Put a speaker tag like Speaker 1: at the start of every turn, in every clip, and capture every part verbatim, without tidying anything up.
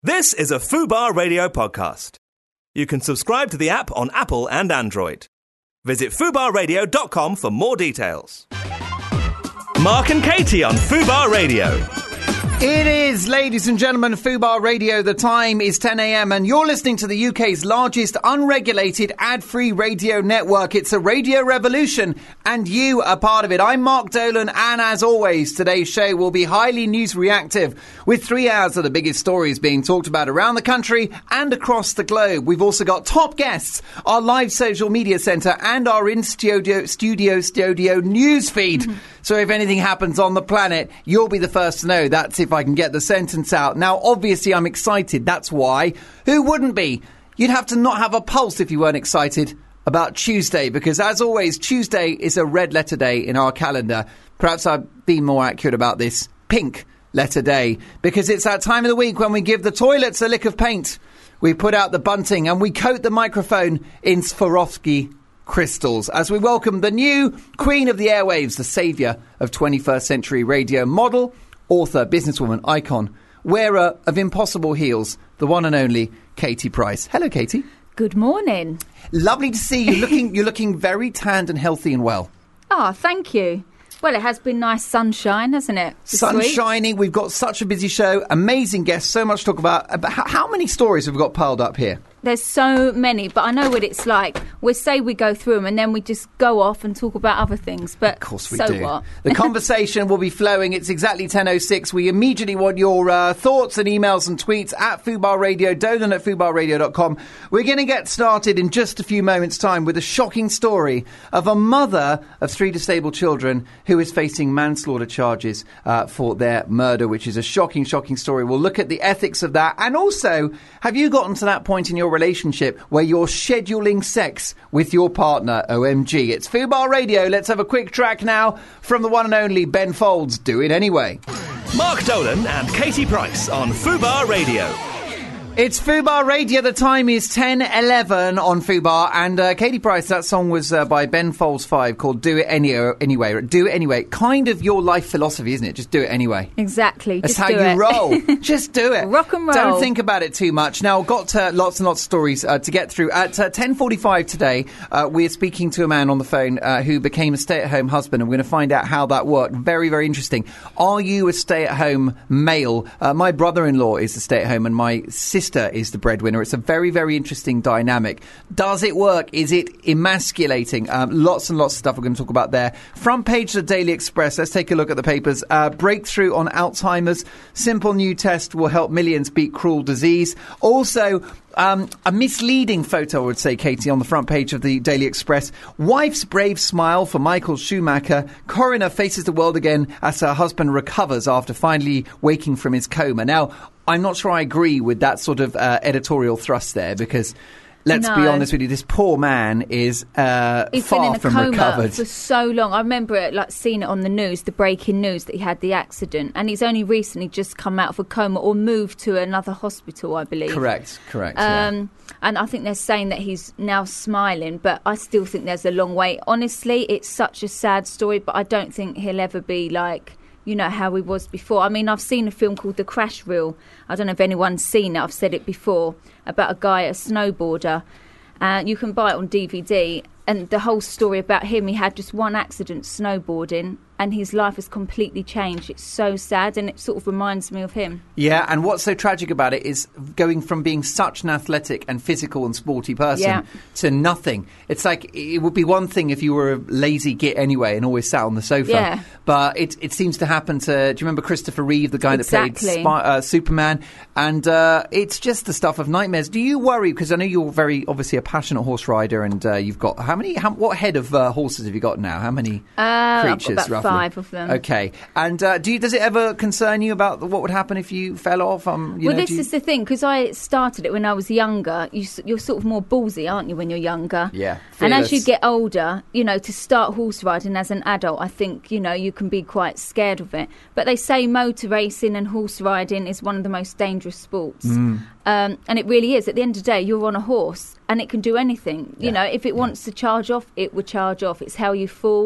Speaker 1: This is a Fubar Radio podcast. You can subscribe to the app on Apple and Android. Visit fubar radio dot com for more details. Mark and Katie on Fubar Radio.
Speaker 2: It is, ladies and gentlemen, Fubar Radio. The time is ten a.m. and you're listening to the U K's largest unregulated ad-free radio network. It's a radio revolution and you are part of it. I'm Mark Dolan and as always, today's show will be highly news reactive with three hours of the biggest stories being talked about around the country and across the globe. We've also got top guests, our live social media centre and our in-studio studio, studio news feed. Mm-hmm. So if anything happens on the planet, you'll be the first to know. That's if I can get the sentence out. Now, obviously, I'm excited. That's why. Who wouldn't be? You'd have to not have a pulse if you weren't excited about Tuesday, because as always, Tuesday is a red letter day in our calendar. Perhaps I'd be more accurate about this. Pink letter day, because it's that time of the week when we give the toilets a lick of paint. We put out the bunting and we coat the microphone in Swarovski crystals as we welcome the new queen of the airwaves, the saviour of twenty-first century radio, model, author, businesswoman, icon, wearer of impossible heels, the one and only Katie Price. Hello, Katie.
Speaker 3: Good morning.
Speaker 2: Lovely to see you. Looking, you're looking very tanned and healthy and well.
Speaker 3: Oh, thank you. Well, it has been nice sunshine, hasn't it?
Speaker 2: Sun shining. We've got such a busy show. Amazing guests. So much to talk about. How, how many stories have we got piled up here?
Speaker 3: There's so many, but I know what it's like. We say we go through them and then we just go off and talk about other things. But
Speaker 2: of course we
Speaker 3: so
Speaker 2: do.
Speaker 3: What?
Speaker 2: The conversation will be flowing. It's exactly ten oh six. We immediately want your uh, thoughts and emails and tweets at Fubar Radio, Dolan at fubar radio dot com. We're going to get started in just a few moments' time with a shocking story of a mother of three disabled children who is facing manslaughter charges uh, for their murder, which is a shocking, shocking story. We'll look at the ethics of that. And also, have you gotten to that point in your relationship where you're scheduling sex with your partner? O M G. It's Fubar Radio. Let's have a quick track now from the one and only Ben Folds. Do it anyway.
Speaker 1: Mark Dolan and Katie Price on Fubar Radio.
Speaker 2: It's Fubar Radio. The time is ten eleven on Fubar. And uh, Katie Price, that song was uh, by Ben Folds five called Do It Any- Anyway. Do It Anyway. Kind of your life philosophy, isn't it? Just do it anyway.
Speaker 3: Exactly.
Speaker 2: That's
Speaker 3: just
Speaker 2: how
Speaker 3: do
Speaker 2: you
Speaker 3: it.
Speaker 2: roll. Just do it.
Speaker 3: Rock and roll.
Speaker 2: Don't think about it too much. Now, got uh, lots and lots of stories uh, to get through. At uh, ten forty-five today, uh, we're speaking to a man on the phone uh, who became a stay-at-home husband. And we're going to find out how that worked. Very, very interesting. Are you a stay-at-home male? Uh, my brother-in-law is the stay-at-home and my sister is the breadwinner. It's a very, very interesting dynamic. Does it work? Is it emasculating? Um, lots and lots of stuff we're going to talk about there. Front page of the Daily Express. Let's take a look at the papers. Uh, breakthrough on Alzheimer's. Simple new test will help millions beat cruel disease. Also, Um, a misleading photo, I would say, Katie, on the front page of the Daily Express. Wife's brave smile for Michael Schumacher. Coroner faces the world again as her husband recovers after finally waking from his coma. Now, I'm not sure I agree with that sort of uh, editorial thrust there, because let's
Speaker 3: no.
Speaker 2: be honest with you, this poor man is uh,
Speaker 3: He's
Speaker 2: far
Speaker 3: been in a
Speaker 2: from
Speaker 3: coma
Speaker 2: recovered.
Speaker 3: for so long. I remember it, like seeing it on the news, the breaking news that he had the accident, and he's only recently just come out of a coma or moved to another hospital, I believe.
Speaker 2: Correct, correct.
Speaker 3: Um,
Speaker 2: yeah.
Speaker 3: And I think they're saying that he's now smiling, but I still think there's a long way. Honestly, it's such a sad story, but I don't think he'll ever be like, you know, how he was before. I mean, I've seen a film called The Crash Reel. I don't know if anyone's seen it. I've said it before, about a guy, a snowboarder. Uh, you can buy it on D V D. And the whole story about him, he had just one accident snowboarding and his life has completely changed. It's so sad and it sort of reminds me of him.
Speaker 2: Yeah, and what's so tragic about it is going from being such an athletic and physical and sporty person
Speaker 3: yeah.
Speaker 2: to nothing. It's like, it would be one thing if you were a lazy git anyway and always sat on the sofa.
Speaker 3: Yeah.
Speaker 2: But it it seems to happen to, do you remember Christopher Reeve, the guy
Speaker 3: exactly.
Speaker 2: that played Spy, uh, Superman? And uh, it's just the stuff of nightmares. Do you worry, because I know you're very, obviously a passionate horse rider, and uh, you've got, how many, how, what head of uh, horses have you got now? How many
Speaker 3: uh,
Speaker 2: creatures,
Speaker 3: I've got about
Speaker 2: roughly?
Speaker 3: five of them.
Speaker 2: Okay. And uh, do you, does it ever concern you about what would happen if you fell off? Um, you
Speaker 3: well,
Speaker 2: know,
Speaker 3: this
Speaker 2: you...
Speaker 3: is the thing, because I started it when I was younger. You, you're sort of more ballsy, aren't you, when you're younger?
Speaker 2: Yeah.
Speaker 3: And
Speaker 2: Fearless.
Speaker 3: as you get older, you know, to start horse riding as an adult, I think, you know, you can be quite scared of it. But they say motor racing and horse riding is one of the most dangerous sports. Mm. Um, and it really is. At the end of the day, you're on a horse and it can do anything. You
Speaker 2: yeah.
Speaker 3: know, if it wants yeah. to charge off, it would charge off. It's how you fall.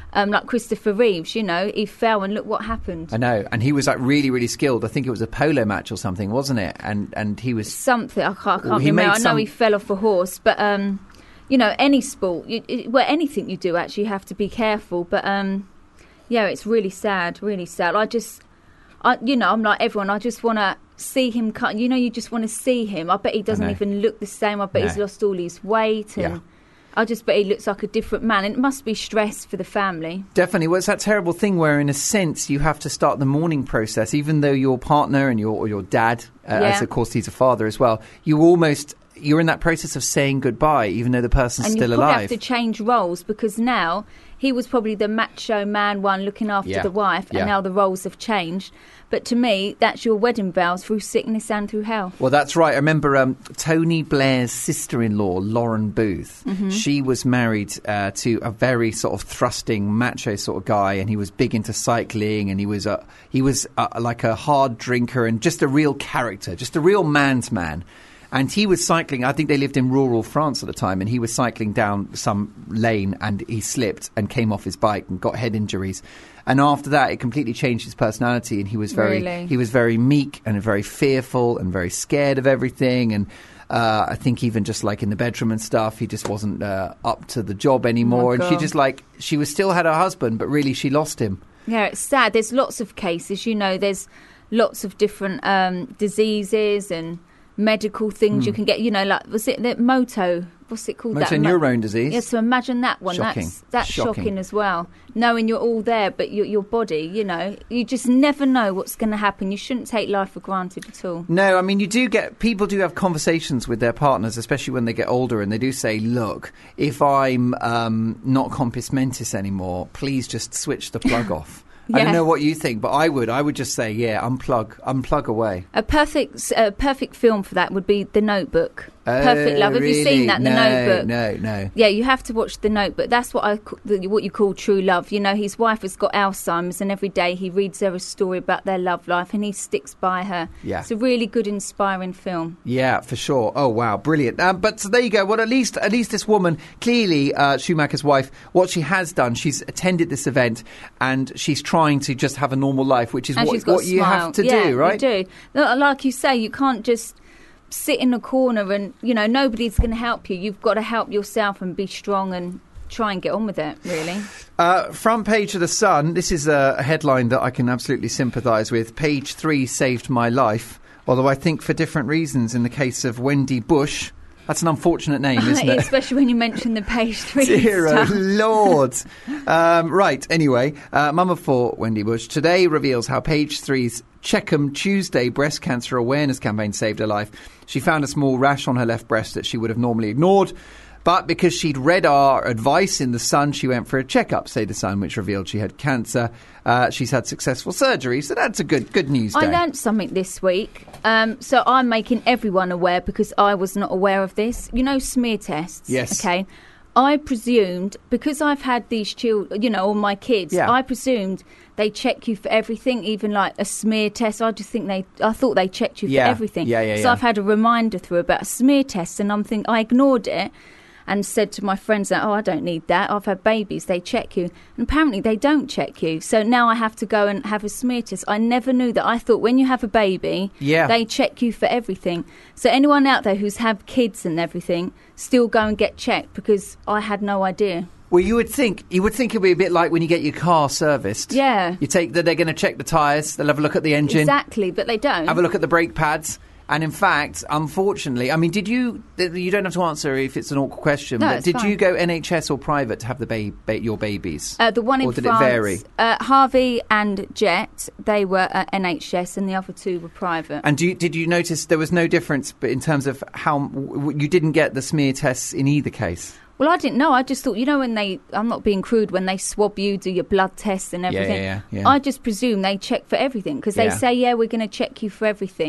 Speaker 3: Um, like Christopher Reeves, you know, he fell and look what happened.
Speaker 2: I know, and he was like really, really skilled. I think it was a polo match or something, wasn't it? And and he was
Speaker 3: something. I can't, I can't
Speaker 2: he
Speaker 3: remember. I know
Speaker 2: some...
Speaker 3: he fell off a horse, but um, you know, any sport, you, it, well, anything you do, actually, you have to be careful. But um, yeah, it's really sad, really sad. I just, I, you know, I'm like everyone. I just want to see him cut. You know, you just want to see him. I bet he doesn't even look the same. I bet no. he's lost all his weight and.
Speaker 2: Yeah.
Speaker 3: I just bet he looks like a different man. And it must be stress for the family.
Speaker 2: Definitely. Well, it's that terrible thing where, in a sense, you have to start the mourning process, even though your partner and your or your dad, uh,
Speaker 3: yeah.
Speaker 2: as of course he's a father as well, you almost you're in that process of saying goodbye, even though the person's
Speaker 3: and
Speaker 2: still
Speaker 3: you
Speaker 2: alive.
Speaker 3: probably have to change roles because now he was probably the macho man one looking after
Speaker 2: yeah.
Speaker 3: the wife, and
Speaker 2: yeah.
Speaker 3: now the roles have changed. But to me, that's your wedding vows through sickness and through health.
Speaker 2: Well, that's right. I remember um, Tony Blair's sister-in-law, Lauren Booth.
Speaker 3: Mm-hmm.
Speaker 2: She was married uh, to a very sort of thrusting, macho sort of guy, and he was big into cycling, and he was uh, he was uh, like a hard drinker and just a real character, just a real man's man. And he was cycling, I think they lived in rural France at the time, and he was cycling down some lane and he slipped and came off his bike and got head injuries. And after that, it completely changed his personality, and he was very
Speaker 3: really?
Speaker 2: he was very meek and very fearful and very scared of everything. And uh, I think even just like in the bedroom and stuff, he just wasn't uh, up to the job anymore.
Speaker 3: Oh,
Speaker 2: and she just like, she was still had her husband, but really she lost him.
Speaker 3: Yeah, it's sad. There's lots of cases, you know, there's lots of different um, diseases and medical things
Speaker 2: mm.
Speaker 3: you can get, you know, like, was it the moto, what's it called?
Speaker 2: Motor
Speaker 3: that
Speaker 2: neurone disease.
Speaker 3: Yeah, so imagine that one.
Speaker 2: Shocking.
Speaker 3: That's that's
Speaker 2: shocking.
Speaker 3: shocking as well. Knowing you're all there, but your your body, you know, you just never know what's going to happen. You shouldn't take life for granted at all.
Speaker 2: No, I mean, you do get, people do have conversations with their partners, especially when they get older, and they do say, look, if I'm um, not compos mentis anymore, please just switch the plug off. I
Speaker 3: Yeah.
Speaker 2: don't know what you think, but I would. I would just say, yeah, unplug, unplug away.
Speaker 3: A perfect, a perfect film for that would be The Notebook.
Speaker 2: Oh,
Speaker 3: Perfect Love. Have
Speaker 2: really?
Speaker 3: you seen that? The
Speaker 2: no,
Speaker 3: Notebook.
Speaker 2: No, no.
Speaker 3: Yeah, you have to watch The Notebook. That's what I, ca- the- what you call true love. You know, his wife has got Alzheimer's, and every day he reads her a story about their love life, and he sticks by her.
Speaker 2: Yeah.
Speaker 3: It's a really good, inspiring film.
Speaker 2: Yeah, for sure. Oh wow, brilliant! Um, but so there you go. Well, at least, at least this woman, clearly uh, Schumacher's wife, what she has done, she's attended this event, and she's trying to just have a normal life, which is
Speaker 3: And
Speaker 2: what,
Speaker 3: she's got
Speaker 2: what
Speaker 3: a
Speaker 2: you
Speaker 3: smile.
Speaker 2: have to
Speaker 3: Yeah,
Speaker 2: do, right?
Speaker 3: You do. No, like you say, you can't just sit in a corner and, you know, nobody's going to help you. You've got to help yourself and be strong and try and get on with it, really.
Speaker 2: Uh, front page of The Sun, this is a headline that I can absolutely sympathise with. Page three saved my life, although I think for different reasons in the case of Wendy Bush. That's an unfortunate name, isn't it?
Speaker 3: Especially when you mention the page three
Speaker 2: Dear
Speaker 3: stuff.
Speaker 2: Lord. um, right, anyway, uh, Mum of Four, Wendy Bush, today reveals how Page three's Checkham Tuesday breast cancer awareness campaign saved her life. She found a small rash on her left breast that she would have normally ignored. But because she'd read our advice in The Sun, she went for a checkup, say The Sun, which revealed she had cancer. Uh, she's had successful surgery, so that's a good good news day.
Speaker 3: I learnt something this week. Um, so I'm making everyone aware because I was not aware of this. You know, smear tests?
Speaker 2: Yes.
Speaker 3: Okay. I presumed, because I've had these children, you know, all my kids,
Speaker 2: Yeah.
Speaker 3: I presumed they check you for everything, even like a smear test. I just think they, I thought they checked you
Speaker 2: Yeah.
Speaker 3: for everything.
Speaker 2: Yeah, yeah,
Speaker 3: so
Speaker 2: yeah.
Speaker 3: I've had a reminder through about a smear test, and I'm thinking, I ignored it and said to my friends that, oh, I don't need that. I've had babies. They check you. And apparently they don't check you. So now I have to go and have a smear test. I never knew that. I thought when you have a baby,
Speaker 2: Yeah.
Speaker 3: they check you for everything. So anyone out there who's had kids and everything, still go and get checked, because I had no idea.
Speaker 2: Well, you would think you would think it would be a bit like when you get your car serviced.
Speaker 3: Yeah.
Speaker 2: You take that they're going to check the tyres, they'll have a look at the engine,
Speaker 3: Exactly, but they don't.
Speaker 2: have a look at the brake pads. And in fact, unfortunately, I mean, did you, you don't have to answer if it's an awkward question,
Speaker 3: No,
Speaker 2: but
Speaker 3: it's
Speaker 2: did
Speaker 3: fine.
Speaker 2: you go N H S or private to have the ba- ba- your babies?
Speaker 3: Uh, the one in
Speaker 2: or did
Speaker 3: France,
Speaker 2: it vary?
Speaker 3: Uh, Harvey and Jet, they were at N H S, and the other two were private.
Speaker 2: And do you, did you notice there was no difference but in terms of how w- w- you didn't get the smear tests in either case?
Speaker 3: Well, I didn't know. I just thought, you know, when they, I'm not being crude, when they swab you, do your blood tests and
Speaker 2: Yeah,
Speaker 3: everything.
Speaker 2: yeah, yeah, yeah.
Speaker 3: I just presume they check for everything, because they
Speaker 2: Yeah.
Speaker 3: say, yeah, we're going to check you for everything.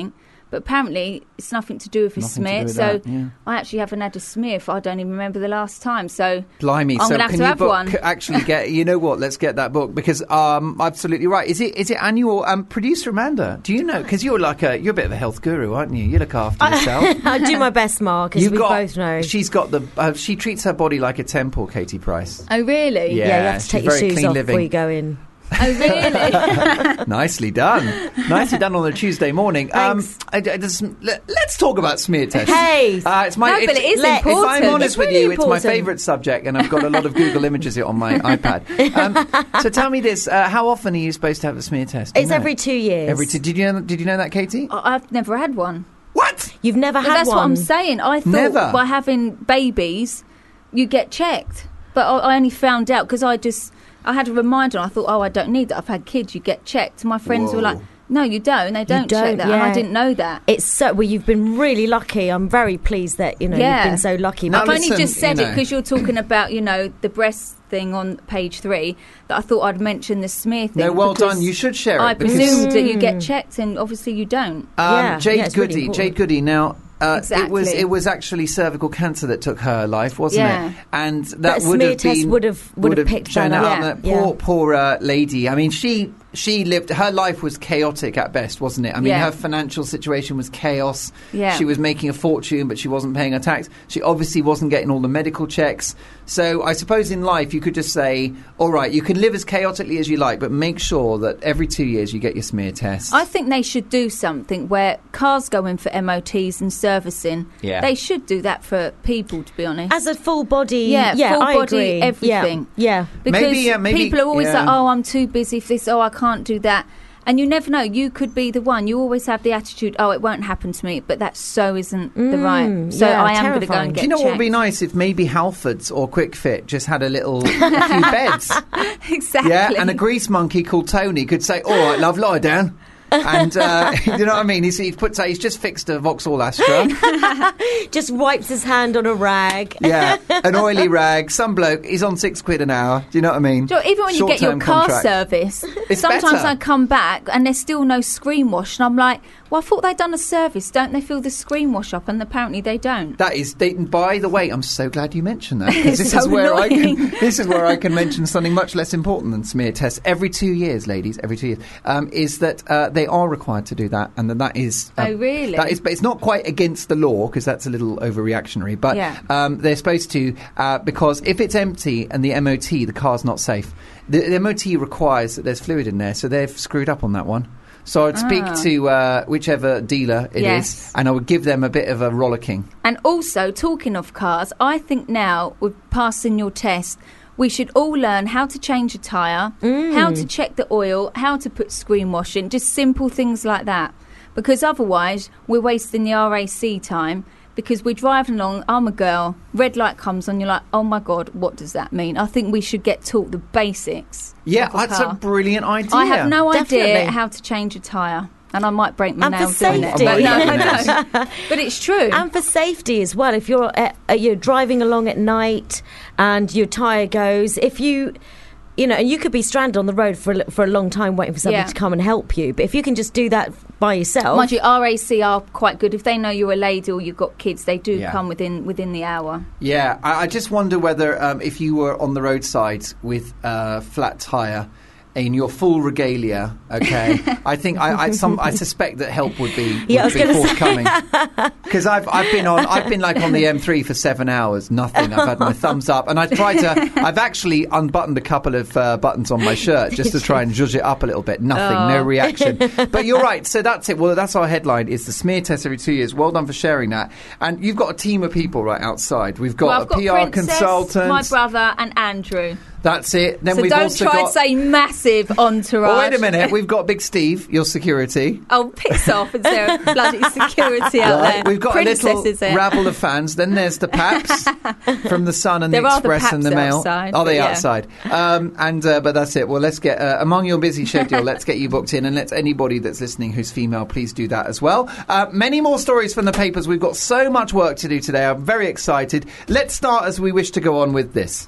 Speaker 3: But apparently, it's nothing to do with a
Speaker 2: Nothing to
Speaker 3: smear.
Speaker 2: do with
Speaker 3: So
Speaker 2: that, yeah.
Speaker 3: I actually haven't had a smear for I don't even remember the last time. So
Speaker 2: Blimey!
Speaker 3: I'm
Speaker 2: so
Speaker 3: gonna have
Speaker 2: can
Speaker 3: to
Speaker 2: you
Speaker 3: have
Speaker 2: book,
Speaker 3: one.
Speaker 2: actually get? You know what? Let's get that book because um, absolutely right. Is it is it annual? Um, producer Amanda, do you know? Because you're like a you're a bit of a health guru, aren't you? You look after yourself.
Speaker 4: I do my best, Mark, as
Speaker 2: You've
Speaker 4: we
Speaker 2: got,
Speaker 4: both know.
Speaker 2: She's got the. Uh, she treats her body like a temple, Katie Price.
Speaker 3: Oh, really?
Speaker 2: Yeah.
Speaker 4: yeah, you have to
Speaker 2: she's
Speaker 4: take your
Speaker 2: very
Speaker 4: shoes
Speaker 2: clean
Speaker 4: off
Speaker 2: living.
Speaker 4: before you go in.
Speaker 3: Oh, really?
Speaker 2: Nicely done. Nicely done on a Tuesday morning. Um,
Speaker 4: Thanks.
Speaker 2: I, I just, let, let's talk about smear tests.
Speaker 4: Hey!
Speaker 2: uh, it's my.
Speaker 3: No, but
Speaker 2: it's,
Speaker 3: it is
Speaker 4: let-
Speaker 2: If I'm
Speaker 3: important.
Speaker 2: honest
Speaker 4: It's
Speaker 2: with
Speaker 4: really
Speaker 2: you, it's my
Speaker 4: important.
Speaker 2: favourite subject, and I've got a lot of Google images on my iPad. Um, so tell me this: uh, how often are you supposed to have a smear test? Do you
Speaker 4: It's
Speaker 2: know?
Speaker 4: every two years.
Speaker 2: Every two. Did you know? Did you know that, Katie?
Speaker 3: I- I've never had one.
Speaker 2: What?
Speaker 4: You've never
Speaker 3: But
Speaker 4: had
Speaker 3: that's
Speaker 4: one.
Speaker 3: what I'm saying. I thought
Speaker 2: Never.
Speaker 3: by having babies, you get checked. But I, I only found out because I just, I had a reminder and I thought, oh, I don't need that. I've had kids, you get checked. My friends were
Speaker 2: Whoa.
Speaker 3: like, no, you don't. They don't,
Speaker 4: don't,
Speaker 3: check that. And I
Speaker 4: yeah.
Speaker 3: didn't know that.
Speaker 4: It's so well. You've been really lucky. I'm very pleased that you know
Speaker 3: Yeah.
Speaker 4: you've been so lucky.
Speaker 2: Now
Speaker 3: I've
Speaker 4: But
Speaker 3: only
Speaker 2: listen,
Speaker 3: just said
Speaker 2: you
Speaker 3: it
Speaker 2: know.
Speaker 3: because you're talking about, you know, the breast thing on page three that I thought I'd mention the smear thing.
Speaker 2: No, well
Speaker 3: because
Speaker 2: done. You should share
Speaker 3: I
Speaker 2: it. because-
Speaker 3: presumed that you
Speaker 4: Mm.
Speaker 3: get checked and obviously you don't.
Speaker 2: Um,
Speaker 4: Yeah,
Speaker 2: Jade
Speaker 4: yeah, it's really
Speaker 2: Goody.
Speaker 4: important.
Speaker 2: Jade Goody. Now, uh, it was
Speaker 3: Exactly.
Speaker 2: it was actually cervical cancer that took her life, wasn't
Speaker 3: Yeah.
Speaker 2: it? And that
Speaker 4: But a
Speaker 2: would
Speaker 4: smear
Speaker 2: have
Speaker 4: test
Speaker 2: been
Speaker 4: would have- would have picked
Speaker 2: shown
Speaker 4: that
Speaker 2: out.
Speaker 3: up.
Speaker 2: on that
Speaker 4: Yeah.
Speaker 2: Poor poor uh, lady. I mean, she she lived. Her life was chaotic at best, wasn't it? I mean,
Speaker 3: Yeah.
Speaker 2: her financial situation was chaos.
Speaker 3: Yeah.
Speaker 2: She was making a fortune, but she wasn't paying her tax. She obviously wasn't getting all the medical checks. So I suppose in life you could just say, all right, you can live as chaotically as you like, but make sure that every two years you get your smear test.
Speaker 3: I think they should do something where cars go in for M O Ts and servicing.
Speaker 2: Yeah.
Speaker 3: They should do that for people, to be honest.
Speaker 4: as a full body,
Speaker 3: Yeah,
Speaker 4: yeah,
Speaker 3: full
Speaker 4: I
Speaker 3: body,
Speaker 4: agree.
Speaker 3: everything.
Speaker 4: Yeah, yeah.
Speaker 3: because
Speaker 2: Maybe, yeah, maybe-
Speaker 3: people are always
Speaker 2: yeah.
Speaker 3: like, oh, I'm too busy for this, oh, I can't do that. And you never know, you could be the one. You always have the attitude, oh, it won't happen to me, but that so isn't the
Speaker 4: Mm,
Speaker 3: right. So
Speaker 4: yeah,
Speaker 3: I am going to go
Speaker 4: terrifying.
Speaker 3: and
Speaker 2: Do
Speaker 3: get
Speaker 2: you know what would be
Speaker 3: checked.
Speaker 2: nice if maybe Halfords or Quick Fit just had a little a few beds?
Speaker 3: Exactly.
Speaker 2: Yeah, and a grease monkey called Tony could say, all right, love, lie down. And uh, you know what I mean? He's, he puts he's just fixed a Vauxhall Astra.
Speaker 4: Just wipes his hand on a rag.
Speaker 2: Yeah, an oily rag. Some bloke, he's on six quid an hour. Do you know what I mean?
Speaker 3: Do you know, even when you get your
Speaker 2: Short-term
Speaker 3: car
Speaker 2: contract.
Speaker 3: service,
Speaker 2: It's
Speaker 3: sometimes
Speaker 2: better.
Speaker 3: I come back and there's still no screen wash, and I'm like, well, I thought they'd done a service. Don't they fill the screen wash up? And apparently they don't.
Speaker 2: That is, they, by the way, I'm so glad you mentioned that because
Speaker 3: It's
Speaker 2: this is
Speaker 3: so
Speaker 2: where I can.
Speaker 3: annoying.
Speaker 2: This is where I can mention something much less important than smear tests. Every two years, ladies, every two years, um, is that uh, they are required to do that, and then that is. Um,
Speaker 3: Oh, really?
Speaker 2: That is, but it's not quite against the law because that's a little overreactionary. But
Speaker 3: Yeah.
Speaker 2: um, they're supposed to uh, because if it's empty and the M O T, the car's not safe. The, the M O T requires that there's fluid in there, so they've screwed up on that one. So I'd speak
Speaker 3: Ah.
Speaker 2: to uh, whichever dealer it is,
Speaker 3: Yes.
Speaker 2: and I would give them a bit of a rollicking.
Speaker 3: And also, talking of cars, I think now with passing your test, we should all learn how to change a tyre, how to check the oil, how to put screen wash in, just simple things like that. Because otherwise, we're wasting the R A C time. Because we're driving along, I'm a girl, red light comes on, you're like, oh my God, what does that mean? I think we should get taught the basics.
Speaker 2: Yeah,
Speaker 3: of a
Speaker 2: that's
Speaker 3: car.
Speaker 2: a brilliant idea.
Speaker 3: I have no idea
Speaker 4: Definitely.
Speaker 3: how to change a tyre. And I might break my
Speaker 4: And for
Speaker 3: nails doing it.
Speaker 4: safety.
Speaker 3: But no,
Speaker 2: I might
Speaker 3: I
Speaker 2: break my
Speaker 3: don't. But it's true.
Speaker 4: And for safety as well, if you're uh, uh, you're driving along at night and your tyre goes, if you, you know, and you could be stranded on the road for a, for a long time waiting for somebody
Speaker 3: Yeah.
Speaker 4: to come and help you. But if you can just do that by yourself,
Speaker 3: Mind you, R A C are quite good. If they know you're a lady or you've got kids, they do
Speaker 2: Yeah.
Speaker 3: come within within the hour.
Speaker 2: Yeah, I, I just wonder whether um, if you were on the roadside with a flat tyre in your full regalia, okay, I think I I, some, I suspect that help would be, would
Speaker 4: Yeah, I was
Speaker 2: be
Speaker 4: gonna say.
Speaker 2: forthcoming. Because I've I've been on I've been like on the M three for seven hours, nothing. I've had my thumbs up, and I tried to. I've actually unbuttoned a couple of uh, buttons on my shirt just to try and zhuzh it up a little bit. Nothing, no
Speaker 3: Oh.
Speaker 2: reaction. But you're right. So that's it. Well, that's our headline: is the smear test every two years. Well done for sharing that. And you've got a team of people right outside. We've got
Speaker 3: Well,
Speaker 2: a
Speaker 3: I've got
Speaker 2: P R
Speaker 3: Princess,
Speaker 2: consultant.
Speaker 3: my brother, and Andrew.
Speaker 2: That's it. Then
Speaker 3: So
Speaker 2: we've
Speaker 3: don't
Speaker 2: also
Speaker 3: try
Speaker 2: got.
Speaker 3: and say massive entourage.
Speaker 2: Oh, wait a minute. We've got Big Steve, your security.
Speaker 3: Oh, piss off! Is there a bloody security out
Speaker 2: Right.
Speaker 3: there?
Speaker 2: We've got
Speaker 3: Princess,
Speaker 2: a little
Speaker 3: is it?
Speaker 2: rabble of fans. Then there's the Paps from the Sun and
Speaker 3: There
Speaker 2: the
Speaker 3: are the
Speaker 2: Express and the
Speaker 3: Paps
Speaker 2: Mail.
Speaker 3: outside,
Speaker 2: Are they
Speaker 3: but yeah.
Speaker 2: outside? Um, and uh, but that's it. Well, let's get uh, among your busy schedule. Let's get you booked in, and let's anybody that's listening who's female, please do that as well. Uh, many more stories from the papers. We've got so much work to do today. I'm very excited. Let's start as we wish to go on with this.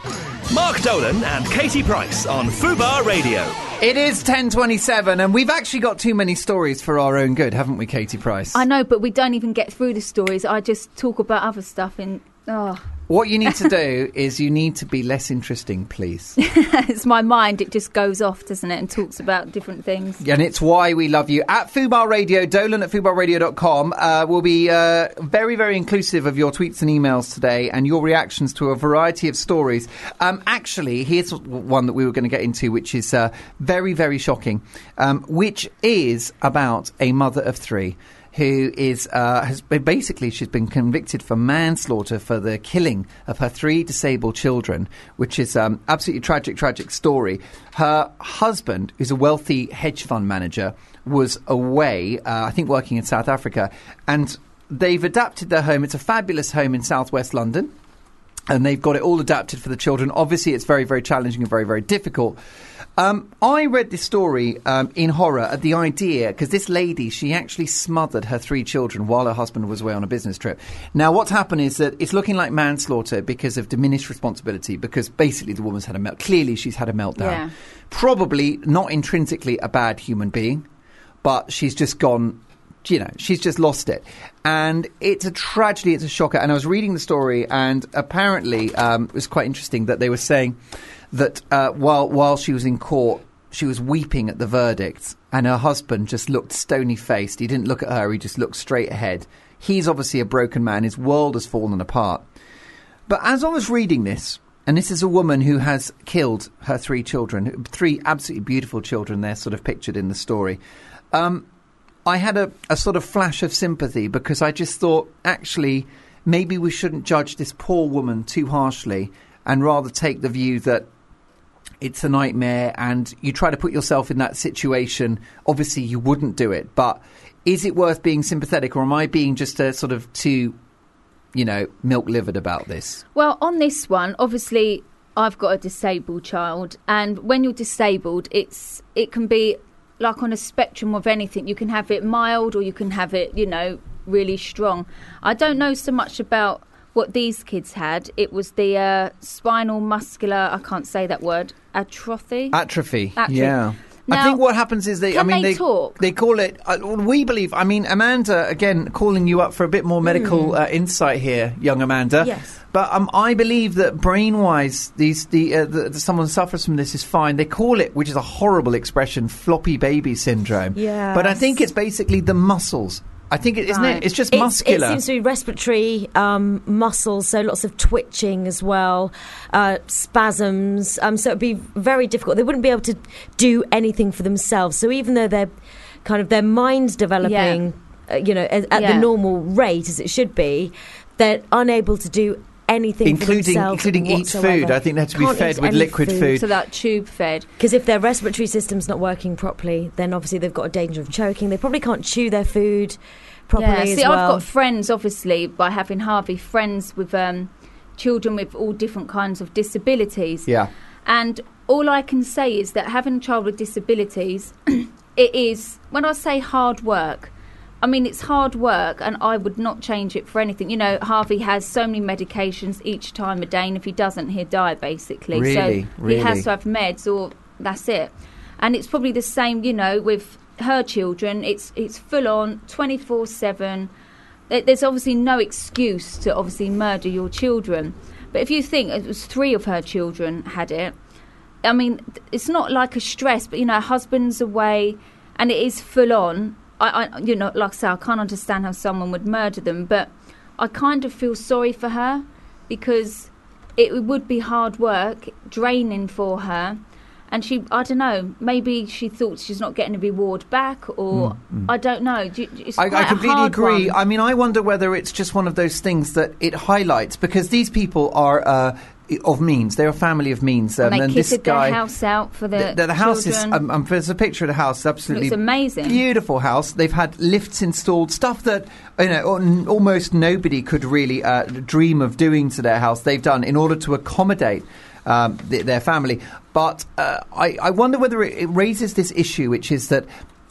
Speaker 1: Mark Dolan and Katie Price on Fubar Radio.
Speaker 2: It is ten twenty-seven, and we've actually got too many stories for our own good, haven't we, Katie Price?
Speaker 3: I know, but we don't even get through the stories. I just talk about other stuff in... Oh.
Speaker 2: What you need to do is you need to be less interesting, please.
Speaker 3: It's my mind. It just goes off, doesn't it, and talks about different things.
Speaker 2: And it's why we love you. At Fubar Radio, Dolan at fubar radio dot com. Uh, we'll be uh, very, very inclusive of your tweets and emails today and your reactions to a variety of stories. Um, actually, here's one that we were going to get into, which is uh, very, very shocking, um, which is about a mother of three who is uh, has basically she's been convicted for manslaughter for the killing of her three disabled children, which is um, absolutely tragic, tragic story. Her husband, who's a wealthy hedge fund manager, was away, uh, I think, working in South Africa, and they've adapted their home. It's a fabulous home in southwest London, and they've got it all adapted for the children. Obviously, it's very, very challenging and very, very difficult. Um, I read this story um, in horror at the idea, because this lady, she actually smothered her three children while her husband was away on a business trip. Now, what's happened is that it's looking like manslaughter because of diminished responsibility, because basically the woman's had a meltdown. Clearly, she's had a meltdown.
Speaker 3: Yeah.
Speaker 2: Probably not intrinsically a bad human being, but she's just gone... You know, she's just lost it. And it's a tragedy, it's a shocker. And I was reading the story, and apparently um, it was quite interesting that they were saying that uh, while while she was in court, she was weeping at the verdict, and her husband just looked stony-faced. He didn't look at her, he just looked straight ahead. He's obviously a broken man. His world has fallen apart. But as I was reading this, and this is a woman who has killed her three children, three absolutely beautiful children, they're sort of pictured in the story, um... I had a, a sort of flash of sympathy, because I just thought, actually, maybe we shouldn't judge this poor woman too harshly, and rather take the view that it's a nightmare, and you try to put yourself in that situation. Obviously, you wouldn't do it, but is it worth being sympathetic, or am I being just a sort of too, you know, milk-livered about this?
Speaker 3: Well, on this one, obviously, I've got a disabled child, and when you're disabled, it's it can be... like on a spectrum of anything. You can have it mild, or you can have it, you know, really strong. I don't know so much about what these kids had. It was the uh, spinal muscular, I can't say that word, atrophy.
Speaker 2: Atrophy,
Speaker 3: atrophy.
Speaker 2: yeah.
Speaker 3: Now,
Speaker 2: I think what happens is they, I mean,
Speaker 3: they,
Speaker 2: they
Speaker 3: talk?
Speaker 2: They call it. Uh, we believe. I mean, Amanda, again, calling you up for a bit more medical mm. uh, insight here, young Amanda.
Speaker 4: Yes.
Speaker 2: But um, I believe that brain-wise, these the, uh, the, the someone suffers from this is fine. They call it, which is a horrible expression, floppy baby syndrome.
Speaker 4: Yeah.
Speaker 2: But I think it's basically the muscles. I think it isn't
Speaker 3: right.
Speaker 2: it. It's just
Speaker 4: it's,
Speaker 2: muscular.
Speaker 4: It seems to be respiratory um, muscles, so lots of twitching as well, uh, spasms. Um, so it'd be very difficult. They wouldn't be able to do anything for themselves. So even though they're kind of their mind's developing, yeah. uh, you know, at, at
Speaker 3: yeah.
Speaker 4: the normal rate as it should be, they're unable to do anything
Speaker 2: including
Speaker 4: for themselves
Speaker 2: including
Speaker 4: whatsoever.
Speaker 2: Eat food. I think they have to be
Speaker 4: Can't
Speaker 2: fed
Speaker 4: eat
Speaker 2: with
Speaker 4: any
Speaker 2: liquid food. food.
Speaker 3: So that tube fed.
Speaker 4: Because if their respiratory system's not working properly, then obviously they've got a danger of choking. They probably can't chew their food properly
Speaker 3: yeah.
Speaker 4: as
Speaker 3: See,
Speaker 4: well.
Speaker 3: I've got friends, obviously, by having Harvey, friends with um, children with all different kinds of disabilities.
Speaker 2: Yeah.
Speaker 3: And all I can say is that having a child with disabilities, it is, when I say hard work, I mean, it's hard work, and I would not change it for anything. You know, Harvey has so many medications each time a day, and if he doesn't, he'll die, basically.
Speaker 2: Really?
Speaker 3: So
Speaker 2: really?
Speaker 3: he has to have meds, or that's it. And it's probably the same, you know, with her children. It's it's full on, twenty-four seven. There's obviously no excuse to obviously murder your children. But if you think it was three of her children had it, I mean, it's not like a stress, but, you know, her husband's away, and it is full on. I, I, you know, like I say, I can't understand how someone would murder them, but I kind of feel sorry for her, because it would be hard work, draining for her, and she, I don't know, maybe she thought she's not getting a reward back, or mm, mm. I don't know. It's
Speaker 2: I,
Speaker 3: quite
Speaker 2: I completely
Speaker 3: a hard
Speaker 2: agree.
Speaker 3: one.
Speaker 2: I mean, I wonder whether it's just one of those things that it highlights, because these people are uh, of means. They're a family of means. Um,
Speaker 3: and they
Speaker 2: and
Speaker 3: kitted
Speaker 2: this guy,
Speaker 3: their house out for the,
Speaker 2: the, the house
Speaker 3: children.
Speaker 2: is. Um, um, there's a picture of the house. Absolutely,
Speaker 3: it's amazing,
Speaker 2: beautiful house. They've had lifts installed, stuff that, you know, almost nobody could really uh, dream of doing to their house. They've done in order to accommodate um, th- their family. But uh, I, I wonder whether it, it raises this issue, which is that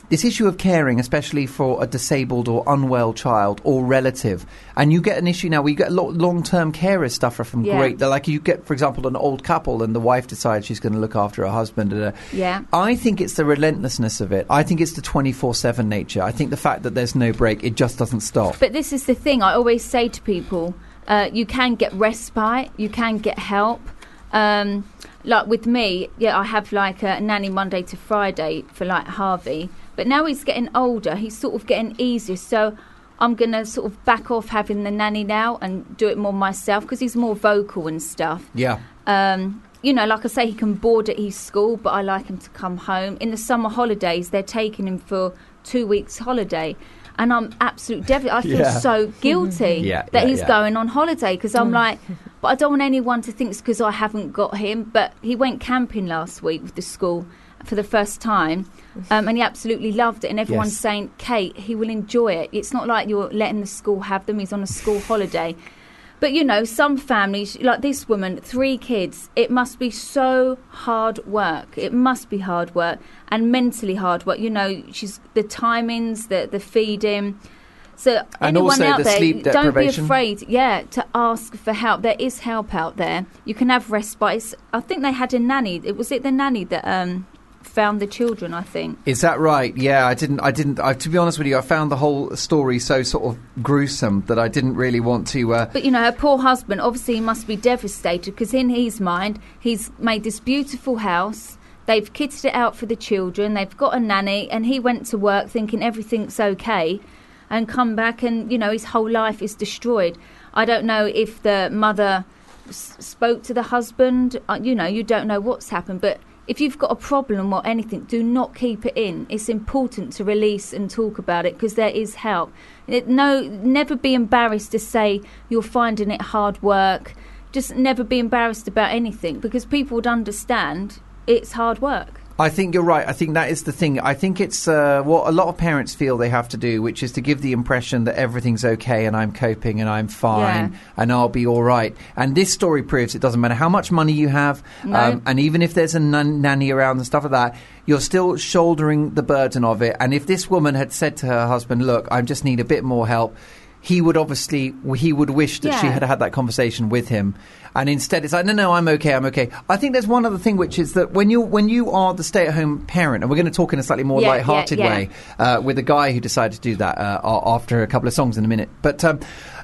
Speaker 2: this issue of caring, especially for a disabled or unwell child or relative, and you get an issue now where you get a lot long-term carers suffer from
Speaker 3: Yeah.
Speaker 2: great, like you get, for example, an old couple and the wife decides she's going to look after her husband. And, uh,
Speaker 3: Yeah.
Speaker 2: I think it's the relentlessness of it. I think it's the twenty-four seven nature. I think the fact that there's no break, it just doesn't stop.
Speaker 3: But this is the thing I always say to people, uh, you can get respite, you can get help. Um, like with me, yeah, I have like a nanny Monday to Friday for like Harvey. But now he's getting older, he's sort of getting easier. So I'm going to sort of back off having the nanny now and do it more myself because he's more vocal and stuff.
Speaker 2: Yeah.
Speaker 3: Um, you know, like I say, he can board at his school, but I like him to come home. In the summer holidays, they're taking him for two weeks holiday. And I'm absolutely devastated. I feel
Speaker 2: Yeah.
Speaker 3: so guilty
Speaker 2: Yeah,
Speaker 3: that
Speaker 2: yeah,
Speaker 3: he's
Speaker 2: yeah.
Speaker 3: going on holiday because I'm like, but I don't want anyone to think it's because I haven't got him. But he went camping last week with the school for the first time, um, and he absolutely loved it. And everyone's
Speaker 2: Yes.
Speaker 3: saying, Kate, he will enjoy it. It's not like you're letting the school have them. He's on a school holiday. But, you know, some families, like this woman, three kids, it must be so hard work. It must be hard work and mentally hard work. You know, she's the timings, the, the feeding. So
Speaker 2: And
Speaker 3: anyone
Speaker 2: also
Speaker 3: out
Speaker 2: the
Speaker 3: there,
Speaker 2: sleep
Speaker 3: don't be
Speaker 2: deprivation.
Speaker 3: afraid, yeah, to ask for help. There is help out there. You can have respite. It's- I think they had a nanny. It was it the nanny that um, found the children, I think.
Speaker 2: Is that right? Yeah, I didn't. I didn't. I, to be honest with you, I found the whole story so sort of gruesome that I didn't really want to. Uh,
Speaker 3: But, you know, her poor husband, obviously he must be devastated because in his mind, he's made this beautiful house. They've kitted it out for the children. They've got a nanny. And he went to work thinking everything's okay and come back and, you know, his whole life is destroyed. I don't know if the mother s- spoke to the husband. Uh, you know, you don't know what's happened. But if you've got a problem or anything, do not keep it in. It's important to release and talk about it because there is help. It, no, never be embarrassed to say you're finding it hard work. Just never be embarrassed about anything because people would understand it's hard work.
Speaker 2: I think you're right. I think that is the thing. I think it's uh, what a lot of parents feel they have to do, which is to give the impression that everything's okay and I'm coping and I'm fine
Speaker 3: Yeah.
Speaker 2: and I'll be all right. And this story proves it doesn't matter how much money you have,
Speaker 3: No.
Speaker 2: um, and even if there's a nan- nanny around and stuff like that, you're still shouldering the burden of it. And if this woman had said to her husband, look, I just need a bit more help, he would obviously, he would wish that she
Speaker 3: Yeah.
Speaker 2: had had that conversation with him. And instead it's like, no, no, I'm okay, I'm okay. I think there's one other thing, which is that when you when you are the stay-at-home parent, and we're going to talk in a slightly more
Speaker 3: Yeah,
Speaker 2: light-hearted
Speaker 3: yeah, yeah.
Speaker 2: way uh, with a guy who decided to do that uh, a- after a couple of songs in a minute. But um,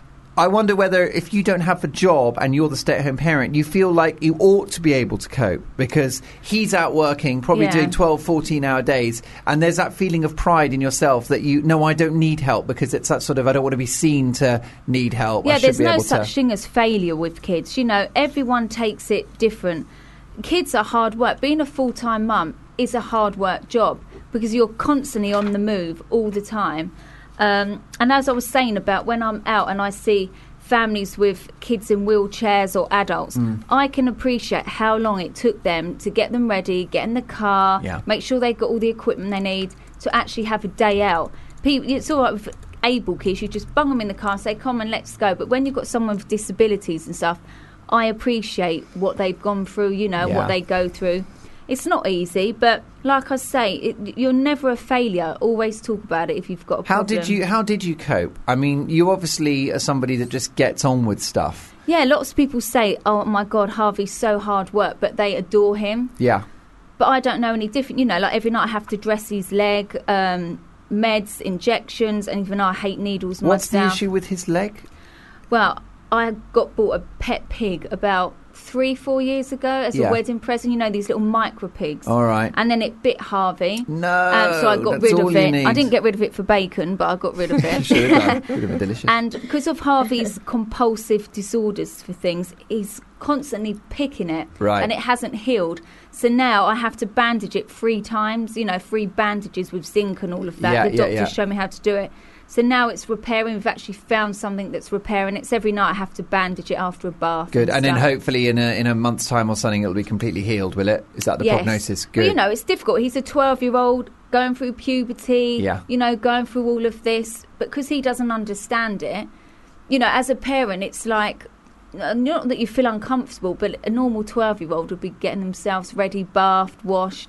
Speaker 2: I wonder whether if you don't have a job and you're the stay-at-home parent, you feel like you ought to be able to cope because he's out working, probably
Speaker 3: Yeah.
Speaker 2: doing twelve, fourteen-hour days, and there's that feeling of pride in yourself that you, no, I don't need help because it's that sort of, I don't want to be seen to need help. I
Speaker 3: Yeah,
Speaker 2: should
Speaker 3: there's
Speaker 2: be
Speaker 3: no
Speaker 2: able
Speaker 3: such
Speaker 2: to.
Speaker 3: thing as failure with kids. You know, everyone takes it different. Kids are hard work. Being a full-time mum is a hard work job because you're constantly on the move all the time. Um, and as I was saying about when I'm out and I see families with kids in wheelchairs or adults,
Speaker 2: Mm.
Speaker 3: I can appreciate how long it took them to get them ready, get in the car,
Speaker 2: Yeah.
Speaker 3: make sure they've got all the equipment they need to actually have a day out. People, it's all right with able kids, you just bung them in the car and say, come on, let's go. But when you've got someone with disabilities and stuff, I appreciate what they've gone through, you know,
Speaker 2: Yeah.
Speaker 3: what they go through. It's not easy, but like I say, it, you're never a failure. Always talk about it if you've got a
Speaker 2: How
Speaker 3: problem.
Speaker 2: did you How did you cope? I mean, you obviously are somebody that just gets on with stuff.
Speaker 3: Yeah, lots of people say, oh my God, Harvey's so hard work, but they adore him.
Speaker 2: Yeah.
Speaker 3: But I don't know any different. You know, like every night I have to dress his leg, um, meds, injections, and even though I hate needles
Speaker 2: What's the
Speaker 3: myself.
Speaker 2: issue with his leg?
Speaker 3: Well, I got bought a pet pig about three, four years ago as
Speaker 2: Yeah.
Speaker 3: a wedding present. You know, these little micro pigs.
Speaker 2: All right.
Speaker 3: And then it bit Harvey.
Speaker 2: No,
Speaker 3: Um, so I got
Speaker 2: that's
Speaker 3: rid
Speaker 2: all
Speaker 3: of
Speaker 2: you
Speaker 3: it.
Speaker 2: need.
Speaker 3: I didn't get rid of it for bacon, but I got rid of it.
Speaker 2: Should have done. Would have been delicious.
Speaker 3: And because of Harvey's compulsive disorders for things, he's constantly picking it.
Speaker 2: Right.
Speaker 3: And it hasn't healed. So now I have to bandage it three times, you know, three bandages with zinc and all of that.
Speaker 2: Yeah,
Speaker 3: the
Speaker 2: yeah,
Speaker 3: doctors
Speaker 2: yeah.
Speaker 3: show me how to do it. So now it's repairing. We've actually found something that's repairing. It's every night I have to bandage it after a bath.
Speaker 2: Good. And then
Speaker 3: stuff.
Speaker 2: hopefully in a in a month's time or something it'll be completely healed, will it? Is that the
Speaker 3: Yes.
Speaker 2: prognosis?
Speaker 3: But,
Speaker 2: Good.
Speaker 3: you know, it's difficult. He's a twelve-year-old going through puberty,
Speaker 2: Yeah.
Speaker 3: you know, going through all of this. But because he doesn't understand it, you know, as a parent, it's like, uh, not that you feel uncomfortable, but a normal twelve-year-old would be getting themselves ready, bathed, washed, and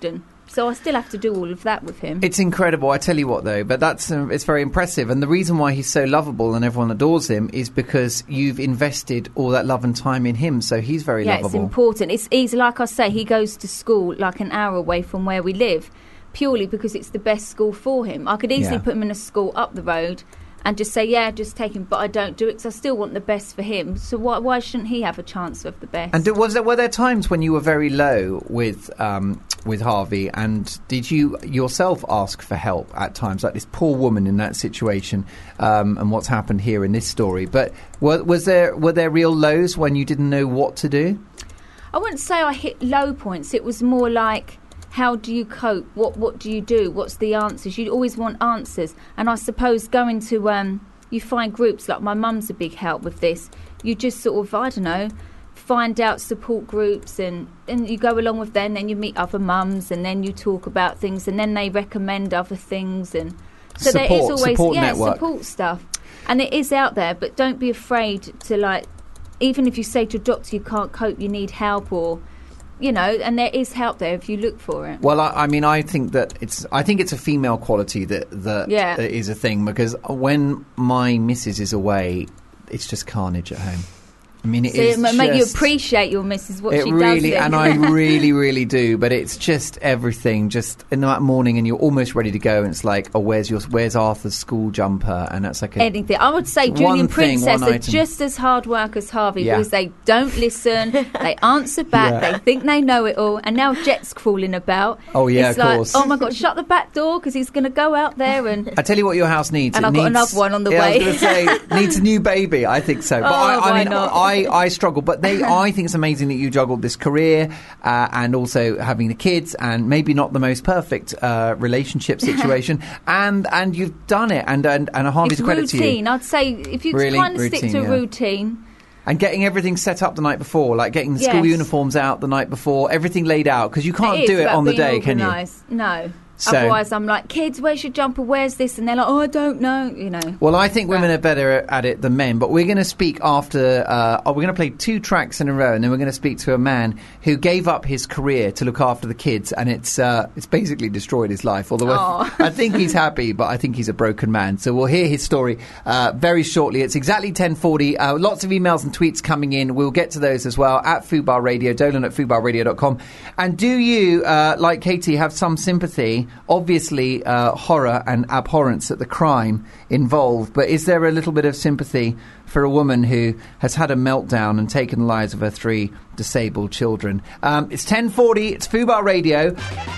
Speaker 3: So I still have to do all of that with him.
Speaker 2: It's incredible, I tell you what, though. But that's uh, it's very impressive. And the reason why he's so lovable and everyone adores him is because you've invested all that love and time in him. So he's very
Speaker 3: yeah,
Speaker 2: lovable.
Speaker 3: It's important. It's easy. Like I say, he goes to school like an hour away from where we live, purely because it's the best school for him. I could easily
Speaker 2: Yeah.
Speaker 3: put him in a school up the road and just say, yeah, just take him. But I don't do it because I still want the best for him. So why, why shouldn't he have a chance of the best?
Speaker 2: And do, was there, were there times when you were very low with um, with Harvey, and did you yourself ask for help at times, like this poor woman in that situation, um, and what's happened here in this story? But were, was there were there real lows when you didn't know what to do?
Speaker 3: I wouldn't say I hit low points. It was more like, how do you cope? What what do you do? What's the answers? You always want answers. And I suppose going to, um, you find groups, like my mum's a big help with this. You just sort of, I don't know, find out support groups and, and you go along with them, then you meet other mums and then you talk about things and then they recommend other things. And so
Speaker 2: Support,
Speaker 3: there is always,
Speaker 2: support
Speaker 3: yeah,
Speaker 2: network.
Speaker 3: support stuff. And it is out there, but don't be afraid to, like, even if you say to a doctor you can't cope, you need help, or... You know, and there is help there if you look for it.
Speaker 2: Well, I, I mean, I think that it's. I think it's a female quality that that
Speaker 3: Yeah.
Speaker 2: is a thing, because when my missus is away, it's just carnage at home. I mean, it
Speaker 3: So
Speaker 2: is
Speaker 3: it make you
Speaker 2: just-
Speaker 3: appreciate your missus, what
Speaker 2: it
Speaker 3: she
Speaker 2: really,
Speaker 3: does.
Speaker 2: and I really, really do. But it's just everything, just in that morning, and you're almost ready to go, and it's like, oh, where's your, where's Arthur's school jumper? And that's like a,
Speaker 3: Anything. I would say
Speaker 2: One
Speaker 3: Julian
Speaker 2: thing,
Speaker 3: Princess
Speaker 2: one
Speaker 3: are
Speaker 2: item.
Speaker 3: just as hard work as Harvey,
Speaker 2: Yeah.
Speaker 3: because they don't listen, they answer back,
Speaker 2: Yeah.
Speaker 3: they think they know it all, and now Jet's crawling about.
Speaker 2: Oh, yeah,
Speaker 3: it's
Speaker 2: of
Speaker 3: like,
Speaker 2: course.
Speaker 3: oh my God, shut the back door because he's going to go out there and.
Speaker 2: I tell you what your house needs.
Speaker 3: And
Speaker 2: It
Speaker 3: I've got
Speaker 2: needs-
Speaker 3: another one on the
Speaker 2: yeah,
Speaker 3: way.
Speaker 2: I was going to say, needs a new baby. I think so. But
Speaker 3: Oh,
Speaker 2: I, I
Speaker 3: why
Speaker 2: mean,
Speaker 3: not?
Speaker 2: I, I struggle. But they, I think it's amazing that you juggled this career uh, and also having the kids, and maybe not the most perfect uh, relationship situation, and and you've done it. And and, and Harvey's
Speaker 3: It's
Speaker 2: a credit to you.
Speaker 3: routine. I'd say if you
Speaker 2: Really?
Speaker 3: kind of stick
Speaker 2: Routine,
Speaker 3: to a
Speaker 2: yeah.
Speaker 3: routine.
Speaker 2: And getting everything set up the night before, like getting the school
Speaker 3: Yes.
Speaker 2: uniforms out the night before, everything laid out, because you can't
Speaker 3: is
Speaker 2: do it
Speaker 3: about
Speaker 2: on the
Speaker 3: being
Speaker 2: day, can you?
Speaker 3: organised. No.
Speaker 2: So-
Speaker 3: Otherwise, I'm like, kids, where's your jumper? Where's this? And they're like, oh, I don't know. You know.
Speaker 2: Well, I think women
Speaker 3: Right.
Speaker 2: are better at it than men, but we're going to speak after, uh, oh, we're going to play two tracks in a row, and then we're going to speak to a man who gave up his career to look after the kids, and it's uh, it's basically destroyed his life, although I,
Speaker 3: Aw.
Speaker 2: I think he's happy, but I think he's a broken man. So we'll hear his story uh, very shortly. It's exactly ten forty. Uh, lots of emails and tweets coming in. We'll get to those as well at Fubar Radio, Dolan at fubar radio dot com. And do you, uh, like Katie, have some sympathy, obviously, Uh, horror and abhorrence at the crime involved, but is there a little bit of sympathy for a woman who has had a meltdown and taken the lives of her three disabled children? Um, it's ten forty, it's Fubar Radio.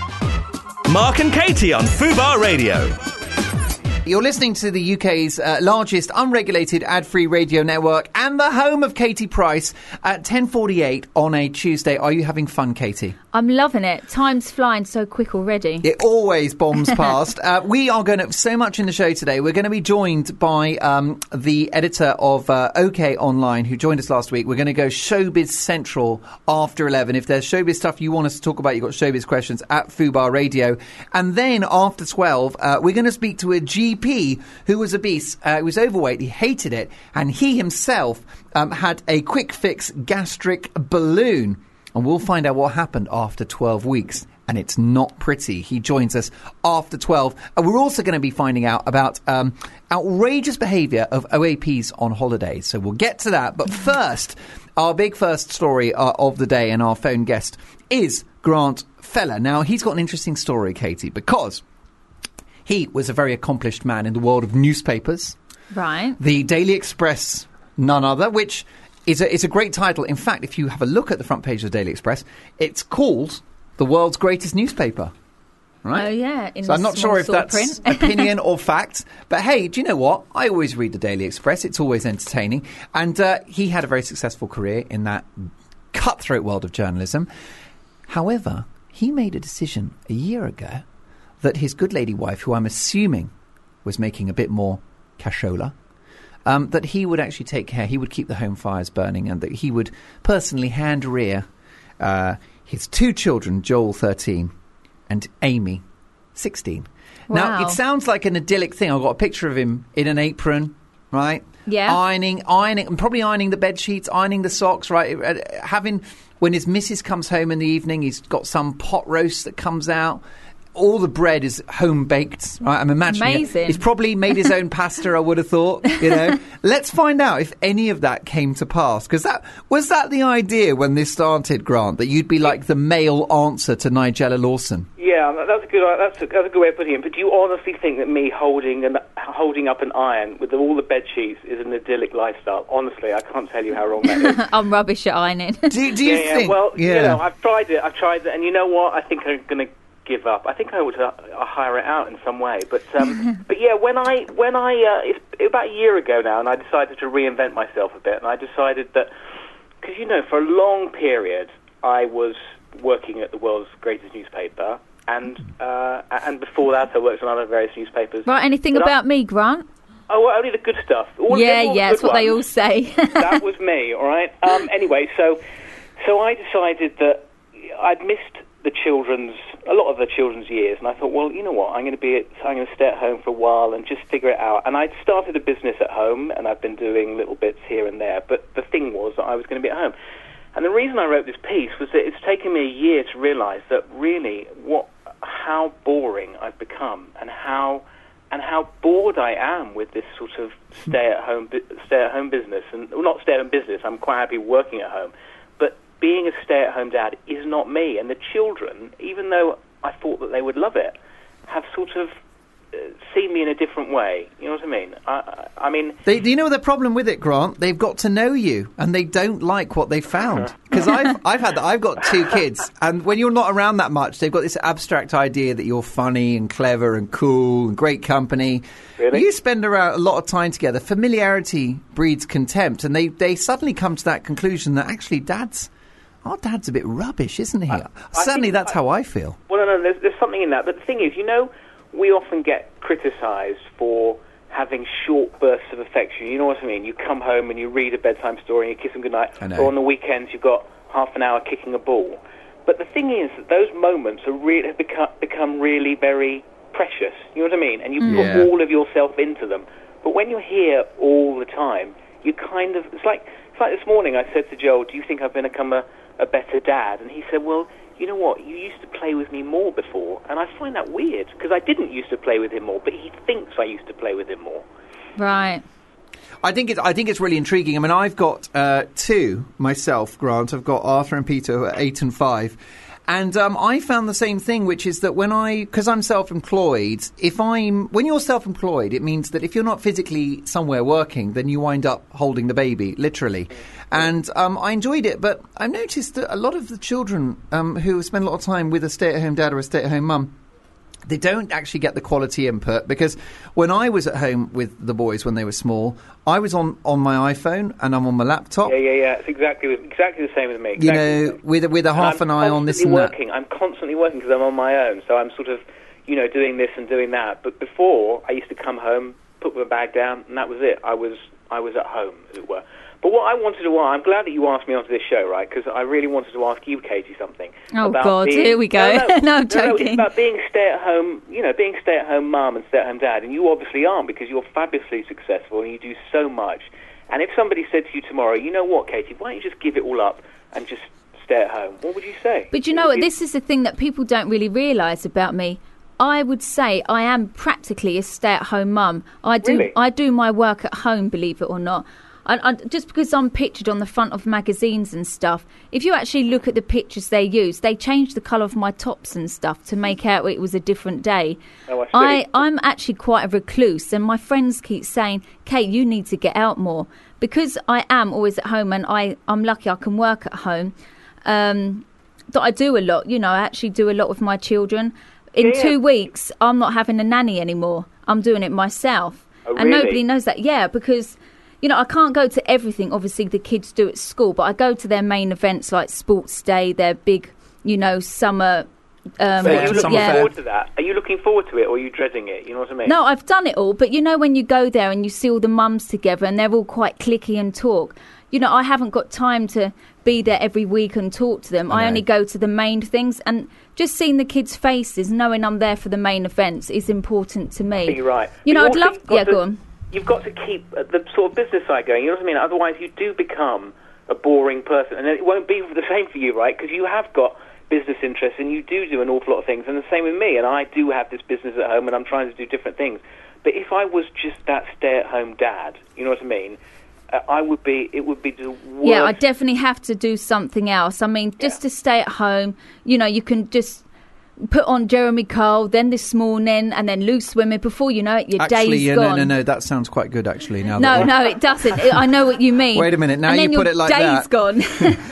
Speaker 1: Mark and Katie on Fubar Radio.
Speaker 2: You're listening to the U K's uh, largest unregulated ad-free radio network and the home of Katie Price at ten forty-eight on a Tuesday. Are you having fun, Katie?
Speaker 3: I'm loving it. Time's flying so quick already.
Speaker 2: It always bombs past. Uh, we are going to, so much in the show today, we're going to be joined by um, the editor of uh, OK Online, who joined us last week. We're going to go Showbiz Central after eleven. If there's showbiz stuff you want us to talk about, you've got showbiz questions at Fubar Radio. And then after twelve, uh, we're going to speak to a G P who was obese, uh, he was overweight, he hated it, and he himself um, had a quick fix gastric balloon. And we'll find out what happened after twelve weeks. And it's not pretty. He joins us after twelve. And we're also going to be finding out about um, outrageous behaviour of O A Ps on holidays. So we'll get to that. But first, our big first story uh, of the day, and our phone guest is Grant Feller. Now, he's got an interesting story, Katie, because he was a very accomplished man in the world of newspapers.
Speaker 3: Right.
Speaker 2: The Daily Express, none other, which is a, it's a great title. In fact, if you have a look at the front page of the Daily Express, it's called the world's greatest newspaper. Right?
Speaker 3: Oh, yeah. In
Speaker 2: So I'm
Speaker 3: the
Speaker 2: not
Speaker 3: small
Speaker 2: sure if
Speaker 3: sort of
Speaker 2: that's
Speaker 3: print.
Speaker 2: opinion or fact. But hey, do you know what? I always read the Daily Express. It's always entertaining. And uh, he had a very successful career in that cutthroat world of journalism. However, he made a decision a year ago that his good lady wife, who I'm assuming was making a bit more cashola, um, that he would actually take care, he would keep the home fires burning, and that he would personally hand rear uh, his two children, Joel, thirteen, and Amy, sixteen. Now,
Speaker 3: Wow.
Speaker 2: it sounds like an idyllic thing. I've got a picture of him in an apron, right?
Speaker 3: Yeah.
Speaker 2: Ironing, ironing, and probably ironing the bed sheets, ironing the socks, right? Uh, Having, when his missus comes home in the evening, he's got some pot roast that comes out. All the bread is home baked, right? I'm imagining
Speaker 3: Amazing.
Speaker 2: it. He's probably made his own pasta, I would have thought, you know. Let's find out if any of that came to pass. Because that was that the idea when this started, Grant, that you'd be like the male answer to Nigella Lawson?
Speaker 5: Yeah, that's a good. That's a, that's a good way of putting it. But do you honestly think that me holding and holding up an iron with all the bed sheets is an idyllic lifestyle? Honestly, I can't tell you how wrong that is.
Speaker 3: I'm rubbish at ironing.
Speaker 2: Do, do you
Speaker 5: yeah,
Speaker 2: think?
Speaker 5: Yeah, well,
Speaker 2: yeah.
Speaker 5: you know, I've tried it. I've tried it, and you know what? I think I'm going to give up. I think I ought to uh, hire it out in some way. But um, but yeah, when I when I uh, it's about a year ago now, and I decided to reinvent myself a bit, and I decided that because you know, for a long period, I was working at the world's greatest newspaper. And uh, and before that, I worked on other various newspapers.
Speaker 3: Right, anything
Speaker 5: but
Speaker 3: about
Speaker 5: I,
Speaker 3: me, Grant?
Speaker 5: Oh, well, only the good stuff. All,
Speaker 3: yeah,
Speaker 5: all
Speaker 3: yeah,
Speaker 5: the
Speaker 3: that's what
Speaker 5: ones.
Speaker 3: they all say.
Speaker 5: That was me, all right? Um, anyway, so so I decided that I'd missed the children's, a lot of the children's years, and I thought, well, you know what, I'm going to be, at, I'm going to stay at home for a while and just figure it out. And I'd started a business at home, and I've been doing little bits here and there, but the thing was that I was going to be at home. And the reason I wrote this piece was that it's taken me a year to realise that really what how boring I've become, and how and how bored I am with this sort of stay-at-home stay-at-home business, and well, not stay-at-home business. I'm quite happy working at home, but being a stay-at-home dad is not me. And the children, even though I thought that they would love it, have sort of uh, seen me in a different way. You know what I mean? I, I mean,
Speaker 2: They, do you know the problem with it, Grant? They've got to know you, and they don't like what they found. Because I've I've had that. I've got two kids, and when you're not around that much, they've got this abstract idea that you're funny and clever and cool and great company.
Speaker 5: Really?
Speaker 2: You spend around a lot of time together. Familiarity breeds contempt, and they, they suddenly come to that conclusion that actually, dad's our dad's a bit rubbish, isn't he?
Speaker 5: I,
Speaker 2: Certainly,
Speaker 5: I
Speaker 2: that's
Speaker 5: I,
Speaker 2: how I feel.
Speaker 5: Well, no, no, there's, there's something in that. But the thing is, you know, we often get criticised for having short bursts of affection. You know what I mean? You come home and you read a bedtime story and you kiss them goodnight.
Speaker 2: I know.
Speaker 5: Or on the weekends you've got half an hour kicking a ball. But the thing is that those moments are really, have become, become really very precious. You know what I mean? And you
Speaker 2: Mm.
Speaker 5: put
Speaker 2: Yeah.
Speaker 5: all of yourself into them. But when you're here all the time, you kind of... It's like, it's like this morning I said to Joel, do you think I've become a, a better dad? And he said, well, you know what, you used to play with me more before, and I find that weird, because I didn't used to play with him more, but he thinks I used to play with him more.
Speaker 3: Right.
Speaker 2: I think it's I think it's really intriguing. I mean, I've got uh, two myself, Grant. I've got Arthur and Peter, who are eight and five. And um, I found the same thing, which is that when I, because I'm self-employed, if I'm, when you're self-employed, it means that if you're not physically somewhere working, then you wind up holding the baby, literally. And um, I enjoyed it, but I've noticed that a lot of the children um, who spend a lot of time with a stay-at-home dad or a stay-at-home mum, they don't actually get the quality input, because when I was at home with the boys when they were small, I was on, on my iPhone and I'm on my laptop.
Speaker 5: Yeah, yeah, yeah. It's exactly exactly the same with me. Exactly
Speaker 2: You know, with with a half an eye on this and that.
Speaker 5: working. I'm constantly working because I'm on my own, so I'm sort of, you know, doing this and doing that. But before, I used to come home, put my bag down, and that was it. I was I was at home, as it were. But what I wanted to ask, I'm glad that you asked me onto this show, right? Because I really wanted to ask you, Katie, something.
Speaker 3: Oh,
Speaker 5: about
Speaker 3: God,
Speaker 5: being,
Speaker 3: here we go.
Speaker 5: No, no,
Speaker 3: No, I'm
Speaker 5: no,
Speaker 3: joking.
Speaker 5: it's about being stay-at-home, you know, being stay-at-home mum and stay-at-home dad. And you obviously aren't, because you're fabulously successful and you do so much. And if somebody said to you tomorrow, you know what, Katie, why don't you just give it all up and just stay at home? What would you say?
Speaker 3: But you know what? This is the thing that people don't really realise about me. I would say I am practically a stay-at-home mum. I do.
Speaker 5: Really?
Speaker 3: I do my work at home, believe it or not. And, and just because I'm pictured on the front of magazines and stuff, if you actually look at the pictures they use, they changed the colour of my tops and stuff to make out it was a different day.
Speaker 5: Oh, I see.
Speaker 3: I, I'm actually quite a recluse, and my friends keep saying, Kate, you need to get out more. Because I am always at home, and I, I'm lucky I can work at home, um, that I do a lot. You know, I actually do a lot with my children. In
Speaker 5: Yeah.
Speaker 3: two weeks, I'm not having a nanny anymore. I'm doing it myself.
Speaker 5: Oh,
Speaker 3: And
Speaker 5: really?
Speaker 3: nobody knows that. Yeah, because... You know, I can't go to everything, obviously, the kids do at school, but I go to their main events like Sports Day, their big, you know, summer... Um,
Speaker 5: So are
Speaker 2: Fair,
Speaker 5: you looking
Speaker 2: summer fair.
Speaker 5: forward to that? Are you looking forward to it, or are you dreading it? You know what I mean?
Speaker 3: No, I've done it all, but you know when you go there and you see all the mums together and they're all quite cliquey and talk, you know, I haven't got time to be there every week and talk to them.
Speaker 2: I
Speaker 3: I,
Speaker 2: know.
Speaker 3: only go to the main things, and just seeing the kids' faces, knowing I'm there for the main events is important to me.
Speaker 5: I think you're right.
Speaker 3: You
Speaker 5: But
Speaker 3: know,
Speaker 5: you
Speaker 3: I'd
Speaker 5: also
Speaker 3: love...
Speaker 5: got
Speaker 3: Yeah,
Speaker 5: to-
Speaker 3: go on.
Speaker 5: you've got to keep the sort of business side going. You know what I mean? Otherwise, you do become a boring person, and it won't be the same for you, right? Because you have got business interests, and you do do an awful lot of things, and the same with me. And I do have this business at home, and I'm trying to do different things. But if I was just that stay-at-home dad, you know what I mean? Uh, I would be. It would be the worst.
Speaker 3: Yeah, I definitely have to do something else. I mean, just
Speaker 5: Yeah.
Speaker 3: to stay at home, you know, you can just put on Jeremy Kyle, then This Morning, and then Loose Women. Before you know it, your
Speaker 2: Actually,
Speaker 3: day's
Speaker 2: yeah,
Speaker 3: gone.
Speaker 2: no, no, no, that sounds quite good, actually. Now
Speaker 3: No,
Speaker 2: that
Speaker 3: no, it doesn't. I know what you mean.
Speaker 2: Wait a minute, now
Speaker 3: and then
Speaker 2: you put
Speaker 3: your
Speaker 2: it like
Speaker 3: day's
Speaker 2: that.
Speaker 3: gone.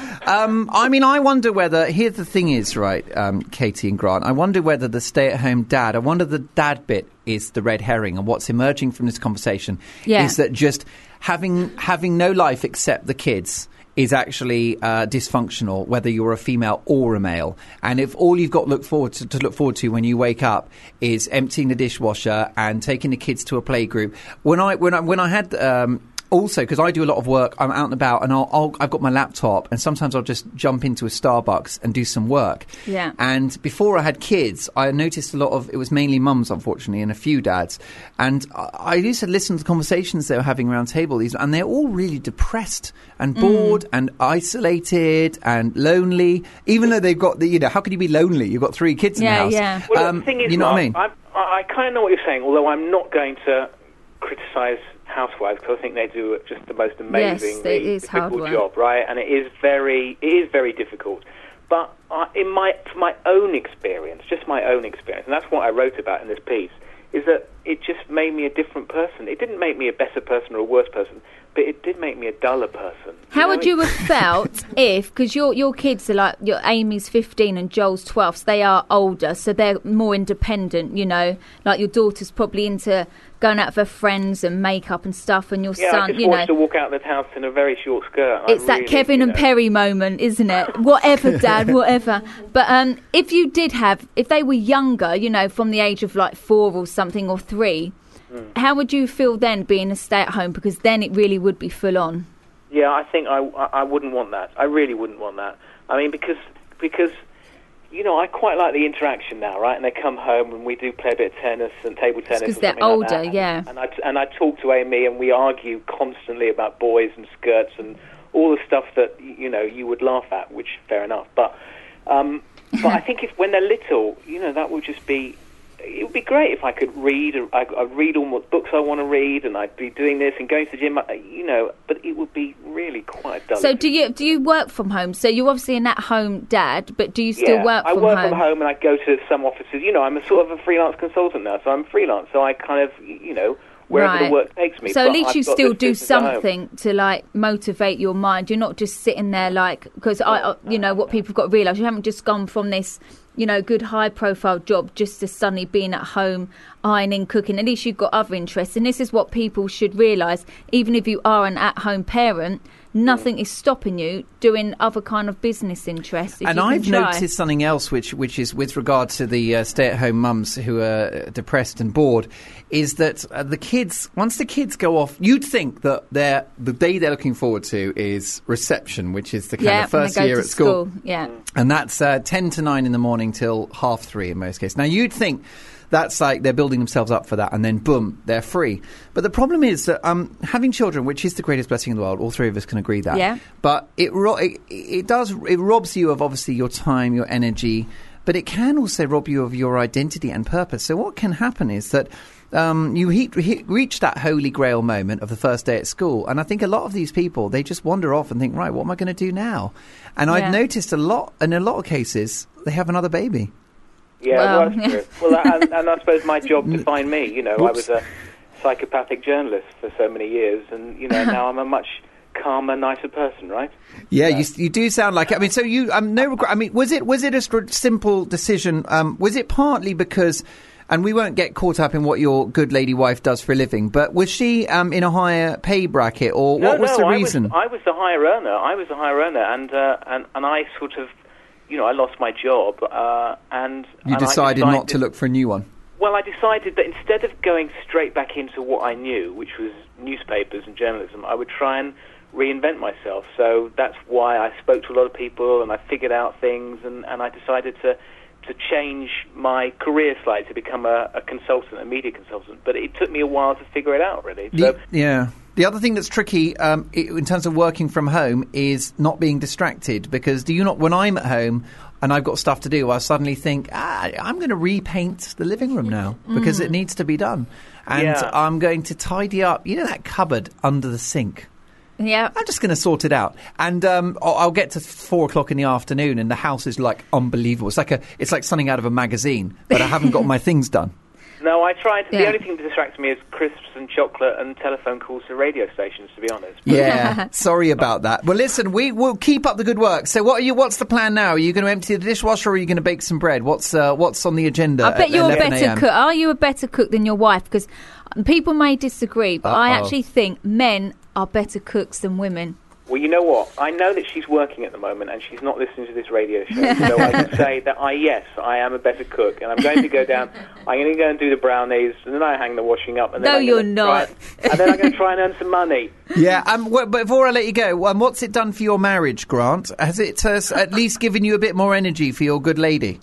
Speaker 2: Um, I mean, I wonder whether, here the thing is, right, um, Katie and Grant, I wonder whether the stay-at-home dad, I wonder the dad bit is the red herring, and what's emerging from this conversation
Speaker 3: Yeah.
Speaker 2: is that just having having no life except the kids is actually uh, dysfunctional, whether you're a female or a male. And if all you've got to look forward to, to look forward to when you wake up is emptying the dishwasher and taking the kids to a playgroup, when I when I when I had um, also, because I do a lot of work, I'm out and about, and I'll, I'll, I've got my laptop, and sometimes I'll just jump into a Starbucks and do some work.
Speaker 3: Yeah.
Speaker 2: And before I had kids, I noticed a lot of, it was mainly mums, unfortunately, and a few dads. And I, I used to listen to the conversations they were having around tables, and they're all really depressed and bored
Speaker 3: Mm.
Speaker 2: and isolated and lonely, even though they've got the, you know, how can you be lonely? You've got three kids in
Speaker 3: Yeah,
Speaker 2: the house.
Speaker 3: yeah.
Speaker 5: Well,
Speaker 2: Um,
Speaker 5: the thing is,
Speaker 2: you know
Speaker 5: Mark,
Speaker 2: what I mean?
Speaker 5: I, I, I kind of know what you're saying, although I'm not going to criticise housewives because I think they do just the most amazing,
Speaker 3: Yes, it is hard
Speaker 5: difficult
Speaker 3: work.
Speaker 5: job, right? And it is very, it is very difficult. But uh, in my, from my own experience, just my own experience, and that's what I wrote about in this piece, is that it just made me a different person. It didn't make me a better person or a worse person, but it did make me a duller person.
Speaker 3: How
Speaker 5: know?
Speaker 3: would you have felt if, because your your kids are like, your Amy's fifteen and Joel's twelve, so they are older, so they're more independent, you know, like your daughter's probably into going out with her friends and makeup and stuff, and your
Speaker 5: Yeah, I
Speaker 3: son,
Speaker 5: just
Speaker 3: you know.
Speaker 5: watched her walk out of the house in a very short skirt. I
Speaker 3: It's that
Speaker 5: really,
Speaker 3: Kevin
Speaker 5: you
Speaker 3: and
Speaker 5: know,
Speaker 3: Perry moment, isn't it? Whatever, Dad, whatever. But um, if you did have, if they were younger, you know, from the age of like four or something or three,
Speaker 5: Mm.
Speaker 3: how would you feel then being a stay-at-home? Because then it really would be full on.
Speaker 5: Yeah, I think I, I, I wouldn't want that. I really wouldn't want that. I mean, because, because, you know, I quite like the interaction now, right? And they come home and we do play a bit of tennis and table tennis.
Speaker 3: because
Speaker 5: or
Speaker 3: they're
Speaker 5: something like
Speaker 3: older,
Speaker 5: that. And-
Speaker 3: yeah.
Speaker 5: And I, and I talk to Amy and we argue constantly about boys and skirts and all the stuff that, you know, you would laugh at, which, fair enough. But, um, but I think if when they're little, you know, that would just be... It would be great if I could read. I, I'd read all the books I want to read, and I'd be doing this and going to the gym. You know, but it would be really quite dull.
Speaker 3: So do you do you work from home? So you're obviously an at-home dad, but do you still
Speaker 5: yeah,
Speaker 3: work
Speaker 5: I
Speaker 3: from
Speaker 5: work
Speaker 3: home?
Speaker 5: from home, and I go to some offices. You know, I'm a sort of a freelance consultant now, so I'm freelance. So I kind of, you know, wherever
Speaker 3: Right.
Speaker 5: the work takes me.
Speaker 3: So
Speaker 5: but
Speaker 3: at least
Speaker 5: I've
Speaker 3: you
Speaker 5: got
Speaker 3: still
Speaker 5: this
Speaker 3: do
Speaker 5: business at home.
Speaker 3: something to like motivate your mind. You're not just sitting there like, because I, I, you know, what people have got to realise, you haven't just gone from this, you know, good high profile job just to suddenly being at home, ironing, cooking. At least you've got other interests. And this is what people should realise. Even if you are an at home parent, nothing is stopping you doing other kind of business interests. If
Speaker 2: And
Speaker 3: you can
Speaker 2: I've
Speaker 3: try.
Speaker 2: noticed something else, which which is with regard to the uh, stay-at-home mums who are depressed and bored, is that uh, the kids, once the kids go off, you'd think that they're, the day they're looking forward to is reception, which is the kind
Speaker 3: yeah,
Speaker 2: of first
Speaker 3: when they go
Speaker 2: year
Speaker 3: to
Speaker 2: at school.
Speaker 3: Yeah.
Speaker 2: And that's uh, ten to nine in the morning till half three in most cases. Now, you'd think that's like they're building themselves up for that, and then boom, they're free. But the problem is that um, having children, which is the greatest blessing in the world, all three of us can agree that.
Speaker 3: Yeah.
Speaker 2: But it, ro- it it does it robs you of obviously your time, your energy, but it can also rob you of your identity and purpose. So what can happen is that um, you he- he- reach that holy grail moment of the first day at school, and I think a lot of these people, they just wander off and think, right, what am I going to do now? And
Speaker 3: Yeah.
Speaker 2: I've noticed a lot, in a lot of cases, they have another baby.
Speaker 5: Yeah,
Speaker 3: Well,
Speaker 5: well, that's
Speaker 3: yeah.
Speaker 5: true. Well, and, and I suppose my job defined me. You know, I
Speaker 2: Whoops.
Speaker 5: was a psychopathic journalist for so many years, and you know, now I'm a much calmer, nicer person, right?
Speaker 2: Yeah, you, you do sound like it. I mean, so you, um, no regret. I mean, was it was it a str- simple decision? Um, was it partly because, and we won't get caught up in what your good lady wife does for a living, but was she um, in a higher pay bracket, or
Speaker 5: No,
Speaker 2: what was
Speaker 5: no,
Speaker 2: the
Speaker 5: I
Speaker 2: reason?
Speaker 5: Was, I was the higher earner. I was the higher earner, and uh, and and I sort of, you know, I lost my job, uh, and
Speaker 2: you
Speaker 5: and I
Speaker 2: decided not to
Speaker 5: decided-
Speaker 2: look for a new one.
Speaker 5: Well, I decided that instead of going straight back into what I knew, which was newspapers and journalism, I would try and reinvent myself. So that's why I spoke to a lot of people and I figured out things, and, and I decided to to change my career slightly, to become a, a consultant, a media consultant. But it took me a while to figure it out, really. So,
Speaker 2: the, yeah. The other thing that's tricky um, in terms of working from home is not being distracted, because do you not, when I'm at home and I've got stuff to do, I suddenly think, ah, I'm going to repaint the living room now because mm. it needs to be done. And
Speaker 5: yeah.
Speaker 2: I'm going to tidy up, you know, that cupboard under the sink.
Speaker 3: Yeah,
Speaker 2: I'm just going to sort it out, and um, I'll, I'll get to four o'clock in the afternoon, and the house is like unbelievable. It's like a, it's like something out of a magazine, but I haven't got my things done.
Speaker 5: No, I tried.
Speaker 3: Yeah.
Speaker 5: The only thing that distracts me is crisps and chocolate and telephone calls to radio stations, to be honest.
Speaker 2: Yeah, sorry about that. Well, listen, we will keep up the good work. So, what are you? What's the plan now? Are you going to empty the dishwasher, or are you going to bake some bread? What's uh, what's on the agenda?
Speaker 3: I bet
Speaker 2: at
Speaker 3: you're a
Speaker 2: eleven
Speaker 3: better
Speaker 2: a m?
Speaker 3: cook. Are you a better cook than your wife? Because people may disagree, but
Speaker 2: Uh-oh.
Speaker 3: I actually think men are better cooks than women.
Speaker 5: Well, you know what? I know that she's working at the moment and she's not listening to this radio show, so I can say that I, yes, I am a better cook, and I'm going to go down, I'm going to go and do the brownies, and then I hang the washing up, and then
Speaker 3: No,
Speaker 5: I'm
Speaker 3: you're
Speaker 5: gonna
Speaker 3: not.
Speaker 5: Try, and then I'm going to try and earn some money.
Speaker 2: Yeah, um, well, but before I let you go, um, what's it done for your marriage, Grant? Has it uh, at least given you a bit more energy for your good lady?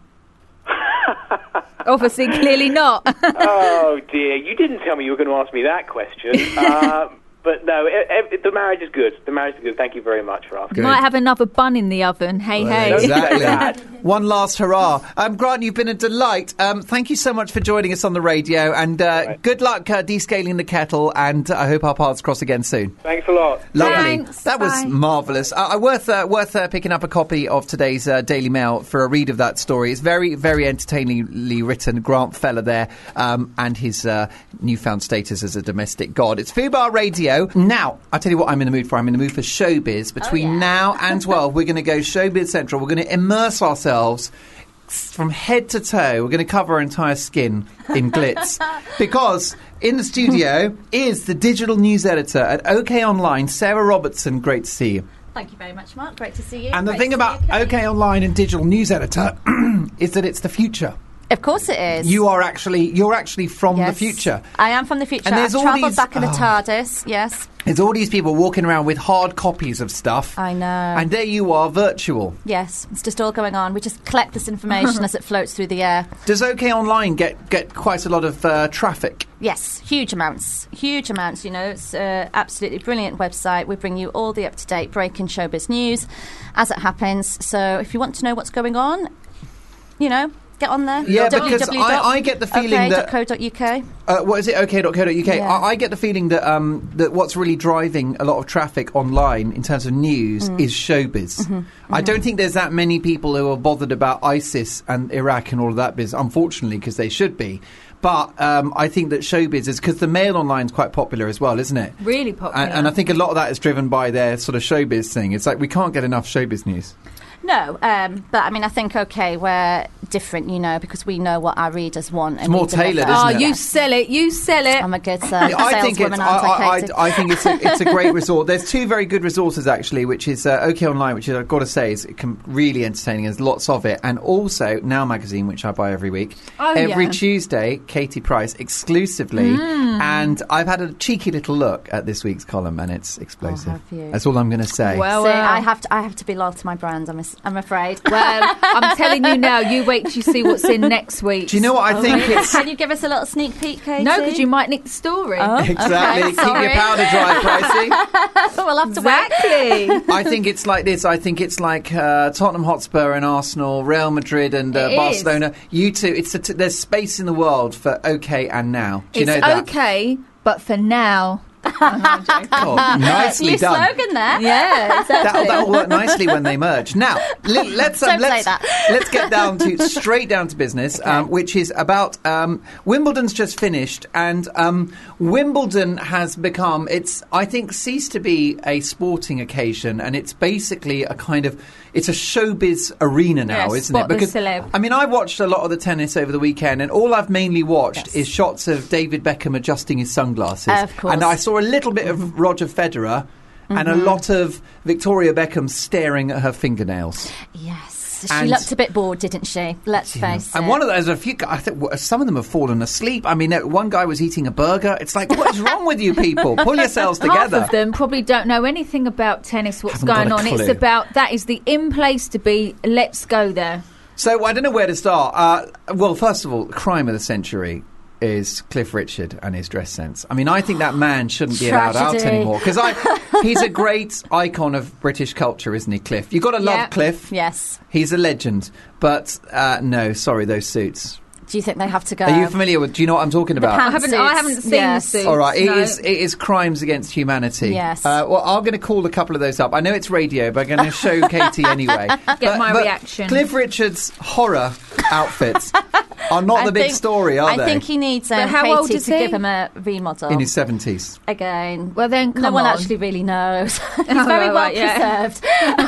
Speaker 3: Obviously, clearly not.
Speaker 5: Oh, dear. You didn't tell me you were going to ask me that question. Uh, but no, it, it, the marriage is good. The marriage is good. Thank you very much for asking.
Speaker 2: Good.
Speaker 3: Might have another bun in the oven. Hey,
Speaker 2: Well,
Speaker 3: hey.
Speaker 2: exactly. One last hurrah. Um, Grant, you've been a delight. Um, thank you so much for joining us on the radio, and uh,
Speaker 5: Right.
Speaker 2: good luck uh, descaling the kettle, and I hope our paths cross again soon.
Speaker 5: Thanks a lot.
Speaker 2: Lovely.
Speaker 3: Thanks.
Speaker 2: That was
Speaker 3: Bye.
Speaker 2: marvellous. Uh, uh, worth uh, worth uh, picking up a copy of today's uh, Daily Mail for a read of that story. It's very, very entertainingly written. Grant Feller there, um, and his uh, newfound status as a domestic god. It's Fubar Radio. Now, I'll tell you what I'm in the mood for. I'm in the mood for showbiz. Between
Speaker 4: Oh, yeah.
Speaker 2: now and twelve, we're going to go Showbiz Central. We're going to immerse ourselves from head to toe. We're going to cover our entire skin in glitz. Because in the studio is the digital news editor at OK Online, Sarah Robertson. Great to see you.
Speaker 6: Thank you very much, Mark. Great to see you.
Speaker 2: And the
Speaker 6: Great
Speaker 2: thing
Speaker 6: to
Speaker 2: about
Speaker 6: see you, Kate.
Speaker 2: OK Online and digital news editor is that it's the future.
Speaker 6: Of course it is.
Speaker 2: You are actually you're actually from
Speaker 6: Yes.
Speaker 2: the future.
Speaker 6: I am from the future.
Speaker 2: And there's
Speaker 6: I've
Speaker 2: all
Speaker 6: travelled
Speaker 2: these-
Speaker 6: back in the
Speaker 2: oh.
Speaker 6: TARDIS, yes.
Speaker 2: There's all these people walking around with hard copies of stuff.
Speaker 6: I know.
Speaker 2: And there you are, virtual.
Speaker 6: Yes, it's just all going on. We just collect this information as it floats through the air.
Speaker 2: Does OK Online get, get quite a lot of uh, traffic?
Speaker 6: Yes, huge amounts. Huge amounts, you know. It's an absolutely brilliant website. We bring you all the up-to-date breaking showbiz news as it happens. So if you want to know what's going on, you know, get on there.
Speaker 2: Yeah, because I- I get the feeling that-
Speaker 6: .co dot U K.
Speaker 2: Uh, what is it? OK dot co dot U K.
Speaker 6: Yeah.
Speaker 2: I, I get the feeling that um, that what's really driving a lot of traffic online in terms of news
Speaker 6: Mm.
Speaker 2: is showbiz.
Speaker 6: Mm-hmm.
Speaker 2: I don't think there's that many people who are bothered about ISIS and Iraq and all of that business, unfortunately, because they should be. But um, I think that showbiz is, because the Mail Online is quite popular as well, isn't it?
Speaker 3: Really popular.
Speaker 2: And, and I think a lot of that is driven by their sort of showbiz thing. It's like we can't get enough showbiz news.
Speaker 6: No, um, but I mean, I think, okay, we're different, you know, because we know what our readers want.
Speaker 2: It's more
Speaker 6: we deliver.
Speaker 2: tailored,
Speaker 3: Oh,
Speaker 2: isn't it?
Speaker 3: you sell it. You sell it.
Speaker 6: I'm a good uh,
Speaker 2: Yeah, I think it's.
Speaker 6: saleswoman,
Speaker 2: I,
Speaker 6: aren't I,
Speaker 2: I,
Speaker 6: Katie?
Speaker 2: I, I think it's a, it's a great resort. There's two very good resources actually, which is uh, OK Online, which is, I've got to say is com- really entertaining. There's lots of it, and also Now Magazine, which I buy every week.
Speaker 3: Oh,
Speaker 2: every
Speaker 3: yeah.
Speaker 2: Tuesday, Katie Price exclusively, and I've had a cheeky little look at this week's column, and it's explosive.
Speaker 6: Oh, have you?
Speaker 2: That's all I'm going to say.
Speaker 3: Well,
Speaker 6: See,
Speaker 3: well.
Speaker 6: I have to. I have to be loyal to my brand. I'm. as- I'm afraid.
Speaker 3: Well, I'm telling you now, you wait till you see what's in next week.
Speaker 2: Do you know what I think? It's
Speaker 6: Can you give us a little sneak peek, Katie?
Speaker 3: No, because you might nick the story.
Speaker 6: Oh,
Speaker 2: exactly
Speaker 6: okay,
Speaker 2: keep your
Speaker 6: sorry.
Speaker 2: powder dry, Pricey.
Speaker 6: We'll have to wait.
Speaker 3: Exactly.
Speaker 2: I think it's like this. I think it's like uh, Tottenham Hotspur and Arsenal, Real Madrid and uh,
Speaker 3: It is.
Speaker 2: Barcelona. You two, it's a t- there's space in the world for OK and Now. Do you
Speaker 3: It's
Speaker 2: know that?
Speaker 3: okay, but for now.
Speaker 2: Oh, nicely
Speaker 6: New
Speaker 2: done.
Speaker 6: slogan there.
Speaker 3: Yeah, exactly.
Speaker 2: That'll, that'll work nicely when they merge. Now, let, let's um,
Speaker 6: Don't say
Speaker 2: let's
Speaker 6: that.
Speaker 2: let's get down to straight down to business, um, which is about um, Wimbledon's just finished, and um, Wimbledon has become it's I think ceased to be a sporting occasion, and it's basically a kind of it's a showbiz arena now,
Speaker 3: Yes,
Speaker 2: isn't it?
Speaker 3: spot the celeb.
Speaker 2: I mean, I watched a lot of the tennis over the weekend, and all I've mainly watched
Speaker 6: Yes.
Speaker 2: is shots of David Beckham adjusting his sunglasses,
Speaker 6: Of course.
Speaker 2: and I saw a little bit of Roger Federer. And a lot of Victoria Beckham staring at her fingernails.
Speaker 6: Yes. She
Speaker 2: And-
Speaker 6: looked a bit bored, didn't she? Let's face
Speaker 2: And
Speaker 6: it.
Speaker 2: one of those, a few, I think w- some of them have fallen asleep. I mean, uh, one guy was eating a burger. It's like, what is wrong with you people? Pull yourselves
Speaker 3: Half
Speaker 2: together.
Speaker 3: of them probably don't know anything about tennis, what's
Speaker 2: Haven't got
Speaker 3: going
Speaker 2: a
Speaker 3: on. It's
Speaker 2: clue.
Speaker 3: about, that is the in place to be, let's go there.
Speaker 2: So I don't know where to start. Uh, well, first of all, crime of the century is Cliff Richard and his dress sense. I mean, I think that man shouldn't be allowed out
Speaker 6: Tragedy.
Speaker 2: anymore because I he's a great icon of British culture, isn't he, Cliff? You've got to love
Speaker 6: Yep.
Speaker 2: Cliff.
Speaker 6: Yes.
Speaker 2: He's a legend. But uh, no, sorry, those suits.
Speaker 6: Do you think they have to go?
Speaker 2: Are you familiar with? Do you know what I'm talking about?
Speaker 6: pants-
Speaker 3: I haven't. I haven't seen
Speaker 6: Yes.
Speaker 3: the suits.
Speaker 2: All right, it
Speaker 3: no.
Speaker 2: is it is crimes against humanity.
Speaker 6: Yes.
Speaker 2: Uh, well, I'm going to call a couple of those up. I know it's radio, but I'm going to show Katie anyway.
Speaker 3: Get my reaction.
Speaker 2: Cliff Richard's horror outfits are not
Speaker 6: I
Speaker 2: the big
Speaker 6: think-
Speaker 2: story, are
Speaker 6: I
Speaker 2: they?
Speaker 6: think he needs um,
Speaker 3: But how
Speaker 6: Katie
Speaker 3: old is
Speaker 6: to
Speaker 3: he?
Speaker 6: give him a remodel.
Speaker 2: In his seventies.
Speaker 6: Again.
Speaker 3: Well, then,
Speaker 6: no
Speaker 3: come
Speaker 6: one
Speaker 3: on.
Speaker 6: actually really knows. He's
Speaker 3: Oh,
Speaker 6: very
Speaker 3: right,
Speaker 6: well
Speaker 3: yeah.
Speaker 6: preserved.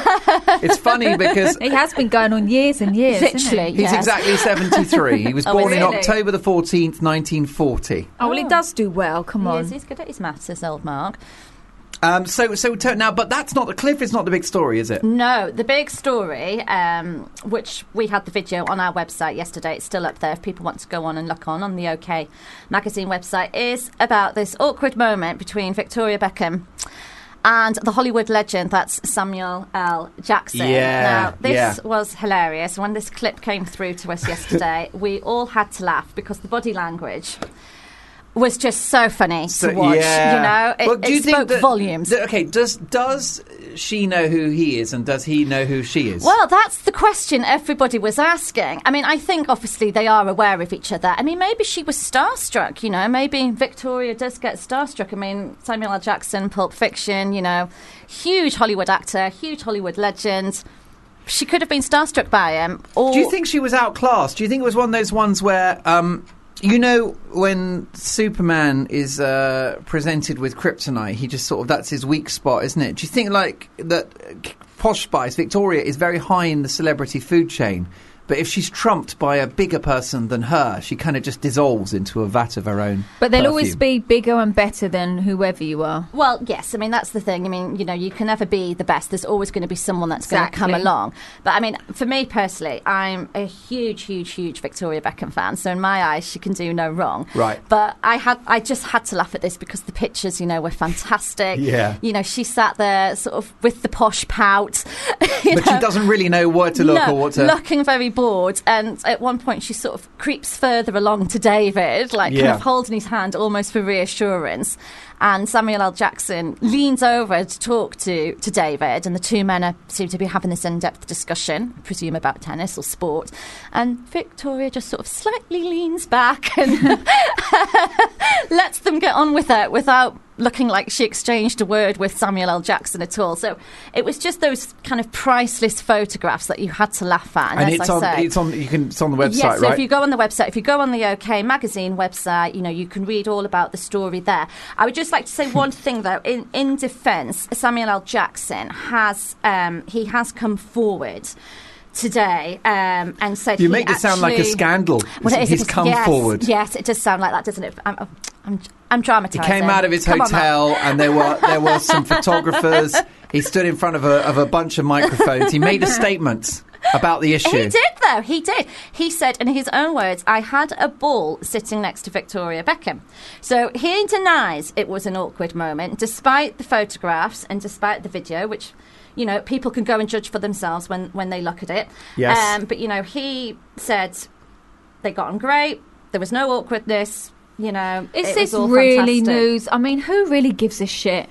Speaker 2: It's funny because
Speaker 3: He has been going on years and years. isn't he?
Speaker 6: Literally.
Speaker 2: he's
Speaker 6: yes.
Speaker 2: exactly seventy-three. He was
Speaker 6: Oh,
Speaker 2: born in
Speaker 6: really?
Speaker 2: October the fourteenth, nineteen forty.
Speaker 3: Oh well, he does do well. Come
Speaker 6: He
Speaker 3: on.
Speaker 6: is, he's good at his maths, this old Mark.
Speaker 2: Um, so, so to, now, but that's not the Cliff. Is not the big story, is it?
Speaker 6: No, the big story, um, which we had the video on our website yesterday, it's still up there if people want to go on and look on, on the OK magazine website, is about this awkward moment between Victoria Beckham and the Hollywood legend, that's Samuel L. Jackson.
Speaker 2: Yeah,
Speaker 6: Now, this
Speaker 2: yeah.
Speaker 6: was hilarious. When this clip came through to us yesterday, we all had to laugh because the body language was just so funny
Speaker 2: So,
Speaker 6: to watch.
Speaker 2: yeah.
Speaker 6: You know, it,
Speaker 2: Well, do you
Speaker 6: it
Speaker 2: think
Speaker 6: spoke
Speaker 2: that-
Speaker 6: volumes.
Speaker 2: that- okay, does does she know who he is, and does he know who she is?
Speaker 6: Well, that's the question everybody was asking. I mean, I think obviously they are aware of each other. I mean, maybe she was starstruck, you know, maybe Victoria does get starstruck. I mean, Samuel L. Jackson, Pulp Fiction, you know, huge Hollywood actor, huge Hollywood legend. She could have been starstruck by him. Or
Speaker 2: Do you think she was outclassed? Do you think it was one of those ones where, um, you know, when Superman is uh, presented with kryptonite, he just sort of, that's his weak spot, isn't it? Do you think, like, that uh, Posh Spice, Victoria, is very high in the celebrity food chain, but if she's trumped by a bigger person than her, she kind of just dissolves into a vat of her own
Speaker 3: But they'll
Speaker 2: perfume.
Speaker 3: always be bigger and better than whoever you are.
Speaker 6: Well, yes. I mean, that's the thing. I mean, you know, you can never be the best. There's always going to be someone that's going to come
Speaker 3: Exactly.
Speaker 6: along. But I mean, for me personally, I'm a huge, huge, huge Victoria Beckham fan. So in my eyes, she can do no wrong.
Speaker 2: Right.
Speaker 6: But I had, I just had to laugh at this because the pictures, you know, were fantastic.
Speaker 2: Yeah.
Speaker 6: You know, she sat there sort of with the posh pout. you
Speaker 2: But she
Speaker 6: know.
Speaker 2: doesn't really know where to look
Speaker 6: No,
Speaker 2: or what to...
Speaker 6: looking very bored, and at one point she sort of creeps further along to David, like kind
Speaker 2: Yeah.
Speaker 6: of holding his hand almost for reassurance. And Samuel L. Jackson leans over to talk to, to David, and the two men are, seem to be having this in-depth discussion, I presume about tennis or sport. And Victoria just sort of slightly leans back and lets them get on with it without looking like she exchanged a word with Samuel L. Jackson at all. So it was just those kind of priceless photographs that you had to laugh at. And,
Speaker 2: And
Speaker 6: as
Speaker 2: it's
Speaker 6: I
Speaker 2: on,
Speaker 6: say,
Speaker 2: it's on, you can, it's on the website,
Speaker 6: yes, so
Speaker 2: right?
Speaker 6: if you go on the website, if you go on the OK magazine website, you know, you can read all about the story there. I would just like to say one thing though, in in defence, Samuel L. Jackson has um, he has come forward today um, and said
Speaker 2: You
Speaker 6: he
Speaker 2: make this sound like a
Speaker 6: actually-
Speaker 2: scandal.
Speaker 6: Well, it is,
Speaker 2: He's
Speaker 6: it is-
Speaker 2: come
Speaker 6: yes,
Speaker 2: forward.
Speaker 6: Yes, it does sound like that, doesn't it? I'm, I'm, I'm
Speaker 2: He
Speaker 6: dramatising.
Speaker 2: came out of his
Speaker 6: Come on, Matt.
Speaker 2: hotel, and there were there were some photographers. He stood in front of a of a bunch of microphones. He made a statement about the issue.
Speaker 6: He did, though. He did. He said, in his own words, I had a ball sitting next to Victoria Beckham. So he denies it was an awkward moment, despite the photographs and despite the video, which, you know, people can go and judge for themselves when, when they look at it.
Speaker 2: Yes.
Speaker 6: Um, but, you know, he said they got on great. There was no awkwardness. You know,
Speaker 3: Is
Speaker 6: it
Speaker 3: this
Speaker 6: was all
Speaker 3: really
Speaker 6: fantastic.
Speaker 3: news? I mean, who really gives a shit?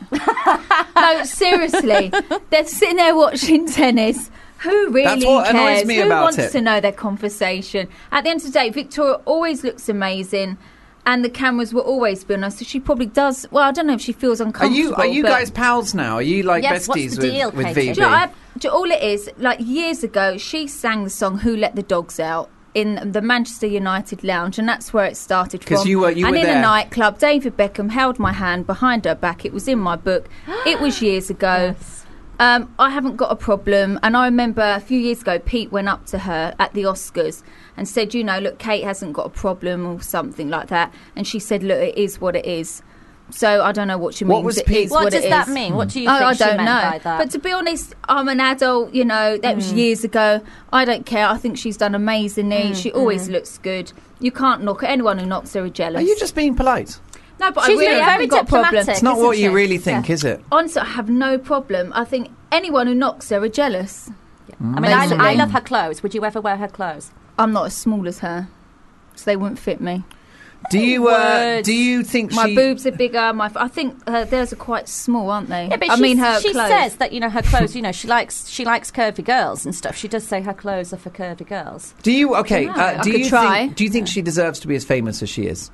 Speaker 3: No, seriously. They're sitting there watching tennis. Who really
Speaker 2: That's what
Speaker 3: cares?
Speaker 2: annoys me
Speaker 3: Who
Speaker 2: about
Speaker 3: wants
Speaker 2: it.
Speaker 3: to know their conversation? At the end of the day, Victoria always looks amazing, and the cameras will always be on her, so she probably does. Well, I don't know if she feels
Speaker 2: Are
Speaker 3: uncomfortable.
Speaker 2: you are you
Speaker 3: but-
Speaker 2: guys pals now? Are you like
Speaker 6: Yes, what's
Speaker 2: besties
Speaker 6: the deal,
Speaker 2: with, with
Speaker 6: Katie?
Speaker 2: V B?
Speaker 3: Do you know, I, do, all it is, like years ago, she sang the song "Who Let the Dogs Out" in the Manchester United lounge, and that's where it started from.
Speaker 2: 'Cause you were- you
Speaker 3: and
Speaker 2: were
Speaker 3: in
Speaker 2: there.
Speaker 3: a nightclub, David Beckham held my hand behind her back. It was in my book. It was years ago. Um, I haven't got a problem. And I remember a few years ago, Pete went up to her at the Oscars and said, you know, look, Kate hasn't got a problem or something like that. And she said, look, it is what it is. So I don't know what she means.
Speaker 2: What was
Speaker 3: It
Speaker 2: Pete-
Speaker 3: is
Speaker 6: What
Speaker 3: what
Speaker 6: does
Speaker 3: it
Speaker 6: that
Speaker 3: is.
Speaker 6: mean? What do you
Speaker 3: I,
Speaker 6: think
Speaker 3: I
Speaker 6: she
Speaker 3: don't
Speaker 6: meant
Speaker 3: know.
Speaker 6: by that?
Speaker 3: But to be honest, I'm an adult, you know, that was years ago. I don't care. I think she's done amazingly. She always looks good. You can't knock her. Anyone who knocks her are jealous.
Speaker 2: Are you just being polite?
Speaker 3: No, but
Speaker 6: She's
Speaker 3: I really
Speaker 6: being
Speaker 3: haven't
Speaker 6: very
Speaker 3: got a problem.
Speaker 6: diplomatic.
Speaker 2: It's not
Speaker 6: Isn't
Speaker 2: what you
Speaker 6: she?
Speaker 2: really think,
Speaker 6: Yeah.
Speaker 2: is it?
Speaker 3: Honestly, I have no problem. I think anyone who knocks her are jealous.
Speaker 6: Yeah. I mean, I,
Speaker 2: Amazing.
Speaker 6: I love her clothes. Would you ever wear her clothes?
Speaker 3: I'm not as small as her, so they wouldn't fit me.
Speaker 2: Do you uh,
Speaker 6: Would.
Speaker 2: do you think
Speaker 3: My
Speaker 2: she...
Speaker 3: boobs are bigger. My I think uh, theirs are quite small, aren't they?
Speaker 6: Yeah, but
Speaker 3: I
Speaker 6: she,
Speaker 3: mean, her
Speaker 6: she
Speaker 3: clothes.
Speaker 6: says that, you know, her clothes, you know, she likes she likes curvy girls and stuff. She does say her clothes are for curvy girls.
Speaker 2: Do you okay?
Speaker 3: Dunno,
Speaker 2: Uh,
Speaker 3: I
Speaker 2: do
Speaker 3: could
Speaker 2: you
Speaker 3: try.
Speaker 2: think? Do you think she deserves to be as famous as she is?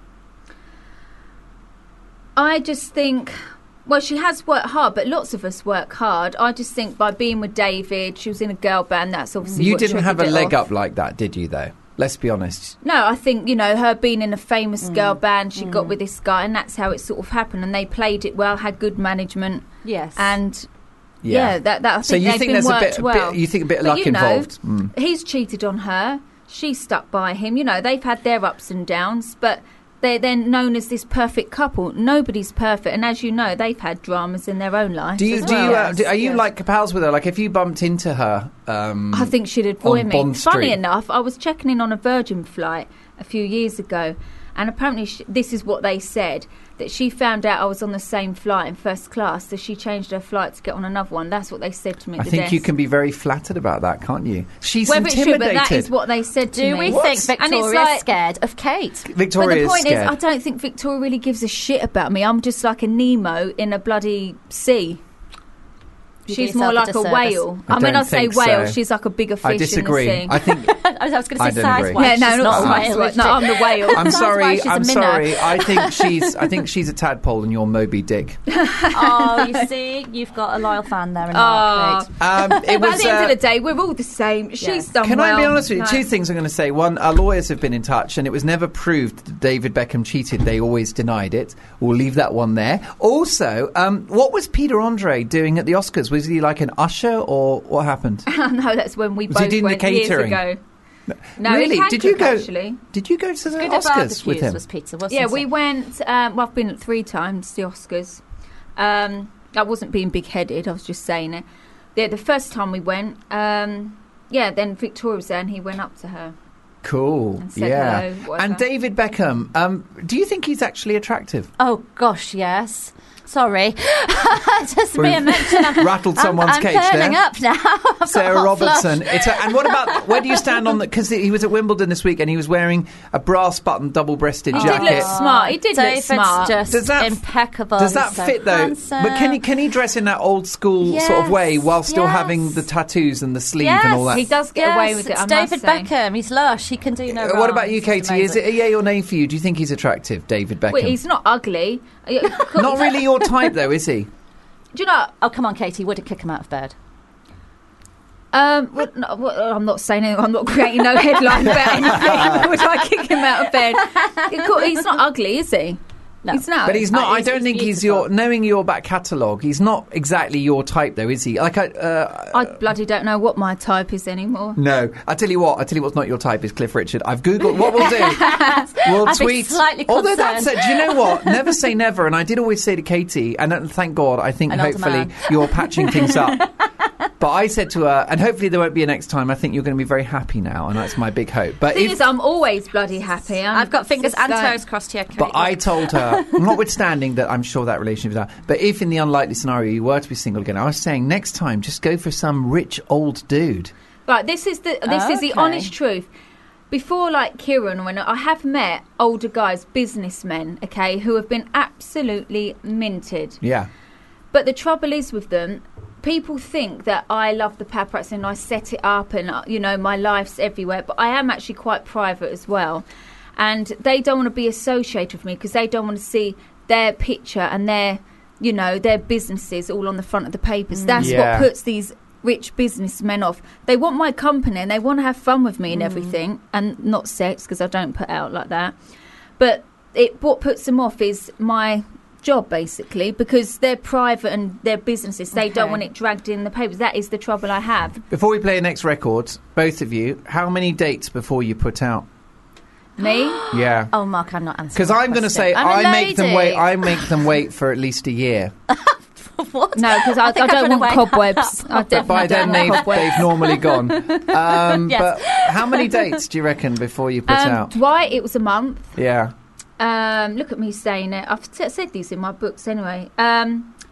Speaker 3: I just think, well, she has worked hard, but lots of us work hard. I just think by being with David, she was in a girl band. That's obviously
Speaker 2: You
Speaker 3: what
Speaker 2: didn't have a
Speaker 3: triggered it
Speaker 2: leg
Speaker 3: off.
Speaker 2: up like that, did you? Though, let's be honest.
Speaker 3: No, I think, you know, her being in a famous
Speaker 6: Mm.
Speaker 3: girl band, she got with this guy, and that's how it sort of happened. And they played it well, had good management,
Speaker 6: Yes.
Speaker 3: and yeah, that that I think
Speaker 2: So you
Speaker 3: they've
Speaker 2: think
Speaker 3: been
Speaker 2: there's a
Speaker 3: worked
Speaker 2: bit,
Speaker 3: well.
Speaker 2: bit? You think a bit of
Speaker 3: But
Speaker 2: luck
Speaker 3: you know,
Speaker 2: involved? Mm.
Speaker 3: He's cheated on her. She's stuck by him. You know, they've had their ups and downs, but they're then known as this perfect couple. Nobody's perfect, and as you know, they've had dramas in their own life.
Speaker 2: Do you?
Speaker 3: as
Speaker 2: Do
Speaker 3: well.
Speaker 2: you? Uh, do, are you
Speaker 6: yes.
Speaker 2: like pals with her? Like if you bumped into her, um,
Speaker 3: I think she'd avoid
Speaker 2: on
Speaker 3: me.
Speaker 2: Bond
Speaker 3: Funny
Speaker 2: Street.
Speaker 3: enough, I was checking in on a Virgin flight a few years ago, and apparently sh this is what they said, that she found out I was on the same flight in first class, so she changed her flight to get on another one. That's what they said to me at
Speaker 2: I
Speaker 3: the
Speaker 2: think
Speaker 3: desk.
Speaker 2: you can be very flattered about that, can't you? She's
Speaker 3: Whether it's true,
Speaker 2: intimidated.
Speaker 3: but that is what they said to
Speaker 6: Do
Speaker 3: me.
Speaker 6: we
Speaker 2: What?
Speaker 6: think
Speaker 3: And it's
Speaker 6: Victoria's
Speaker 3: like-
Speaker 6: scared of Kate?
Speaker 2: Victoria
Speaker 3: But the
Speaker 2: is
Speaker 3: point is,
Speaker 2: scared.
Speaker 3: I don't think Victoria really gives a shit about me. I'm just like a Nemo in a bloody sea.
Speaker 6: You do
Speaker 3: She's more
Speaker 6: yourself
Speaker 3: like
Speaker 6: a
Speaker 3: a
Speaker 6: disservice.
Speaker 3: whale.
Speaker 2: I
Speaker 3: I, mean,
Speaker 2: don't
Speaker 3: I say
Speaker 2: think
Speaker 3: whale.
Speaker 2: so.
Speaker 3: She's like a bigger fish
Speaker 2: I disagree.
Speaker 3: in the sea.
Speaker 2: I think.
Speaker 6: I was going to
Speaker 2: I
Speaker 6: say
Speaker 2: don't
Speaker 6: size
Speaker 2: agree.
Speaker 6: wise.
Speaker 3: yeah, no,
Speaker 6: she's
Speaker 3: not
Speaker 6: not a
Speaker 3: size
Speaker 6: whale,
Speaker 3: wise.
Speaker 6: is
Speaker 3: No,
Speaker 6: she?
Speaker 3: I'm the whale.
Speaker 2: I'm
Speaker 6: Sounds
Speaker 2: sorry.
Speaker 6: like she's a
Speaker 2: I'm
Speaker 6: minnow.
Speaker 2: sorry. I think she's. I think she's a tadpole, and you're Moby Dick.
Speaker 6: Oh, you see, you've got a loyal fan there in
Speaker 3: Oh.
Speaker 6: Mark, Kate.
Speaker 2: Um, it
Speaker 3: But
Speaker 2: was.
Speaker 3: at the end
Speaker 2: uh,
Speaker 3: of the day, we're all the same. She's
Speaker 6: Yes.
Speaker 3: done
Speaker 2: Can
Speaker 3: well.
Speaker 2: I be honest with you?
Speaker 3: No.
Speaker 2: Two things I'm going to say. One, our lawyers have been in touch, and it was never proved that David Beckham cheated. They always denied it. We'll leave that one there. Also, um, what was Peter Andre doing at the Oscars? Was he like an usher, or what happened?
Speaker 3: no, that's when we
Speaker 2: Was he
Speaker 3: both
Speaker 2: doing the
Speaker 3: went years
Speaker 2: catering?
Speaker 3: ago. No,
Speaker 2: really?
Speaker 3: in
Speaker 2: Did you
Speaker 3: Hancock,
Speaker 2: go?
Speaker 3: Actually,
Speaker 2: Did you go to the
Speaker 6: Good at
Speaker 2: Oscars
Speaker 6: barbecues
Speaker 2: with him?
Speaker 6: was Peter, wasn't
Speaker 3: yeah,
Speaker 6: it?
Speaker 3: we went. Um, well, I've been three times to the Oscars. Um, I wasn't being big-headed. I was just saying it. The, the first time we went, um, yeah, then Victoria was there, and he went up to her.
Speaker 2: Cool.
Speaker 3: And said
Speaker 2: Yeah.
Speaker 3: hello, whatever.
Speaker 2: And David Beckham. Um, do you think he's actually attractive?
Speaker 6: Oh gosh, yes. Sorry, just
Speaker 2: We've
Speaker 6: mere mention. I'm,
Speaker 2: rattled
Speaker 6: I'm-
Speaker 2: someone's
Speaker 6: I'm
Speaker 2: cage
Speaker 6: turning
Speaker 2: there.
Speaker 6: up now. I've got
Speaker 2: Sarah
Speaker 6: hot
Speaker 2: Robertson.
Speaker 6: flush.
Speaker 2: It's a, and what about where do you stand on the? Because he was at Wimbledon this week and he was wearing a brass button double-breasted
Speaker 3: He
Speaker 2: jacket.
Speaker 3: did look smart. He did look
Speaker 6: David's
Speaker 3: smart.
Speaker 6: just
Speaker 2: Does that-
Speaker 6: impeccable.
Speaker 2: Does that
Speaker 6: He's so
Speaker 2: fit though?
Speaker 6: handsome.
Speaker 2: But can he can he dress in that old school sort of
Speaker 6: Yes,
Speaker 2: way while still
Speaker 6: yes.
Speaker 2: having the tattoos and the sleeve
Speaker 6: Yes,
Speaker 2: and all that?
Speaker 3: He does get
Speaker 6: Yes,
Speaker 3: away with it.
Speaker 6: it's
Speaker 3: I
Speaker 6: David
Speaker 3: must say.
Speaker 6: Beckham. He's lush. He can do no
Speaker 2: Uh,
Speaker 6: wrong.
Speaker 2: what about you,
Speaker 6: He's
Speaker 2: Katie? Is
Speaker 6: amazing.
Speaker 2: it a yay or nay for you? Do you think he's attractive, David Beckham?
Speaker 3: Well, he's not ugly.
Speaker 2: Not really your type, though, is he?
Speaker 3: Do you know?
Speaker 6: Oh, come on, Katie. Would it kick him out of bed?
Speaker 3: Um, well, no, well, I'm not saying anything. I'm not creating no headline about anything. Would I kick him out of bed? He's not ugly, is he?
Speaker 6: No.
Speaker 3: He's not.
Speaker 2: But he's not.
Speaker 3: Uh,
Speaker 2: I don't think he's your. Knowing your back catalogue, he's not exactly your type, though, is he? Like I. Uh,
Speaker 3: I bloody don't know what my type is anymore.
Speaker 2: No, I tell you what. I tell you what's not your type is Cliff Richard. I've googled. What we'll do, we'll
Speaker 6: I'd be
Speaker 2: tweet.
Speaker 6: slightly
Speaker 2: Although that
Speaker 6: concerned.
Speaker 2: said, do you know what? Never say never. And I did always say to Katie, and uh, thank God, I think
Speaker 6: An older
Speaker 2: hopefully
Speaker 6: man.
Speaker 2: you're patching things up. But I said to her, and hopefully there won't be a next time. I think you're going to be very happy now, and that's my big hope. But
Speaker 3: The thing
Speaker 2: if,
Speaker 3: is, I'm always bloody happy. I'm
Speaker 6: I've got fingers
Speaker 3: just
Speaker 6: and
Speaker 3: like-
Speaker 6: toes crossed here, Kate.
Speaker 2: But I told her, notwithstanding that I'm sure that relationship is out, but if in the unlikely scenario you were to be single again, I was saying next time just go for some rich old dude.
Speaker 3: Right, this is the this is the
Speaker 6: Okay.
Speaker 3: honest truth. Before, like Kieran, when I have met older guys, businessmen, okay, who have been absolutely minted.
Speaker 2: Yeah.
Speaker 3: But the trouble is with them, people think that I love the paparazzi and I set it up and, uh, you know, my life's everywhere. But I am actually quite private as well. And they don't want to be associated with me because they don't want to see their picture and their, you know, their businesses all on the front of the papers. That's
Speaker 2: Yeah.
Speaker 3: what puts these rich businessmen off. They want my company and they want to have fun with me and everything, and not sex because I don't put out like that. But it what puts them off is my job, basically, because they're private and they're businesses. They don't
Speaker 6: Okay.
Speaker 3: want it dragged in the papers. That is the trouble I have.
Speaker 2: Before we play the next record, both of you, how many dates before you put out?
Speaker 3: Me?
Speaker 2: Yeah.
Speaker 6: Oh, Mark, I'm not answering.
Speaker 2: Because
Speaker 6: that
Speaker 2: I'm going to
Speaker 6: question.
Speaker 2: say
Speaker 6: I'm a
Speaker 2: I make them
Speaker 6: lady.
Speaker 2: wait. I make them wait for at least a year.
Speaker 6: What?
Speaker 3: No, because I, I,
Speaker 6: think I've
Speaker 3: don't
Speaker 6: run
Speaker 3: want
Speaker 6: away.
Speaker 3: cobwebs. I
Speaker 2: But by
Speaker 3: definitely
Speaker 2: then
Speaker 3: don't
Speaker 2: they've,
Speaker 3: want cobwebs.
Speaker 2: they've normally gone. Um,
Speaker 6: Yes.
Speaker 2: But how many dates do you reckon before you put
Speaker 3: Um,
Speaker 2: out?
Speaker 3: Dwight, it was a month.
Speaker 2: Yeah.
Speaker 3: Um, look at me saying it. I've t- said these in my books anyway. Um,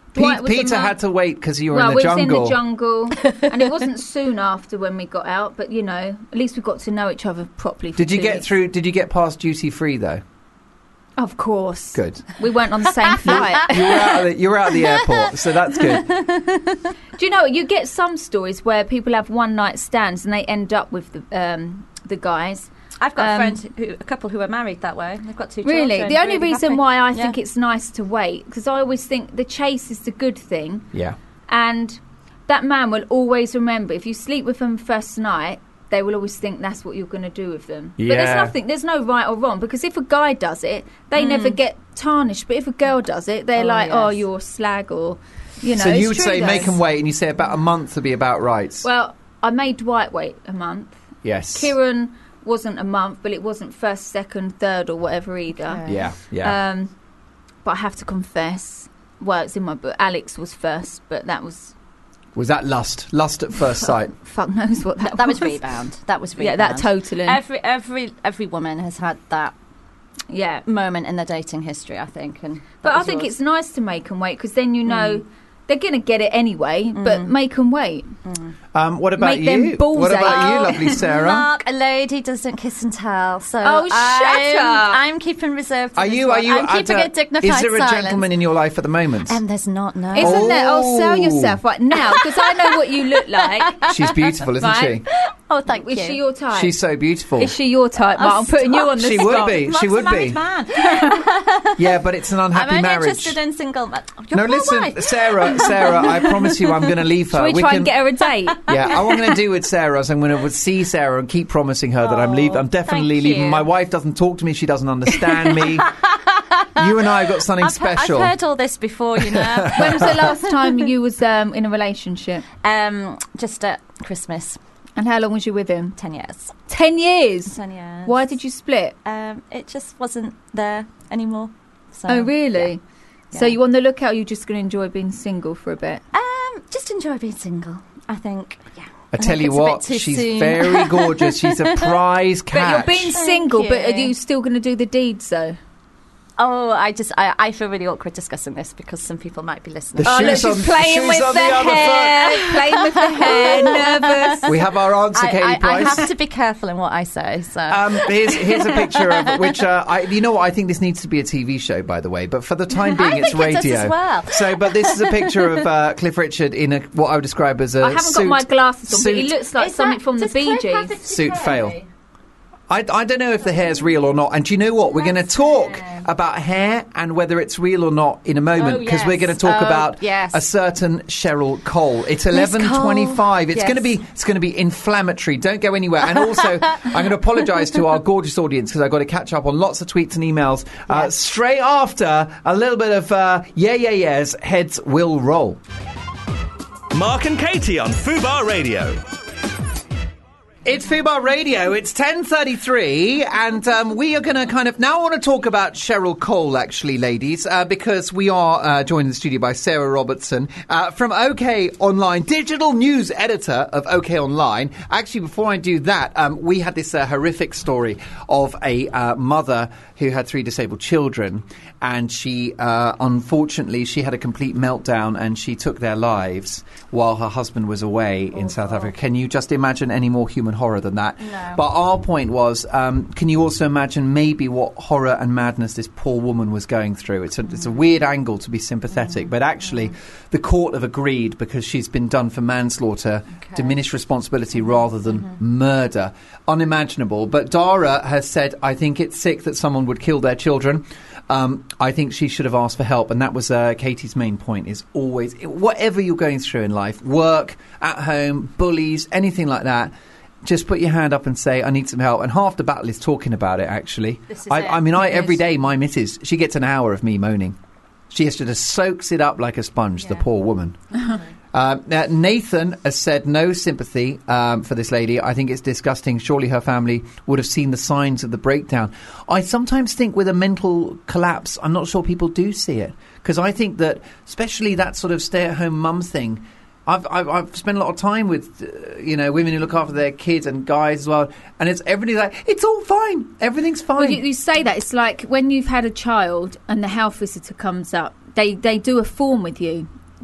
Speaker 3: Dwight was a
Speaker 2: Peter
Speaker 3: month-
Speaker 2: had to wait because you were
Speaker 3: well,
Speaker 2: in the
Speaker 3: we
Speaker 2: jungle.
Speaker 3: was in the jungle, and it wasn't soon after when we got out. But you know, at least we got to know each other properly. For
Speaker 2: Did you
Speaker 3: two
Speaker 2: get
Speaker 3: weeks.
Speaker 2: through? Did you get past duty free though?
Speaker 3: Of course.
Speaker 2: Good.
Speaker 3: We weren't on the same flight.
Speaker 2: You were out of the, you were out of the airport, so that's good.
Speaker 3: Do you know, you get some stories where people have one night stands and they end up with the um, the guys.
Speaker 6: I've got
Speaker 3: Um,
Speaker 6: a friend, who, a couple who are married that way. They've got two
Speaker 3: Really?
Speaker 6: children.
Speaker 3: The only
Speaker 6: really
Speaker 3: reason
Speaker 6: happy.
Speaker 3: why I
Speaker 6: Yeah.
Speaker 3: think it's nice to wait, because I always think the chase is the good thing,
Speaker 2: Yeah.
Speaker 3: and that man will always remember, if you sleep with them first night, they will always think that's what you're going to do with them. But
Speaker 2: Yeah.
Speaker 3: there's nothing, there's no right or wrong, because if a guy does it, they never get tarnished. But if a girl does it, they're
Speaker 6: Oh,
Speaker 3: like,
Speaker 6: yes.
Speaker 3: oh, you're a slag, or, you know.
Speaker 2: So
Speaker 3: it's
Speaker 2: you would
Speaker 3: true
Speaker 2: say
Speaker 3: though.
Speaker 2: make them wait, and you say about a month to be about right.
Speaker 3: Well, I made Dwight wait a month.
Speaker 2: Yes.
Speaker 3: Kieran wasn't a month, but it wasn't first, second, third, or whatever either.
Speaker 6: Okay.
Speaker 2: Yeah. Yeah.
Speaker 3: Um, but I have to confess, well, it's in my book. Alex was first, but that was
Speaker 2: Was that lust? Lust at first sight.
Speaker 3: fuck knows what that,
Speaker 6: That was rebound. That was
Speaker 3: Yeah,
Speaker 6: rebound.
Speaker 3: that totally.
Speaker 6: Every every every woman has had that
Speaker 3: yeah,
Speaker 6: moment in their dating history, I think. And
Speaker 3: but
Speaker 6: that
Speaker 3: I
Speaker 6: was
Speaker 3: think
Speaker 6: yours.
Speaker 3: it's nice to make them wait, because then you know they're going to get it anyway. But make them wait.
Speaker 2: Um, what about
Speaker 3: Make them
Speaker 2: you?
Speaker 3: balls
Speaker 2: What about
Speaker 3: ache.
Speaker 2: you, lovely Sarah?
Speaker 6: Mark, a lady doesn't kiss and tell. So
Speaker 3: Oh, shut
Speaker 6: I'm,
Speaker 3: up.
Speaker 6: I'm keeping reserved. For
Speaker 2: Are
Speaker 6: this
Speaker 2: you?
Speaker 6: one.
Speaker 2: Are you?
Speaker 6: I'm keeping
Speaker 2: at
Speaker 6: a dignified
Speaker 2: Is there a
Speaker 6: silence.
Speaker 2: gentleman in your life at the moment?
Speaker 6: And there's not no.
Speaker 3: Isn't there? Oh, sell
Speaker 2: Oh.
Speaker 3: yourself right now, because I know what you look like.
Speaker 2: She's beautiful, isn't
Speaker 3: Right.
Speaker 6: Oh, thank
Speaker 3: Is
Speaker 6: you.
Speaker 3: she your type?
Speaker 2: she? She's so beautiful.
Speaker 3: Is she your type,
Speaker 6: Oh,
Speaker 3: Mark? I'm putting you on the
Speaker 2: She
Speaker 3: spot.
Speaker 2: would be.
Speaker 6: Mark's
Speaker 2: She would
Speaker 6: a married
Speaker 2: be.
Speaker 6: Man.
Speaker 2: Yeah, but it's an
Speaker 6: I'm
Speaker 2: unhappy
Speaker 6: only
Speaker 2: marriage.
Speaker 6: interested in single men. Oh, you're
Speaker 2: No,
Speaker 6: my
Speaker 2: listen,
Speaker 6: wife.
Speaker 2: Sarah. Sarah, I promise you, I'm going to leave her.
Speaker 3: Shall we,
Speaker 2: We
Speaker 3: try
Speaker 2: can-
Speaker 3: and get her a date?
Speaker 2: Yeah, what I'm going to do with Sarah is I'm going to see Sarah and keep promising her that I'm
Speaker 6: Oh,
Speaker 2: leaving. I'm definitely
Speaker 6: thank
Speaker 2: leaving.
Speaker 6: you.
Speaker 2: My wife doesn't talk to me. She doesn't understand me. You and I have got something
Speaker 6: I've, he-
Speaker 2: special.
Speaker 6: I've heard all this before, you know.
Speaker 3: When was the last time you was um, in a relationship?
Speaker 6: um, just at Christmas,
Speaker 3: And how long was you with him?
Speaker 6: ten years.
Speaker 3: Ten years.
Speaker 6: Ten years.
Speaker 3: Why did you split?
Speaker 6: Um, it just wasn't there anymore. So,
Speaker 3: Oh, really? So
Speaker 6: Yeah.
Speaker 3: you on the lookout? Or you just going to enjoy being single for a bit?
Speaker 6: Um, just enjoy being single. I think. Yeah.
Speaker 2: I tell
Speaker 6: think
Speaker 2: you
Speaker 6: it's a bit
Speaker 2: what,
Speaker 6: too
Speaker 2: she's
Speaker 6: soon.
Speaker 2: very gorgeous. She's a prize
Speaker 3: But
Speaker 2: catch.
Speaker 3: you're being
Speaker 6: Thank
Speaker 3: single. But are
Speaker 6: you.
Speaker 3: you still going to do the deeds though?
Speaker 6: Oh, I just I, I feel really awkward discussing this because some people might be listening.
Speaker 2: The
Speaker 3: Oh, look,
Speaker 2: shoes
Speaker 3: she's
Speaker 2: on-
Speaker 3: playing
Speaker 2: shoes
Speaker 3: with
Speaker 2: on
Speaker 3: the,
Speaker 2: the other
Speaker 3: hair. Playing with the hair. Nervous.
Speaker 2: We have our answer,
Speaker 6: I,
Speaker 2: Katie
Speaker 6: I, I
Speaker 2: Price.
Speaker 6: have to be careful in what I say. So
Speaker 2: Um, here's, here's a picture of which uh, I, you know what, I think this needs to be a T V show, by the way. But for the time being,
Speaker 6: I
Speaker 2: it's
Speaker 6: think it does
Speaker 2: radio.
Speaker 6: as well.
Speaker 2: So, but this is a picture of uh, Cliff Richard in a what I would describe as a
Speaker 3: I haven't
Speaker 2: suit,
Speaker 3: got my glasses on, but he
Speaker 2: suit-
Speaker 3: looks like
Speaker 6: Is
Speaker 3: something
Speaker 6: that-
Speaker 3: from the
Speaker 6: does
Speaker 3: Bee
Speaker 6: Cliff have
Speaker 3: Gees.
Speaker 6: it
Speaker 2: Suit
Speaker 6: together?
Speaker 2: fail. I, I don't know if the hair's real or not. And do you know what? We're going to talk about hair and whether it's real or not in a moment,
Speaker 6: Oh,
Speaker 2: because
Speaker 6: yes.
Speaker 2: we're going to talk
Speaker 6: Oh,
Speaker 2: about
Speaker 6: yes.
Speaker 2: a certain Cheryl Cole. It's eleven twenty-five. It's
Speaker 6: Yes.
Speaker 2: going to be it's going to be inflammatory. Don't go anywhere. And also, I'm going to apologise to our gorgeous audience because I've got to catch up on lots of tweets and emails uh,
Speaker 6: Yes.
Speaker 2: straight after a little bit of uh, yeah yeah yeahs. Heads will roll.
Speaker 1: Mark and Katie on Fubar Radio.
Speaker 2: It's Fubar Radio. It's ten thirty-three, and um, we are going to kind of now. I want to talk about Cheryl Cole, actually, ladies, uh, because we are uh, joined in the studio by Sarah Robertson uh, from OK Online, digital news editor of OK Online. Actually, before I do that, um, we had this uh, horrific story of a uh, mother who had three disabled children, and she, uh, unfortunately, she had a complete meltdown, and she took their lives while her husband was away in South Africa. Can you just imagine any more human horror than that?
Speaker 6: No.
Speaker 2: But our point was, um, can you also imagine maybe what horror and madness this poor woman was going through? It's a, it's a weird angle to be sympathetic, but actually the court have agreed because she's been done for manslaughter,
Speaker 6: Okay.
Speaker 2: diminished responsibility rather than murder. Unimaginable. But Dara has said, I think it's sick that someone would kill their children. Um, I think she should have asked for help, and that was uh, Katie's main point, is always, whatever you're going through in life, work, at home, bullies, anything like that, just put your hand up and say, I need some help. And half the battle is talking about it, actually.
Speaker 6: This is
Speaker 2: I,
Speaker 6: it.
Speaker 2: I mean, I
Speaker 6: It
Speaker 2: every
Speaker 6: is.
Speaker 2: day, my missus, she gets an hour of me moaning. She has to just soaks it up like a sponge, the
Speaker 6: Yeah.
Speaker 2: poor woman. Um, now, Nathan has said no sympathy um, for this lady. I think it's disgusting. Surely her family would have seen the signs of the breakdown. I sometimes think with a mental collapse, I'm not sure people do see it. Because I think that, especially that sort of stay-at-home mum thing, I've, I've, I've spent a lot of time with, uh, you know, women who look after their kids and guys as well. And it's everybody's like, it's all fine. Everything's fine.
Speaker 3: Well, you, you say that, it's like when you've had a child and the health visitor comes up, they, they do a form with you.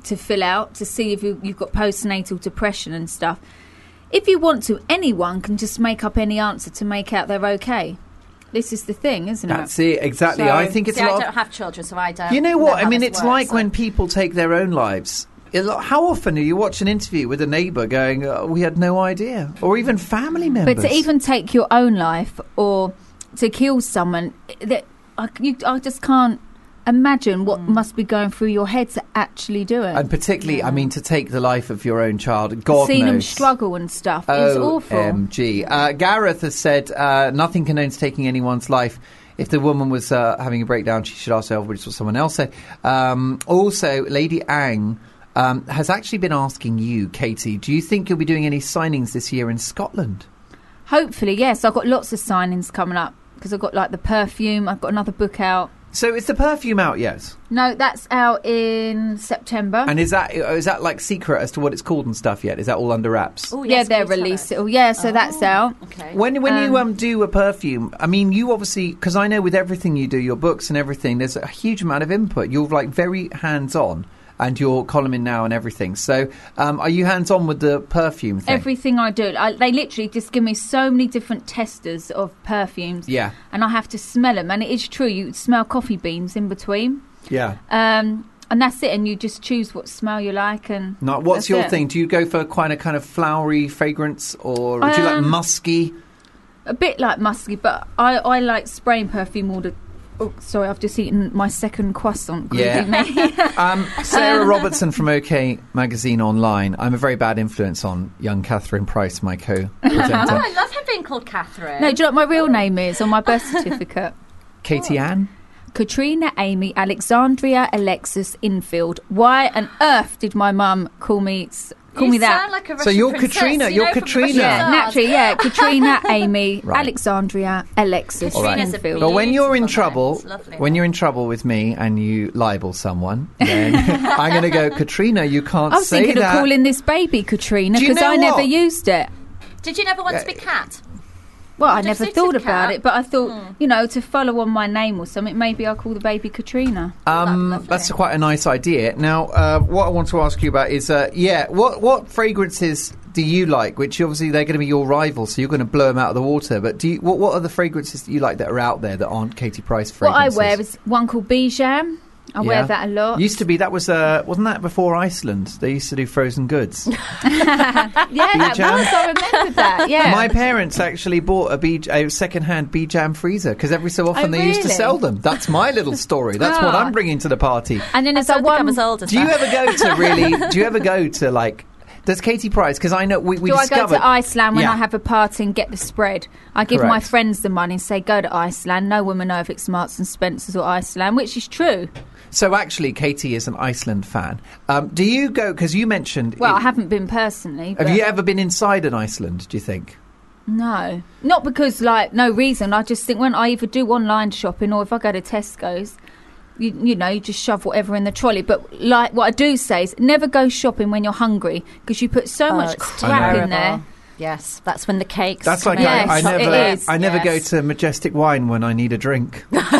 Speaker 3: to fill out to see if you, you've got postnatal depression and stuff. If you want to, anyone can just make up any answer to make out they're okay. This is the thing, isn't
Speaker 2: That's
Speaker 3: it?
Speaker 2: it, exactly.
Speaker 3: So-
Speaker 2: I think it's
Speaker 6: See,
Speaker 2: a
Speaker 6: I
Speaker 2: lot
Speaker 6: don't
Speaker 2: of,
Speaker 6: have children, so I don't.
Speaker 2: you know what?
Speaker 6: how
Speaker 2: I mean,
Speaker 6: this
Speaker 2: it's
Speaker 6: works,
Speaker 2: like
Speaker 6: so-
Speaker 2: when people take their own lives. A lot- How often do you watch an interview with a neighbour going, oh, we had no idea? Or even family members.
Speaker 3: But to even take your own life or to kill someone, that I, you, I just can't imagine what
Speaker 6: Mm.
Speaker 3: must be going through your head to actually do it.
Speaker 2: And particularly, I mean, to take the life of your own child, God
Speaker 3: Seeing
Speaker 2: knows.
Speaker 3: them struggle and stuff is awful.
Speaker 2: O M G. Uh, Gareth has said, uh, nothing condones taking anyone's life. If the woman was uh, having a breakdown, she should ask herself, which is what someone else said. Um, also, Lady Ang um, has actually been asking you, Katie, do you think you'll be doing any signings this year in Scotland?
Speaker 3: Hopefully, yes. I've got lots of signings coming up because I've got like the perfume. I've got another book out.
Speaker 2: So is the perfume out yet?
Speaker 3: No, that's out in September.
Speaker 2: And is that is that like secret as to what it's called and stuff yet? Is that all under wraps?
Speaker 6: Oh,
Speaker 3: yeah,
Speaker 6: yes,
Speaker 3: they're
Speaker 6: can you tell
Speaker 3: released.
Speaker 6: us?
Speaker 3: Oh, yeah, so that's out.
Speaker 6: Okay.
Speaker 2: When when you
Speaker 3: Um,
Speaker 2: um do a perfume, I mean, you obviously, because I know with everything you do, your books and everything, there's a huge amount of input. You're like very hands on, and you're columning now and everything. So, um, are you hands on with the perfume thing?
Speaker 3: Everything I do, I, they literally just give me so many different testers of perfumes.
Speaker 2: Yeah.
Speaker 3: And I have to smell them. And it is true, you smell coffee beans in between.
Speaker 2: Yeah.
Speaker 3: Um, and that's it. And you just choose what smell you like. And
Speaker 2: Now, what's
Speaker 3: that's
Speaker 2: your
Speaker 3: it.
Speaker 2: thing? Do you go for quite a kind of flowery fragrance, or do you like
Speaker 3: Um,
Speaker 2: musky?
Speaker 3: A bit like musky, but I, I like spraying perfume all the... Oh, sorry, I've just eaten my second croissant.
Speaker 2: Yeah.
Speaker 3: Greedy me.
Speaker 2: Um, Sarah Robertson from OK Magazine Online. I'm a very bad influence on young Catherine Price, my co-presenter.
Speaker 6: Oh, I love her being called Catherine.
Speaker 3: No, do you know what my real name is on my birth certificate?
Speaker 2: Katie Ann?
Speaker 3: Katrina Amy Alexandria Alexis Infield. Why on earth did my mum call me s- call
Speaker 6: you
Speaker 3: me that?
Speaker 6: sound like a
Speaker 2: So
Speaker 6: Russian
Speaker 2: you're
Speaker 6: princess,
Speaker 2: Katrina,
Speaker 6: you
Speaker 2: you're
Speaker 6: know, from
Speaker 2: Katrina.
Speaker 6: Russian
Speaker 3: Yeah,
Speaker 6: stars.
Speaker 3: naturally, yeah. Katrina Amy
Speaker 2: Right.
Speaker 3: Alexandria Alexis
Speaker 2: All right.
Speaker 6: Katrina's a
Speaker 3: Infield.
Speaker 2: But when you're in
Speaker 6: Beautiful
Speaker 2: trouble,
Speaker 6: name. It's lovely.
Speaker 2: when you're in trouble with me and you libel someone, then I'm going to go, Katrina, you can't
Speaker 3: I was
Speaker 2: say
Speaker 3: thinking
Speaker 2: that.
Speaker 3: of calling this baby Katrina
Speaker 2: Do you
Speaker 3: because
Speaker 2: know
Speaker 3: I never
Speaker 2: what?
Speaker 3: used it.
Speaker 6: Did you never want to be Cat?
Speaker 3: Well, I
Speaker 6: Would have
Speaker 3: never
Speaker 6: suited
Speaker 3: thought
Speaker 6: Kat.
Speaker 3: about it, but I thought,
Speaker 6: Hmm.
Speaker 3: you know, to follow on my name or something, maybe I'll call the baby Katrina.
Speaker 2: Um,
Speaker 6: Lovely.
Speaker 2: that's quite a nice idea. Now, uh, what I want to ask you about is, uh, yeah, what what fragrances do you like? Which obviously they're going to be your rivals, so you're going to blow them out of the water. But do you, what what are the fragrances that you like that are out there that aren't Katie Price
Speaker 3: What I
Speaker 2: fragrances?
Speaker 3: wear is one called Bijam. I
Speaker 2: Yeah.
Speaker 3: wear that a lot.
Speaker 2: Used to be that was uh, wasn't that before Iceland? They used to do frozen goods.
Speaker 3: yeah, that
Speaker 2: Bijam.
Speaker 3: was. I remembered that. Yeah.
Speaker 2: My parents actually bought a, B- a second-hand B-Jam freezer because every so often
Speaker 3: Oh,
Speaker 2: they used to
Speaker 3: really?
Speaker 2: sell them. That's my little story. That's what
Speaker 3: Ah.
Speaker 2: I'm bringing to the party.
Speaker 3: and then
Speaker 6: I
Speaker 3: there's a
Speaker 6: don't think I'm
Speaker 3: one.
Speaker 6: as old as
Speaker 2: Do you
Speaker 6: that.
Speaker 2: ever go to really? Do you ever go to like? Does Katie Price? Because I know we, we
Speaker 3: Do I
Speaker 2: discovered.
Speaker 3: go to Iceland when
Speaker 2: Yeah.
Speaker 3: I have a party and get the spread? I give my
Speaker 2: Correct.
Speaker 3: friends the money and say, go to Iceland. No woman know if it's Marks and Spencer's or Iceland, which is true.
Speaker 2: So actually, Katie is an Iceland fan. Um, do you go? Because you mentioned.
Speaker 3: Well,
Speaker 2: it-
Speaker 3: I haven't been personally.
Speaker 2: Have
Speaker 3: but
Speaker 2: you ever been inside an Iceland? Do you think?
Speaker 3: No. Not because, like, no reason. I just think when I either do online shopping or if I go to Tesco's, you, you know, you just shove whatever in the trolley. But, like, what I do say is never go shopping when you're hungry because you put so
Speaker 6: Oh,
Speaker 3: much
Speaker 6: it's
Speaker 3: crap in
Speaker 6: terrible.
Speaker 3: there.
Speaker 6: Yes, that's when the cakes.
Speaker 2: That's
Speaker 6: come
Speaker 2: like
Speaker 6: in.
Speaker 3: Yes,
Speaker 2: I, I
Speaker 3: it
Speaker 2: never.
Speaker 3: is.
Speaker 2: I never
Speaker 6: Yes.
Speaker 2: go to Majestic Wine when I need a drink.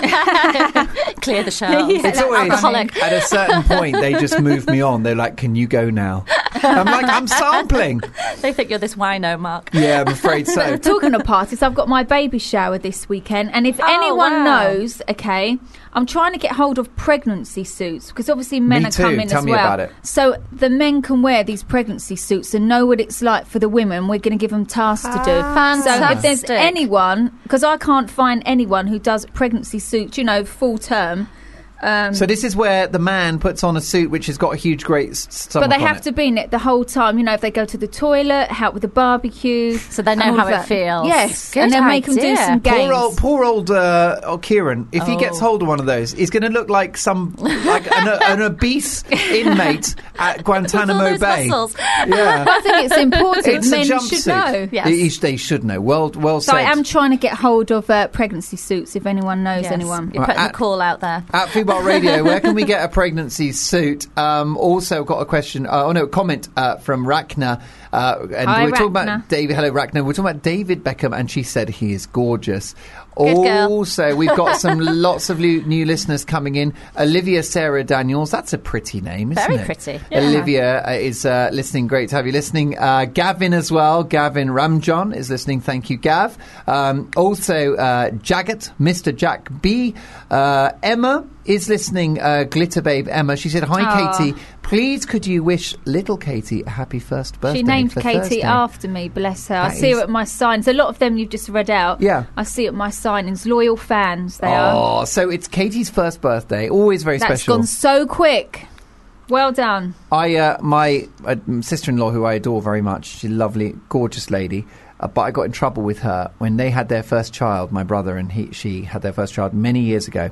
Speaker 6: Clear the shelves.
Speaker 2: It's always
Speaker 6: alcoholic.
Speaker 2: at a certain point they just move me on. They're like, "Can you go now?" I'm like, "I'm sampling."
Speaker 6: They think you're this wino, Mark.
Speaker 2: Yeah, I'm afraid so.
Speaker 3: Talking of parties, I've got my baby shower this weekend, and if
Speaker 6: Oh,
Speaker 3: anyone
Speaker 6: wow.
Speaker 3: knows, okay, I'm trying to get hold of pregnancy suits because obviously men
Speaker 2: Me
Speaker 3: are
Speaker 2: too.
Speaker 3: coming
Speaker 2: Tell
Speaker 3: as
Speaker 2: me
Speaker 3: well.
Speaker 2: about it.
Speaker 3: So the men can wear these pregnancy suits and know what it's like for the women. We're going to give them tasks to do. So if there's
Speaker 6: Fantastic.
Speaker 3: anyone, because I can't find anyone who does pregnancy suits, you know, full term. Um,
Speaker 2: So this is where the man puts on a suit which has got a huge, great s- stomach
Speaker 3: but they
Speaker 2: on
Speaker 3: have
Speaker 2: it.
Speaker 3: to be in it the whole time. You know, if they go to the toilet, help with the barbecue.
Speaker 6: So they know
Speaker 3: and all
Speaker 6: how
Speaker 3: of
Speaker 6: it
Speaker 3: that.
Speaker 6: feels.
Speaker 3: Yes,
Speaker 6: Good
Speaker 3: and then make them do
Speaker 6: idea.
Speaker 3: some games.
Speaker 2: Poor old, poor old uh, oh, Kieran. If he
Speaker 6: Oh.
Speaker 2: gets hold of one of those, he's going to look like some like an, an obese inmate at Guantanamo
Speaker 6: With all those
Speaker 2: Bay.
Speaker 6: muscles.
Speaker 2: Yeah,
Speaker 3: I think it's important.
Speaker 2: it's
Speaker 3: Men
Speaker 2: a
Speaker 3: should
Speaker 2: jumpsuit.
Speaker 3: know.
Speaker 6: Yes.
Speaker 2: They, they should know. Well, well
Speaker 3: So
Speaker 2: said.
Speaker 3: I am trying to get hold of uh, pregnancy suits if anyone knows
Speaker 6: Yes.
Speaker 3: anyone.
Speaker 6: You're
Speaker 2: Right,
Speaker 6: putting
Speaker 2: at-
Speaker 6: a call out there.
Speaker 2: At Fubar Radio, where can we get a pregnancy suit? Um, also got a question, uh, oh no, comment uh, from Rachna. Uh, and
Speaker 3: Hi,
Speaker 2: we're talking
Speaker 3: Rachna.
Speaker 2: about David. Hello, Rachna. We're talking about David Beckham, and she said he is gorgeous.
Speaker 6: Good girl.
Speaker 2: Also, we've got some lots of lu- new listeners coming in. Olivia Sarah Daniels, that's a pretty name, isn't
Speaker 6: Very
Speaker 2: it?
Speaker 6: pretty.
Speaker 4: Yeah.
Speaker 2: Olivia uh, is uh, listening. Great to have you listening. Uh, Gavin as well. Gavin Ramjon is listening. Thank you, Gav. Um, also, uh, Jagat, Mister Jack B. Uh, Emma is listening. Uh, Glitter Babe Emma. She said, "Hi,
Speaker 3: Aw.
Speaker 2: Katie. Please, could you wish little Katie a happy first birthday?"
Speaker 3: She named
Speaker 2: for
Speaker 3: Katie
Speaker 2: Thursday.
Speaker 3: after me, bless her. I
Speaker 2: That
Speaker 3: see
Speaker 2: is-
Speaker 3: her at my signs. A lot of them you've just read out.
Speaker 2: Yeah.
Speaker 3: I see at my signings. Loyal fans, they are.
Speaker 2: Oh, so it's Katie's first birthday. Always very
Speaker 3: That's
Speaker 2: special.
Speaker 3: gone so quick. Well done.
Speaker 2: I, uh, my uh, sister-in-law, who I adore very much, she's a lovely, gorgeous lady. Uh, but I got in trouble with her when they had their first child. My brother and he, she had their first child many years ago,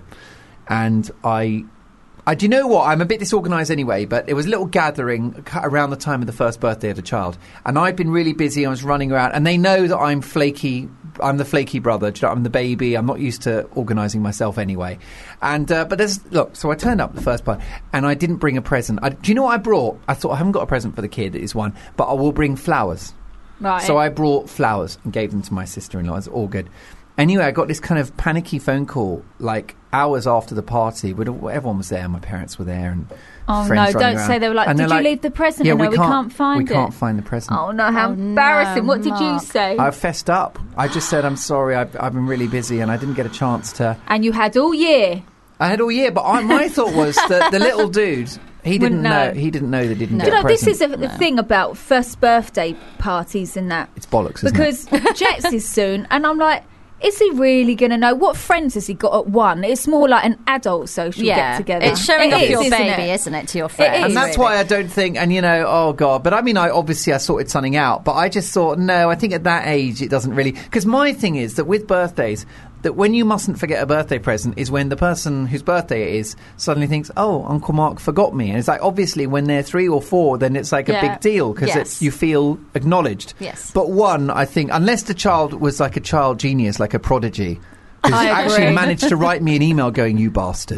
Speaker 2: and I. I, do you know what? I'm a bit disorganised anyway, but it was a little gathering c- around the time of the first birthday of the child. And I'd been really busy. I was running around. And they know that I'm flaky. I'm the flaky brother. Do you know, I'm the baby. I'm not used to organising myself anyway. And uh, But there's... Look, so I turned up the first part, and I didn't bring a present. I, do you know what I brought? I thought, I haven't got a present for the kid, is one. But I will bring flowers.
Speaker 3: Right.
Speaker 2: So I brought flowers and gave them to my sister-in-law. It's all good. Anyway, I got this kind of panicky phone call, like hours after the party. When everyone was there, my parents were there, and
Speaker 3: Oh,
Speaker 2: friends
Speaker 3: no,
Speaker 2: running
Speaker 3: don't
Speaker 2: around.
Speaker 3: say they were like,
Speaker 2: And
Speaker 3: "Did
Speaker 2: they're
Speaker 3: you leave the present?"
Speaker 2: Yeah,
Speaker 3: No,
Speaker 2: we
Speaker 3: we
Speaker 2: can't,
Speaker 3: can't find
Speaker 2: we
Speaker 3: it.
Speaker 2: can't find the present.
Speaker 3: Oh, no, how
Speaker 6: Oh,
Speaker 3: embarrassing.
Speaker 6: no,
Speaker 3: What did you
Speaker 6: Mark.
Speaker 3: say?
Speaker 2: I fessed up. I just said, I'm sorry, I've, I've been really busy, and I didn't get a chance to...
Speaker 3: And you had all year.
Speaker 2: I had all year, but I, my thought was that the little dude, he didn't
Speaker 3: Wouldn't know.
Speaker 2: know. He didn't know they didn't
Speaker 6: No.
Speaker 2: get
Speaker 3: Do you
Speaker 2: a
Speaker 3: know, this
Speaker 2: present.
Speaker 3: is a, the thing about first birthday parties and that.
Speaker 2: It's bollocks, isn't
Speaker 3: Because
Speaker 2: it?
Speaker 3: Jets is soon, and I'm like, is he really going to know? What friends has he got at one? It's more like an adult social
Speaker 6: Yeah,
Speaker 3: get-together.
Speaker 6: it's showing
Speaker 3: It
Speaker 6: off
Speaker 3: is,
Speaker 6: your
Speaker 3: isn't
Speaker 6: baby,
Speaker 3: it?
Speaker 6: isn't it, to your friends?
Speaker 3: is.
Speaker 2: And that's
Speaker 3: really.
Speaker 2: why I don't think, and you know, oh God, but I mean, I obviously I sorted something out, but I just thought, no, I think at that age it doesn't really, because my thing is that with birthdays, that when you mustn't forget a birthday present is when the person whose birthday it is suddenly thinks, oh, Uncle Mark forgot me. And it's like, obviously, when they're three or four, then it's like a
Speaker 6: Yeah.
Speaker 2: big deal because
Speaker 6: Yes.
Speaker 2: it's you feel acknowledged.
Speaker 6: Yes.
Speaker 2: But one, I think, unless the child was like a child genius, like a prodigy, who's
Speaker 3: I
Speaker 2: actually
Speaker 3: agree.
Speaker 2: managed to write me an email going, you bastard.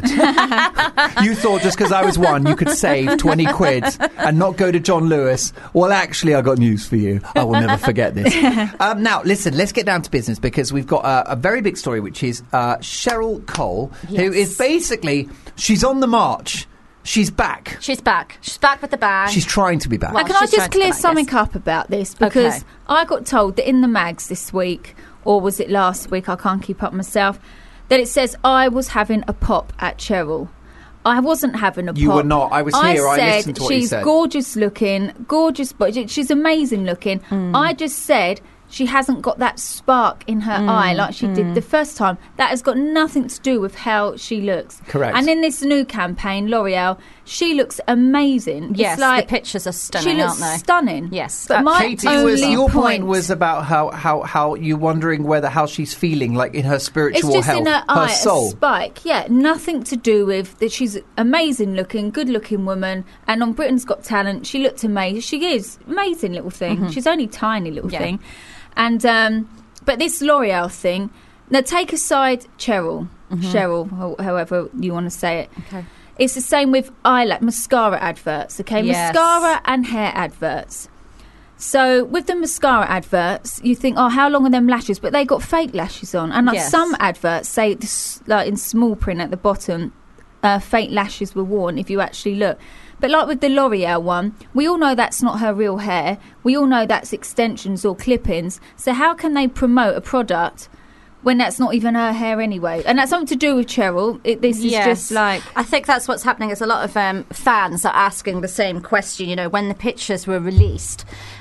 Speaker 2: You thought just because I was one, you could save twenty quid and not go to John Lewis. Well, actually, I got news for you. I will never forget this. Um, now, listen, let's get down to business because we've got a, a very big story, which is uh, Cheryl Cole, who
Speaker 6: Yes.
Speaker 2: is basically, she's on the march. She's back.
Speaker 6: She's back. She's back with the bag.
Speaker 2: She's trying to be back.
Speaker 6: Well,
Speaker 3: Now, can I
Speaker 6: she's trying
Speaker 3: just
Speaker 6: to
Speaker 3: clear
Speaker 6: come out,
Speaker 3: something
Speaker 6: yes.
Speaker 3: up about this? Because
Speaker 6: Okay.
Speaker 3: I got told that in the mags this week, or was it last week, I can't keep up myself, that it says I was having a pop at Cheryl. I wasn't having a
Speaker 2: You
Speaker 3: pop.
Speaker 2: were not. I was here. I
Speaker 3: said
Speaker 2: listened to what you
Speaker 3: she's
Speaker 2: said.
Speaker 3: gorgeous looking, gorgeous, but she's amazing looking.
Speaker 6: Mm.
Speaker 3: I just said she hasn't got that spark in her
Speaker 6: Mm.
Speaker 3: eye like she did the first time. That has got nothing to do with how she looks.
Speaker 2: Correct.
Speaker 3: And in this new campaign, L'Oreal, she looks amazing.
Speaker 6: Yes,
Speaker 3: it's like
Speaker 6: the pictures are stunning,
Speaker 3: she looks
Speaker 6: aren't they?
Speaker 3: stunning.
Speaker 6: Yes.
Speaker 3: But
Speaker 6: Uh,
Speaker 3: my
Speaker 2: Katie,
Speaker 3: only
Speaker 2: was your point,
Speaker 3: point
Speaker 2: was about how, how, how you wondering whether how she's feeling, like in her
Speaker 3: it's
Speaker 2: spiritual
Speaker 3: just
Speaker 2: health,
Speaker 3: in her eye,
Speaker 2: soul.
Speaker 3: a spike. Yeah, nothing to do with that. She's amazing looking, good looking woman, and on Britain's Got Talent, she looked amazing. She is amazing little thing. She's only tiny little
Speaker 6: Yeah.
Speaker 3: thing, and um, but this L'Oreal thing. Now take aside Cheryl, Cheryl, ho- however you want to say it.
Speaker 6: Okay.
Speaker 3: It's the same with eyelash, mascara adverts. Okay,
Speaker 6: Yes.
Speaker 3: mascara and hair adverts. So with the mascara adverts, you think, oh, how long are them lashes? But they got fake lashes on, and like
Speaker 6: Yes.
Speaker 3: some adverts say, this, like in small print at the bottom, uh, fake lashes were worn. If you actually look, but like with the L'Oreal one, we all know that's not her real hair. We all know that's extensions or clip-ins. So how can they promote a product when that's not even her hair anyway? And that's something to do with Cheryl. It, this is
Speaker 6: Yes.
Speaker 3: just like.
Speaker 6: I think that's what's happening is a lot of um, fans are asking the same question. You know, when the pictures were released,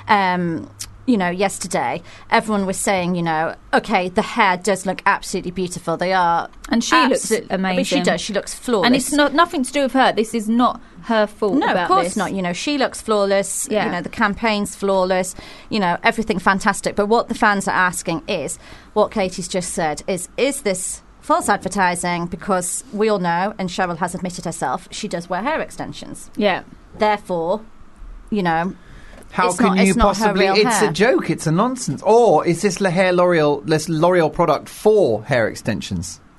Speaker 6: um, you know, yesterday, everyone was saying, you know, okay, the hair does look absolutely beautiful. They are,
Speaker 3: And she looks
Speaker 6: absolute- I mean,
Speaker 3: amazing.
Speaker 6: she does. She looks flawless.
Speaker 3: And it's not nothing to do with her. This is not her fault.
Speaker 6: No,
Speaker 3: about
Speaker 6: of course
Speaker 3: this.
Speaker 6: not. You know, she looks flawless.
Speaker 3: Yeah.
Speaker 6: You know, the campaign's flawless. You know, everything fantastic. But what the fans are asking is, what Katie's just said is, is this false advertising? Because we all know, and Cheryl has admitted herself, she does wear hair extensions.
Speaker 3: Yeah.
Speaker 6: Therefore, you know,
Speaker 2: How
Speaker 6: It's
Speaker 2: can
Speaker 6: not-
Speaker 2: you
Speaker 6: it's not her
Speaker 2: possibly?
Speaker 6: real
Speaker 2: It's
Speaker 6: hair.
Speaker 2: a joke. It's a nonsense. Or is this La Hair L'Oreal? This L'Oreal product for hair extensions?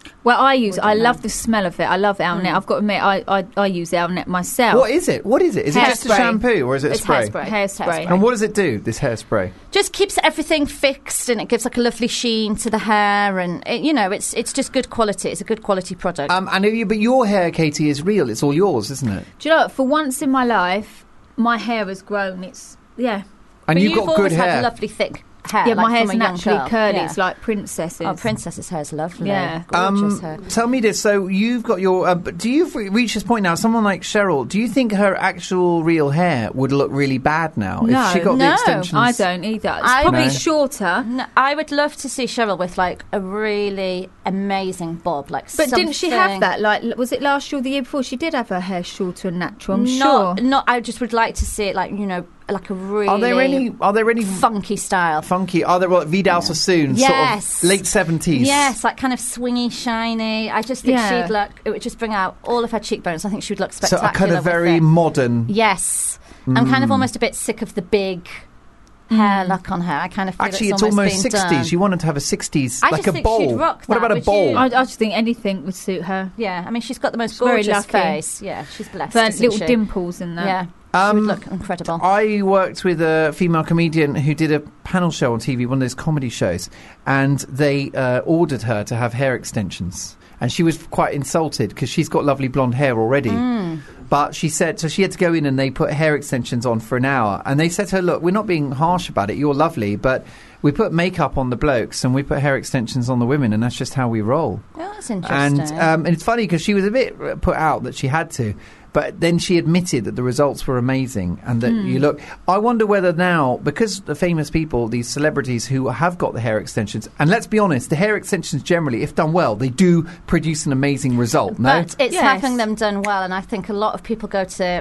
Speaker 3: Well, I use. I love the smell of it. I love Elnet. Mm. I've got to admit, I, I I use Elnet myself.
Speaker 2: What is it? What is it? Is
Speaker 3: hair
Speaker 2: it just
Speaker 3: spray.
Speaker 2: a shampoo or is it
Speaker 6: it's
Speaker 2: a spray?
Speaker 6: Hairspray.
Speaker 3: Hairspray.
Speaker 2: And what does it do? This hairspray?
Speaker 6: Just keeps everything fixed, and it gives like a lovely sheen to the hair, and it, you know, it's it's just good quality. It's a good quality product.
Speaker 2: Um, I know you, but your hair, Katie, is real. It's all yours, isn't it?
Speaker 3: Do you know what? For once in my life, my hair has grown. It's yeah.
Speaker 2: And
Speaker 6: but
Speaker 2: you've,
Speaker 6: you've
Speaker 2: got
Speaker 6: always
Speaker 2: good hair.
Speaker 6: had lovely thick hair.
Speaker 3: Yeah,
Speaker 6: like
Speaker 3: my hair's
Speaker 6: from a young
Speaker 3: naturally
Speaker 6: girl.
Speaker 3: curly.
Speaker 6: Yeah.
Speaker 3: It's like princesses.
Speaker 6: Oh, princess's hair's lovely.
Speaker 3: Yeah.
Speaker 6: Gorgeous
Speaker 2: Um,
Speaker 6: hair.
Speaker 2: tell me this. So you've got your. Uh, but do you re- reach this point now? Someone like Cheryl. Do you think her actual real hair would look really bad now
Speaker 3: No,
Speaker 2: if she got the
Speaker 6: no,
Speaker 2: extensions?
Speaker 3: I don't either. It's
Speaker 6: I-
Speaker 3: probably
Speaker 2: No.
Speaker 3: shorter.
Speaker 6: No, I would love to see Cheryl with like a really amazing bob, like.
Speaker 3: But didn't she have
Speaker 6: something-
Speaker 3: that? Like, was it last year or the year before? She did have her hair shorter and natural. I'm
Speaker 6: not,
Speaker 3: sure.
Speaker 6: Not. I just would like to see it, like you know, like a really.
Speaker 2: Are there any? Are there any
Speaker 6: funky style?
Speaker 2: funky? Are there what Vidal Sassoon?
Speaker 6: Yes.
Speaker 2: Sort of late seventies.
Speaker 6: Yes, like kind of swingy, shiny. I just think
Speaker 3: Yeah.
Speaker 6: she'd look. It would just bring out all of her cheekbones. I think she would look
Speaker 2: So
Speaker 6: spectacular.
Speaker 2: a kind of
Speaker 6: with
Speaker 2: very
Speaker 6: it.
Speaker 2: modern.
Speaker 6: Yes, I'm kind of
Speaker 2: Mm.
Speaker 6: almost a bit sick of the big hair look on her. I kind of feel
Speaker 2: Actually,
Speaker 6: it's,
Speaker 2: it's almost
Speaker 6: been
Speaker 2: sixties.
Speaker 6: done.
Speaker 2: You wanted to have a sixties,
Speaker 6: I
Speaker 2: like
Speaker 6: just
Speaker 2: a
Speaker 6: think
Speaker 2: bowl.
Speaker 6: she'd rock
Speaker 2: What
Speaker 6: that,
Speaker 2: about a
Speaker 6: would
Speaker 2: bowl?
Speaker 6: you?
Speaker 3: I, I just think anything would suit her.
Speaker 6: Yeah, I mean, she's got the most
Speaker 3: She's very
Speaker 6: gorgeous
Speaker 3: lucky.
Speaker 6: face. Yeah, she's blessed.
Speaker 3: But
Speaker 6: isn't
Speaker 3: little
Speaker 6: she?
Speaker 3: dimples in there.
Speaker 6: Yeah,
Speaker 2: Um,
Speaker 6: she would look incredible.
Speaker 2: I worked with a female comedian who did a panel show on T V, one of those comedy shows, and they uh, ordered her to have hair extensions. And she was quite insulted because she's got lovely blonde hair already.
Speaker 6: Mm.
Speaker 2: But she said, so she had to go in and they put hair extensions on for an hour. And they said to her, look, we're not being harsh about it. You're lovely. But we put makeup on the blokes and we put hair extensions on the women. And that's just how we roll.
Speaker 6: Oh, that's interesting.
Speaker 2: And, um, and it's funny because she was a bit uh, put out that she had to. But then she admitted that the results were amazing and that you look... I wonder whether now, because the famous people, these celebrities who have got the hair extensions, and let's be honest, the hair extensions generally, if done well, they do produce an amazing result, no?
Speaker 6: But it's
Speaker 3: Yes.
Speaker 6: having them done well, and I think a lot of people go to,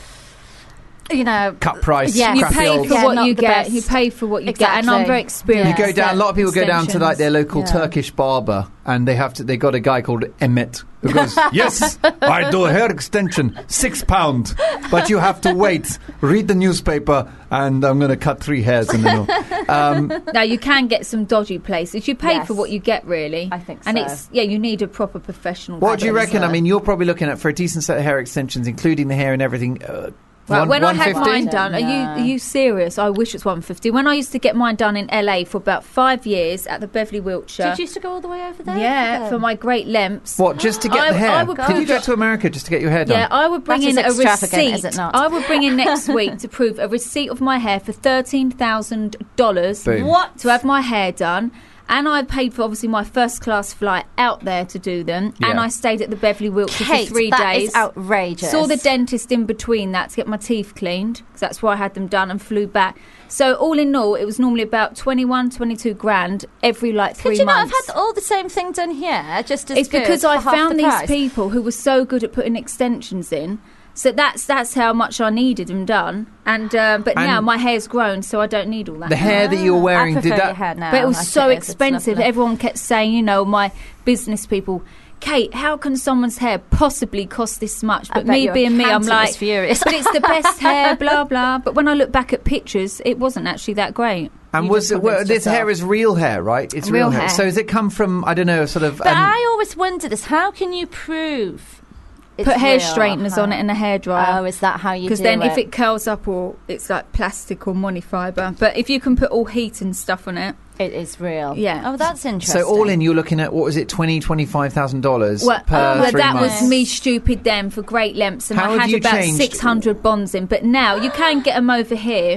Speaker 6: you know,
Speaker 2: Cut price,
Speaker 6: Yeah.
Speaker 3: You
Speaker 2: crappy
Speaker 3: pay
Speaker 2: old...
Speaker 3: for
Speaker 6: Yeah,
Speaker 3: what
Speaker 6: not
Speaker 3: you
Speaker 6: the
Speaker 3: get.
Speaker 6: best.
Speaker 3: You pay for what you get, and I'm
Speaker 6: Exactly.
Speaker 3: very
Speaker 2: You
Speaker 3: experienced.
Speaker 2: go down. A lot of people go down to like their local
Speaker 6: Yeah.
Speaker 2: Turkish barber, and they have to. They got a guy called Emmet who goes, "Yes, I do a hair extension, six pound, but you have to wait. Read the newspaper, and I'm going to cut three hairs in the middle." Um,
Speaker 3: Now you can get some dodgy places. You pay
Speaker 6: Yes.
Speaker 3: for what you get, really.
Speaker 6: I think
Speaker 3: And
Speaker 6: so.
Speaker 3: it's yeah, you need a proper professional.
Speaker 2: what do you
Speaker 3: barber.
Speaker 2: reckon? I mean, you're probably looking at for a decent set of hair extensions, including the hair and everything. Uh,
Speaker 3: Right,
Speaker 2: one-
Speaker 3: when I had
Speaker 2: 150?
Speaker 3: mine done, are you
Speaker 6: No.
Speaker 3: are you serious? I wish it's one fifty. When I used to get mine done in L A for about five years at the Beverly Wiltshire.
Speaker 6: Did you used to go all the way over there?
Speaker 3: Yeah, for my great lempts.
Speaker 2: What, just to get
Speaker 3: I-
Speaker 2: the hair?
Speaker 3: I would
Speaker 2: Did you
Speaker 3: put-
Speaker 2: go to America just to get your hair done?
Speaker 3: Yeah, I would bring
Speaker 6: That
Speaker 3: in
Speaker 6: is
Speaker 3: a
Speaker 6: extravagant,
Speaker 3: receipt.
Speaker 6: is it not?
Speaker 3: I would bring in next week to prove a receipt of my hair for thirteen thousand dollars.
Speaker 2: Boom.
Speaker 6: What?
Speaker 3: To have my hair done. And I paid for obviously my first class flight out there to do them,
Speaker 2: Yeah.
Speaker 3: and I stayed at the Beverly Wiltshire
Speaker 6: Kate,
Speaker 3: for three
Speaker 6: that
Speaker 3: days.
Speaker 6: is outrageous.
Speaker 3: Saw the dentist in between that to get my teeth cleaned, because that's why I had them done, and flew back. So all in all, it was normally about twenty-one, twenty-two grand every like three
Speaker 6: Could you
Speaker 3: months.
Speaker 6: not have had all the same thing done here? Just as
Speaker 3: It's
Speaker 6: good
Speaker 3: because
Speaker 6: for
Speaker 3: I
Speaker 6: half the
Speaker 3: found these
Speaker 6: price?
Speaker 3: people who were so good at putting extensions in. So that's that's how much I needed them done. And uh, but
Speaker 2: And
Speaker 3: now my hair's grown, so I don't need all that.
Speaker 2: The hair that you're wearing,
Speaker 6: I prefer
Speaker 2: did that?
Speaker 6: your hair now.
Speaker 3: But it was
Speaker 6: like
Speaker 3: so
Speaker 6: it is. It's
Speaker 3: expensive.
Speaker 6: lovely.
Speaker 3: Everyone kept saying, you know, my business people, Kate, how can someone's hair possibly cost this much?
Speaker 6: I
Speaker 3: But
Speaker 6: bet
Speaker 3: me
Speaker 6: your
Speaker 3: being me, I'm
Speaker 6: accountant
Speaker 3: like,
Speaker 6: was furious.
Speaker 3: but it's the best hair, blah blah. But when I look back at pictures, it wasn't actually that great.
Speaker 2: And
Speaker 6: You
Speaker 2: was
Speaker 6: just
Speaker 2: it, well,
Speaker 6: convinced
Speaker 2: this hair
Speaker 6: yourself.
Speaker 2: is real hair, right? It's real,
Speaker 3: Real
Speaker 2: hair.
Speaker 3: hair.
Speaker 2: So has it come from, I don't know, sort of...
Speaker 6: But
Speaker 2: um,
Speaker 6: I always wonder this: how can you prove? It's
Speaker 3: Put hair
Speaker 6: real?
Speaker 3: straighteners on it and a hairdryer.
Speaker 6: Oh, is that how you do
Speaker 3: Because then
Speaker 6: it?
Speaker 3: if it curls up, or it's like plastic or money fibre. But if you can put all heat and stuff on it,
Speaker 6: it is real.
Speaker 3: Yeah.
Speaker 6: Oh, that's interesting.
Speaker 2: So all in, you're looking at, what was it, twenty thousand dollars, twenty-five thousand dollars
Speaker 3: well,
Speaker 2: per
Speaker 3: well,
Speaker 2: three
Speaker 3: that
Speaker 2: months?
Speaker 3: was me stupid then for great lengths, and
Speaker 2: How
Speaker 3: I
Speaker 2: have
Speaker 3: had
Speaker 2: you
Speaker 3: about
Speaker 2: changed?
Speaker 3: six hundred bonds in. But now you can get them over here.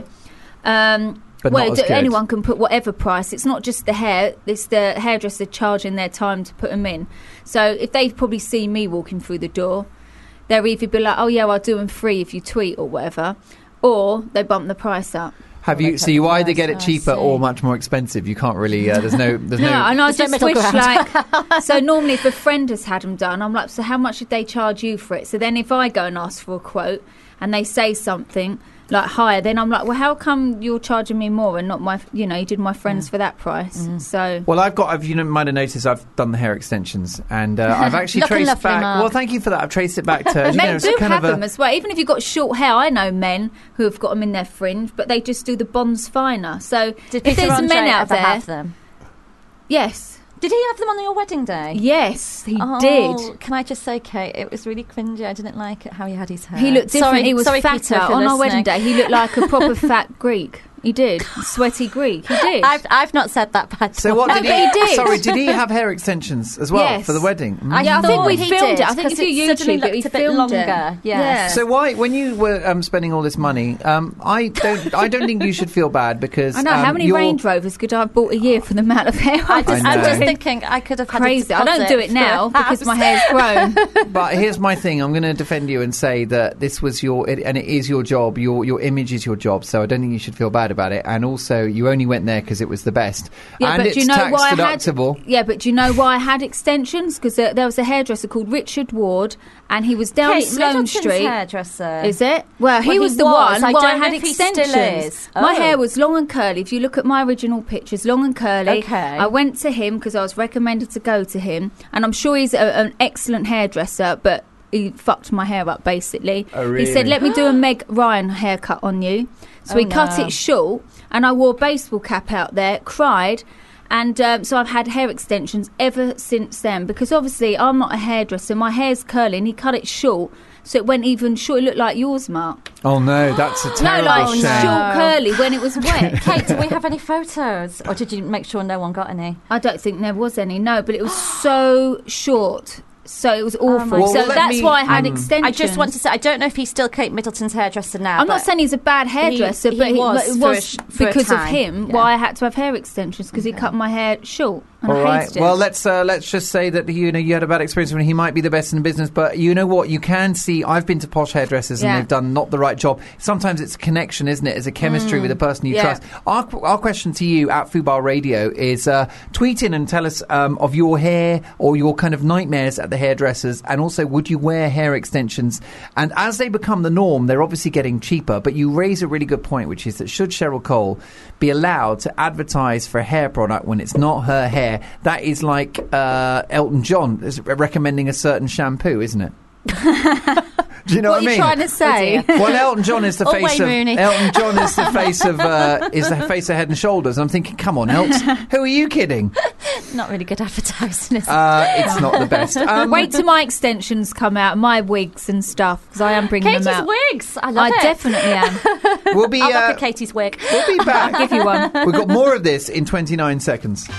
Speaker 3: Um,
Speaker 2: But
Speaker 3: well,
Speaker 2: not as
Speaker 3: d-
Speaker 2: good.
Speaker 3: anyone can put whatever price. It's not just the hair; it's the hairdresser charging their time to put them in. So if they probably see me walking through the door, they'll either be like, "Oh yeah, I'll do them free if you tweet or whatever," or they bump the price up.
Speaker 2: Have
Speaker 6: Well,
Speaker 2: you?
Speaker 6: they
Speaker 2: So
Speaker 6: put
Speaker 2: you
Speaker 6: the
Speaker 2: either
Speaker 6: price-
Speaker 2: get
Speaker 6: oh,
Speaker 2: it
Speaker 6: I
Speaker 2: cheaper
Speaker 6: see.
Speaker 2: or much more expensive. You can't really. Uh, there's no. There's
Speaker 3: No,
Speaker 2: no.
Speaker 3: and I
Speaker 6: There's no
Speaker 3: just
Speaker 6: middle
Speaker 3: wish
Speaker 6: ground.
Speaker 3: like. So normally, if a friend has had them done, I'm like, so how much did they charge you for it? So then, if I go and ask for a quote, and they say something like higher, then I'm like, well, how come you're charging me more and not my? You know, you did my friends for that price. So
Speaker 2: Well, I've got. I've, you know, might have noticed I've done the hair extensions, and uh, I've actually
Speaker 6: Looking
Speaker 2: traced
Speaker 6: lovely,
Speaker 2: back.
Speaker 6: Mark.
Speaker 2: Well, thank you for that. I've traced it back to. you know,
Speaker 3: men
Speaker 2: it's
Speaker 3: do
Speaker 2: kind
Speaker 3: have
Speaker 2: of a,
Speaker 3: them as well. Even if you've got short hair, I know men who have got them in their fringe, but they just do the bonds finer. So
Speaker 6: Did
Speaker 3: if
Speaker 6: Peter
Speaker 3: there's
Speaker 6: Andre
Speaker 3: men out
Speaker 6: ever
Speaker 3: there,
Speaker 6: have them?
Speaker 3: yes.
Speaker 6: Did he have them on your wedding day?
Speaker 3: Yes, he
Speaker 6: Oh,
Speaker 3: did.
Speaker 6: Can I just say, Kate, it was really cringy. I didn't like it how he had his hair.
Speaker 3: He looked different.
Speaker 6: Sorry,
Speaker 3: he was
Speaker 6: sorry,
Speaker 3: fatter
Speaker 6: Peter, if you're
Speaker 3: on our
Speaker 6: listening.
Speaker 3: wedding day. He looked like a proper fat Greek. He did. Sweaty Greek. He did.
Speaker 6: I've, I've not said that bad.
Speaker 2: So what
Speaker 3: No,
Speaker 2: did
Speaker 3: but
Speaker 2: he?
Speaker 3: he did.
Speaker 2: Sorry, did he have hair extensions as well
Speaker 3: Yes.
Speaker 2: for the wedding?
Speaker 6: I
Speaker 2: Mm.
Speaker 3: Yeah, I think
Speaker 6: thought
Speaker 3: we
Speaker 6: he
Speaker 3: filmed
Speaker 6: did,
Speaker 3: it. I think
Speaker 6: 'cause
Speaker 3: if you
Speaker 6: it suddenly
Speaker 3: YouTube it, we
Speaker 6: looked a bit
Speaker 3: filmed
Speaker 6: longer.
Speaker 3: it.
Speaker 6: Yeah.
Speaker 2: So why, when you were um, spending all this money, um, I don't, I don't think you should feel bad because
Speaker 3: I know.
Speaker 2: um,
Speaker 3: How many
Speaker 2: you're-
Speaker 3: Range Rovers could I have bought a year for the amount of hair?
Speaker 6: I just,
Speaker 2: I
Speaker 6: I'm just
Speaker 2: know.
Speaker 6: thinking I could have had
Speaker 3: Crazy.
Speaker 6: A
Speaker 3: I don't do
Speaker 6: deposit
Speaker 3: it now
Speaker 6: for a
Speaker 3: because my
Speaker 6: house.
Speaker 3: hair's grown.
Speaker 2: But here's my thing: I'm going to defend you and say that this was your, it, and it is your job. Your your image is your job. So I don't think you should feel bad about it. And also, you only went there because it was the best,
Speaker 3: Yeah,
Speaker 2: and
Speaker 3: but
Speaker 2: it's
Speaker 3: do you know
Speaker 2: tax
Speaker 3: why I
Speaker 2: deductible.
Speaker 3: had? Yeah, but do you know why I had extensions? Because there, there was a hairdresser called Richard Ward, and he was down
Speaker 6: Kate,
Speaker 3: Sloane
Speaker 6: Middleton's
Speaker 3: Street.
Speaker 6: hairdresser.
Speaker 3: Is it? Well, he
Speaker 6: Well, he
Speaker 3: was the
Speaker 6: was.
Speaker 3: one.
Speaker 6: I
Speaker 3: where
Speaker 6: don't
Speaker 3: I had
Speaker 6: know if he still
Speaker 3: extensions.
Speaker 6: is.
Speaker 3: My
Speaker 6: Oh.
Speaker 3: hair was long and curly. If you look at my original pictures, long and curly.
Speaker 6: Okay.
Speaker 3: I went to him because I was recommended to go to him, and I'm sure he's a, an excellent hairdresser, but he fucked my hair up basically.
Speaker 2: Oh,
Speaker 3: He said,
Speaker 2: really?
Speaker 3: "Let me do a Meg Ryan haircut on you." So
Speaker 6: Oh,
Speaker 3: he cut
Speaker 6: no.
Speaker 3: it short, and I wore a baseball cap out there, cried. And um, so I've had hair extensions ever since then because obviously I'm not a hairdresser. My hair's curly and he cut it short, so it went even short. It looked like yours, Mark.
Speaker 2: Oh no, that's a
Speaker 3: No,
Speaker 2: terrible
Speaker 3: like
Speaker 2: shame.
Speaker 3: short curly when it was wet.
Speaker 6: Kate, do we have any photos? Or did you make sure no one got any?
Speaker 3: I don't think there was any, no, but it was so short. So it was awful.
Speaker 6: my
Speaker 2: Well,
Speaker 3: so
Speaker 2: let
Speaker 3: that's
Speaker 2: me-
Speaker 3: why I had
Speaker 2: um,
Speaker 3: extensions.
Speaker 6: I just want to say, I don't know if he's still Kate Middleton's hairdresser now.
Speaker 3: I'm not
Speaker 6: but
Speaker 3: saying he's a bad hairdresser,
Speaker 6: he
Speaker 3: but
Speaker 6: was
Speaker 3: it
Speaker 6: for a
Speaker 3: was
Speaker 6: sh- for a
Speaker 3: because of
Speaker 6: time,
Speaker 3: him
Speaker 6: yeah.
Speaker 3: why I had to have hair extensions because he cut my hair short. And
Speaker 2: All
Speaker 3: I
Speaker 2: right.
Speaker 3: hated it.
Speaker 2: Well, let's uh, let's just say that you know you had a bad experience when he might be the best in the business, but you know what? You can see. I've been to posh hairdressers and
Speaker 3: Yeah.
Speaker 2: they've done not the right job. Sometimes it's a connection, isn't it? It's a chemistry with the person you
Speaker 3: Yeah.
Speaker 2: trust. Our our question to you at Fubar Radio is: uh, tweet in and tell us um, of your hair or your kind of nightmares at the hairdressers, and also would you wear hair extensions? And as they become the norm, they're obviously getting cheaper. But you raise a really good point, which is that should Cheryl Cole be allowed to advertise for a hair product when it's not her hair? That is like uh, Elton John is recommending a certain shampoo, isn't it? Do you know
Speaker 3: what
Speaker 2: what,
Speaker 3: are
Speaker 2: I
Speaker 3: you
Speaker 2: mean?
Speaker 3: trying to say?
Speaker 2: Well, Elton John is the
Speaker 6: Oh,
Speaker 2: face
Speaker 6: Wayne
Speaker 2: of
Speaker 6: Rooney.
Speaker 2: Elton John is the face of uh, is the face of Head and Shoulders. And I'm thinking, come on, Elton, who are you kidding?
Speaker 6: Not really good advertising, is it?
Speaker 2: Uh, it's not the best. Um,
Speaker 3: Wait till my extensions come out, my wigs and stuff, because I am bringing
Speaker 6: Katie's
Speaker 3: them out.
Speaker 6: wigs. I love
Speaker 3: I
Speaker 6: it.
Speaker 3: definitely am.
Speaker 2: we'll be
Speaker 6: I'll
Speaker 2: uh,
Speaker 6: look at Katie's wig.
Speaker 2: we'll be back.
Speaker 3: Give you one.
Speaker 2: We've got more of this in twenty-nine seconds.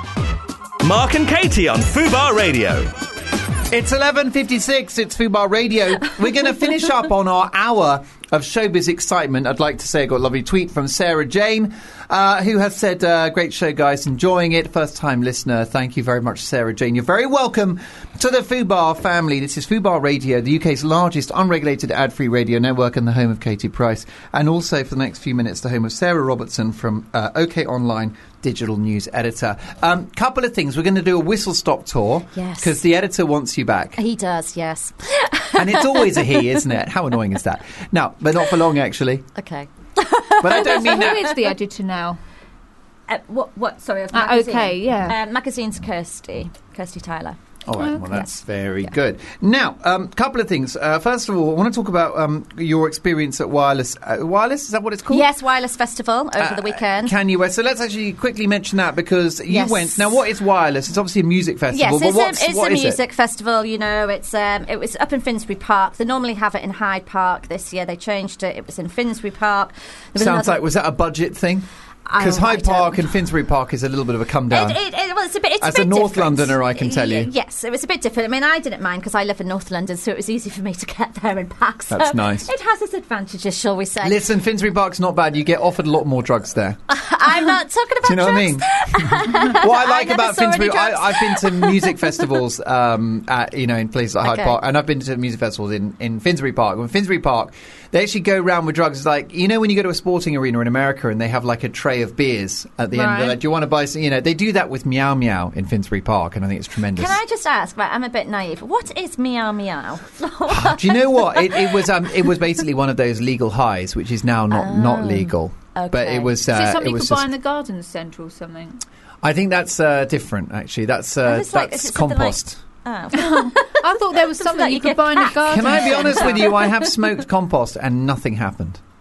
Speaker 1: Mark and Katie on Fubar Radio.
Speaker 2: It's eleven fifty-six. It's Fubar Radio. We're going to finish up on our hour of showbiz excitement. I'd like to say I got a lovely tweet from Sarah Jane, uh, who has said, uh, great show, guys, enjoying it. First time listener. Thank you very much, Sarah Jane. You're very welcome to the Fubar family. This is Fubar Radio, the U K's largest unregulated ad-free radio network and the home of Katie Price. And also for the next few minutes, the home of Sarah Robertson from uh, OK Online, digital news editor. Um, couple of things. We're going to do a whistle-stop tour.
Speaker 6: Yes.
Speaker 2: Because the editor wants you back.
Speaker 6: He does, yes.
Speaker 2: And it's always a he, isn't it? How annoying is that? No, but not for long, actually.
Speaker 6: Okay.
Speaker 2: But I don't mean
Speaker 3: Who
Speaker 2: that.
Speaker 3: is the editor now?
Speaker 6: Uh, what? What? Sorry, of
Speaker 3: Uh,
Speaker 6: magazine.
Speaker 3: okay, yeah.
Speaker 6: Uh, magazine's Kirsty. Kirsty Tyler.
Speaker 2: All right, well,
Speaker 3: Okay.
Speaker 2: that's very good. Now, a um, couple of things. Uh, first of all, I want to talk about um, your experience at Wireless. Uh, Wireless, is that what it's called?
Speaker 6: Yes, Wireless Festival over
Speaker 2: Uh,
Speaker 6: the weekend.
Speaker 2: Kanye West. So let's actually quickly mention that because you
Speaker 6: Yes.
Speaker 2: went. Now, what is Wireless? It's obviously a music festival.
Speaker 6: Yes,
Speaker 2: but
Speaker 6: it's,
Speaker 2: what's,
Speaker 6: a, it's
Speaker 2: what
Speaker 6: a
Speaker 2: is
Speaker 6: music
Speaker 2: it?
Speaker 6: festival. You know, it's um, it was up in Finsbury Park. They normally have it in Hyde Park. This year they changed it. It was in Finsbury Park. There was
Speaker 2: Sounds
Speaker 6: another-
Speaker 2: like, was that a budget thing?
Speaker 6: I-
Speaker 2: Because
Speaker 6: I
Speaker 2: Hyde
Speaker 6: don't-
Speaker 2: Park and Finsbury Park is a little bit of a come down.
Speaker 6: It, it, it, well, it's a bit. It's
Speaker 2: As
Speaker 6: a,
Speaker 2: a
Speaker 6: bit
Speaker 2: North
Speaker 6: different.
Speaker 2: Londoner, I can tell you.
Speaker 6: Y- Yes, it was a bit different. I mean, I didn't mind because I live in North London, so it was easy for me to get there and back. So
Speaker 2: That's nice.
Speaker 6: It has its advantages, shall we say?
Speaker 2: Listen, Finsbury Park's not bad. You get offered a lot more drugs there.
Speaker 6: I'm not talking about
Speaker 2: Do you know
Speaker 6: drugs.
Speaker 2: what I mean? What I like
Speaker 6: never
Speaker 2: about
Speaker 6: saw any
Speaker 2: Finsbury,
Speaker 6: drugs.
Speaker 2: I, I've been to music festivals, um, at, you know, in places like Hyde
Speaker 6: Okay.
Speaker 2: Park, and I've been to music festivals in, in Finsbury Park. In Finsbury Park, they actually go around with drugs. Like, you know, when you go to a sporting arena in America and they have like a tray of beers at the end. They're
Speaker 3: Right.
Speaker 2: like, do you want to buy some? You know, they do that with Meow Meow in Finsbury Park, and I think it's tremendous.
Speaker 6: Can I just ask? Right, I'm a bit naive. What is meow meow?
Speaker 2: Do you know what? It, it was um, it was basically one of those legal highs, which is now not, not legal. But
Speaker 6: okay.
Speaker 2: it was.
Speaker 3: Is it
Speaker 2: Uh,
Speaker 3: something
Speaker 2: it
Speaker 3: you
Speaker 2: was
Speaker 3: could buy
Speaker 2: just-
Speaker 3: in the garden centre or something?
Speaker 2: I think that's uh, different. Actually, that's uh,
Speaker 6: it's like-
Speaker 2: that's
Speaker 6: is it something like-
Speaker 2: compost.
Speaker 6: Oh.
Speaker 3: I thI thought there was something
Speaker 6: that
Speaker 3: you
Speaker 6: you
Speaker 3: could
Speaker 6: get
Speaker 3: buy in the
Speaker 6: packed.
Speaker 3: garden.
Speaker 2: Can I be honest
Speaker 3: centre.
Speaker 2: with you? I have smoked compost and nothing happened.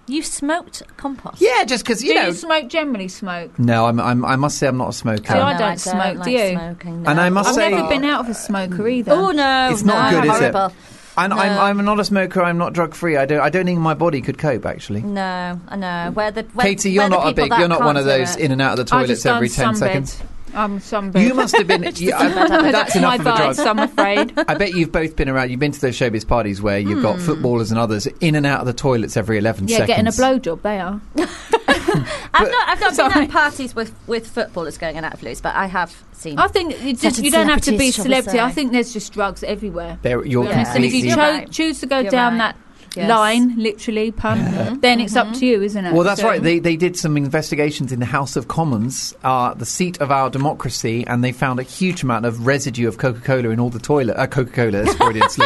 Speaker 6: You smoked compost?
Speaker 2: Yeah, just because, you
Speaker 3: do
Speaker 2: know...
Speaker 3: you smoke, generally smoke?
Speaker 2: No, I'm, I'm, I must say I'm not a smoker.
Speaker 3: See, I
Speaker 6: No,
Speaker 3: don't smoke,
Speaker 6: like
Speaker 3: do you?
Speaker 6: Smoking, no.
Speaker 2: And I must
Speaker 3: I've
Speaker 2: say...
Speaker 3: never been out of a smoker either.
Speaker 6: Oh, no.
Speaker 2: It's not
Speaker 6: no,
Speaker 2: good, is it?
Speaker 6: horrible.
Speaker 2: And
Speaker 6: No.
Speaker 2: I'm, I'm not a smoker. I'm not drug free. I don't. I don't think my body could cope. Actually,
Speaker 6: No, I know. Where the where,
Speaker 2: Katie, you're
Speaker 6: where the
Speaker 2: not a
Speaker 6: people
Speaker 2: big.
Speaker 6: that
Speaker 2: You're not one
Speaker 6: can't
Speaker 2: of
Speaker 6: do
Speaker 2: those
Speaker 6: it.
Speaker 2: in and out of the
Speaker 3: I
Speaker 2: toilets
Speaker 3: just don't
Speaker 2: every ten
Speaker 3: sunbed.
Speaker 2: seconds.
Speaker 3: I'm sunbed.
Speaker 2: You must have been. you, I, that's
Speaker 3: That's
Speaker 2: enough
Speaker 3: my
Speaker 2: of a drug.
Speaker 3: vice, I'm afraid.
Speaker 2: I bet you've both been around. You've been to those showbiz parties where you've got footballers and others in and out of the toilets every eleven
Speaker 3: Yeah,
Speaker 2: seconds.
Speaker 3: getting a blowjob, they are.
Speaker 6: I've not, I've not been
Speaker 3: Sorry.
Speaker 6: at parties with, with footballers going in and out of loose, but I have seen.
Speaker 3: I think you, just,
Speaker 6: Certain
Speaker 3: you don't have to be
Speaker 6: celebrities, shall we
Speaker 3: celebrity. I
Speaker 6: say.
Speaker 3: think there's just drugs everywhere.
Speaker 2: There, you're
Speaker 6: Yeah.
Speaker 3: And if you
Speaker 2: completely.
Speaker 6: You're
Speaker 3: cho-
Speaker 6: right.
Speaker 3: choose to go
Speaker 6: You're
Speaker 3: down
Speaker 6: right.
Speaker 3: that
Speaker 6: Yes.
Speaker 3: line, literally, pun, then it's up to you, isn't it?
Speaker 2: Well, that's
Speaker 3: So-
Speaker 2: right. They they did some investigations in the House of Commons, uh, the seat of our democracy, and they found a huge amount of residue of Coca-Cola in all the toilet. Uh, Coca-Cola, that's Freudian slip.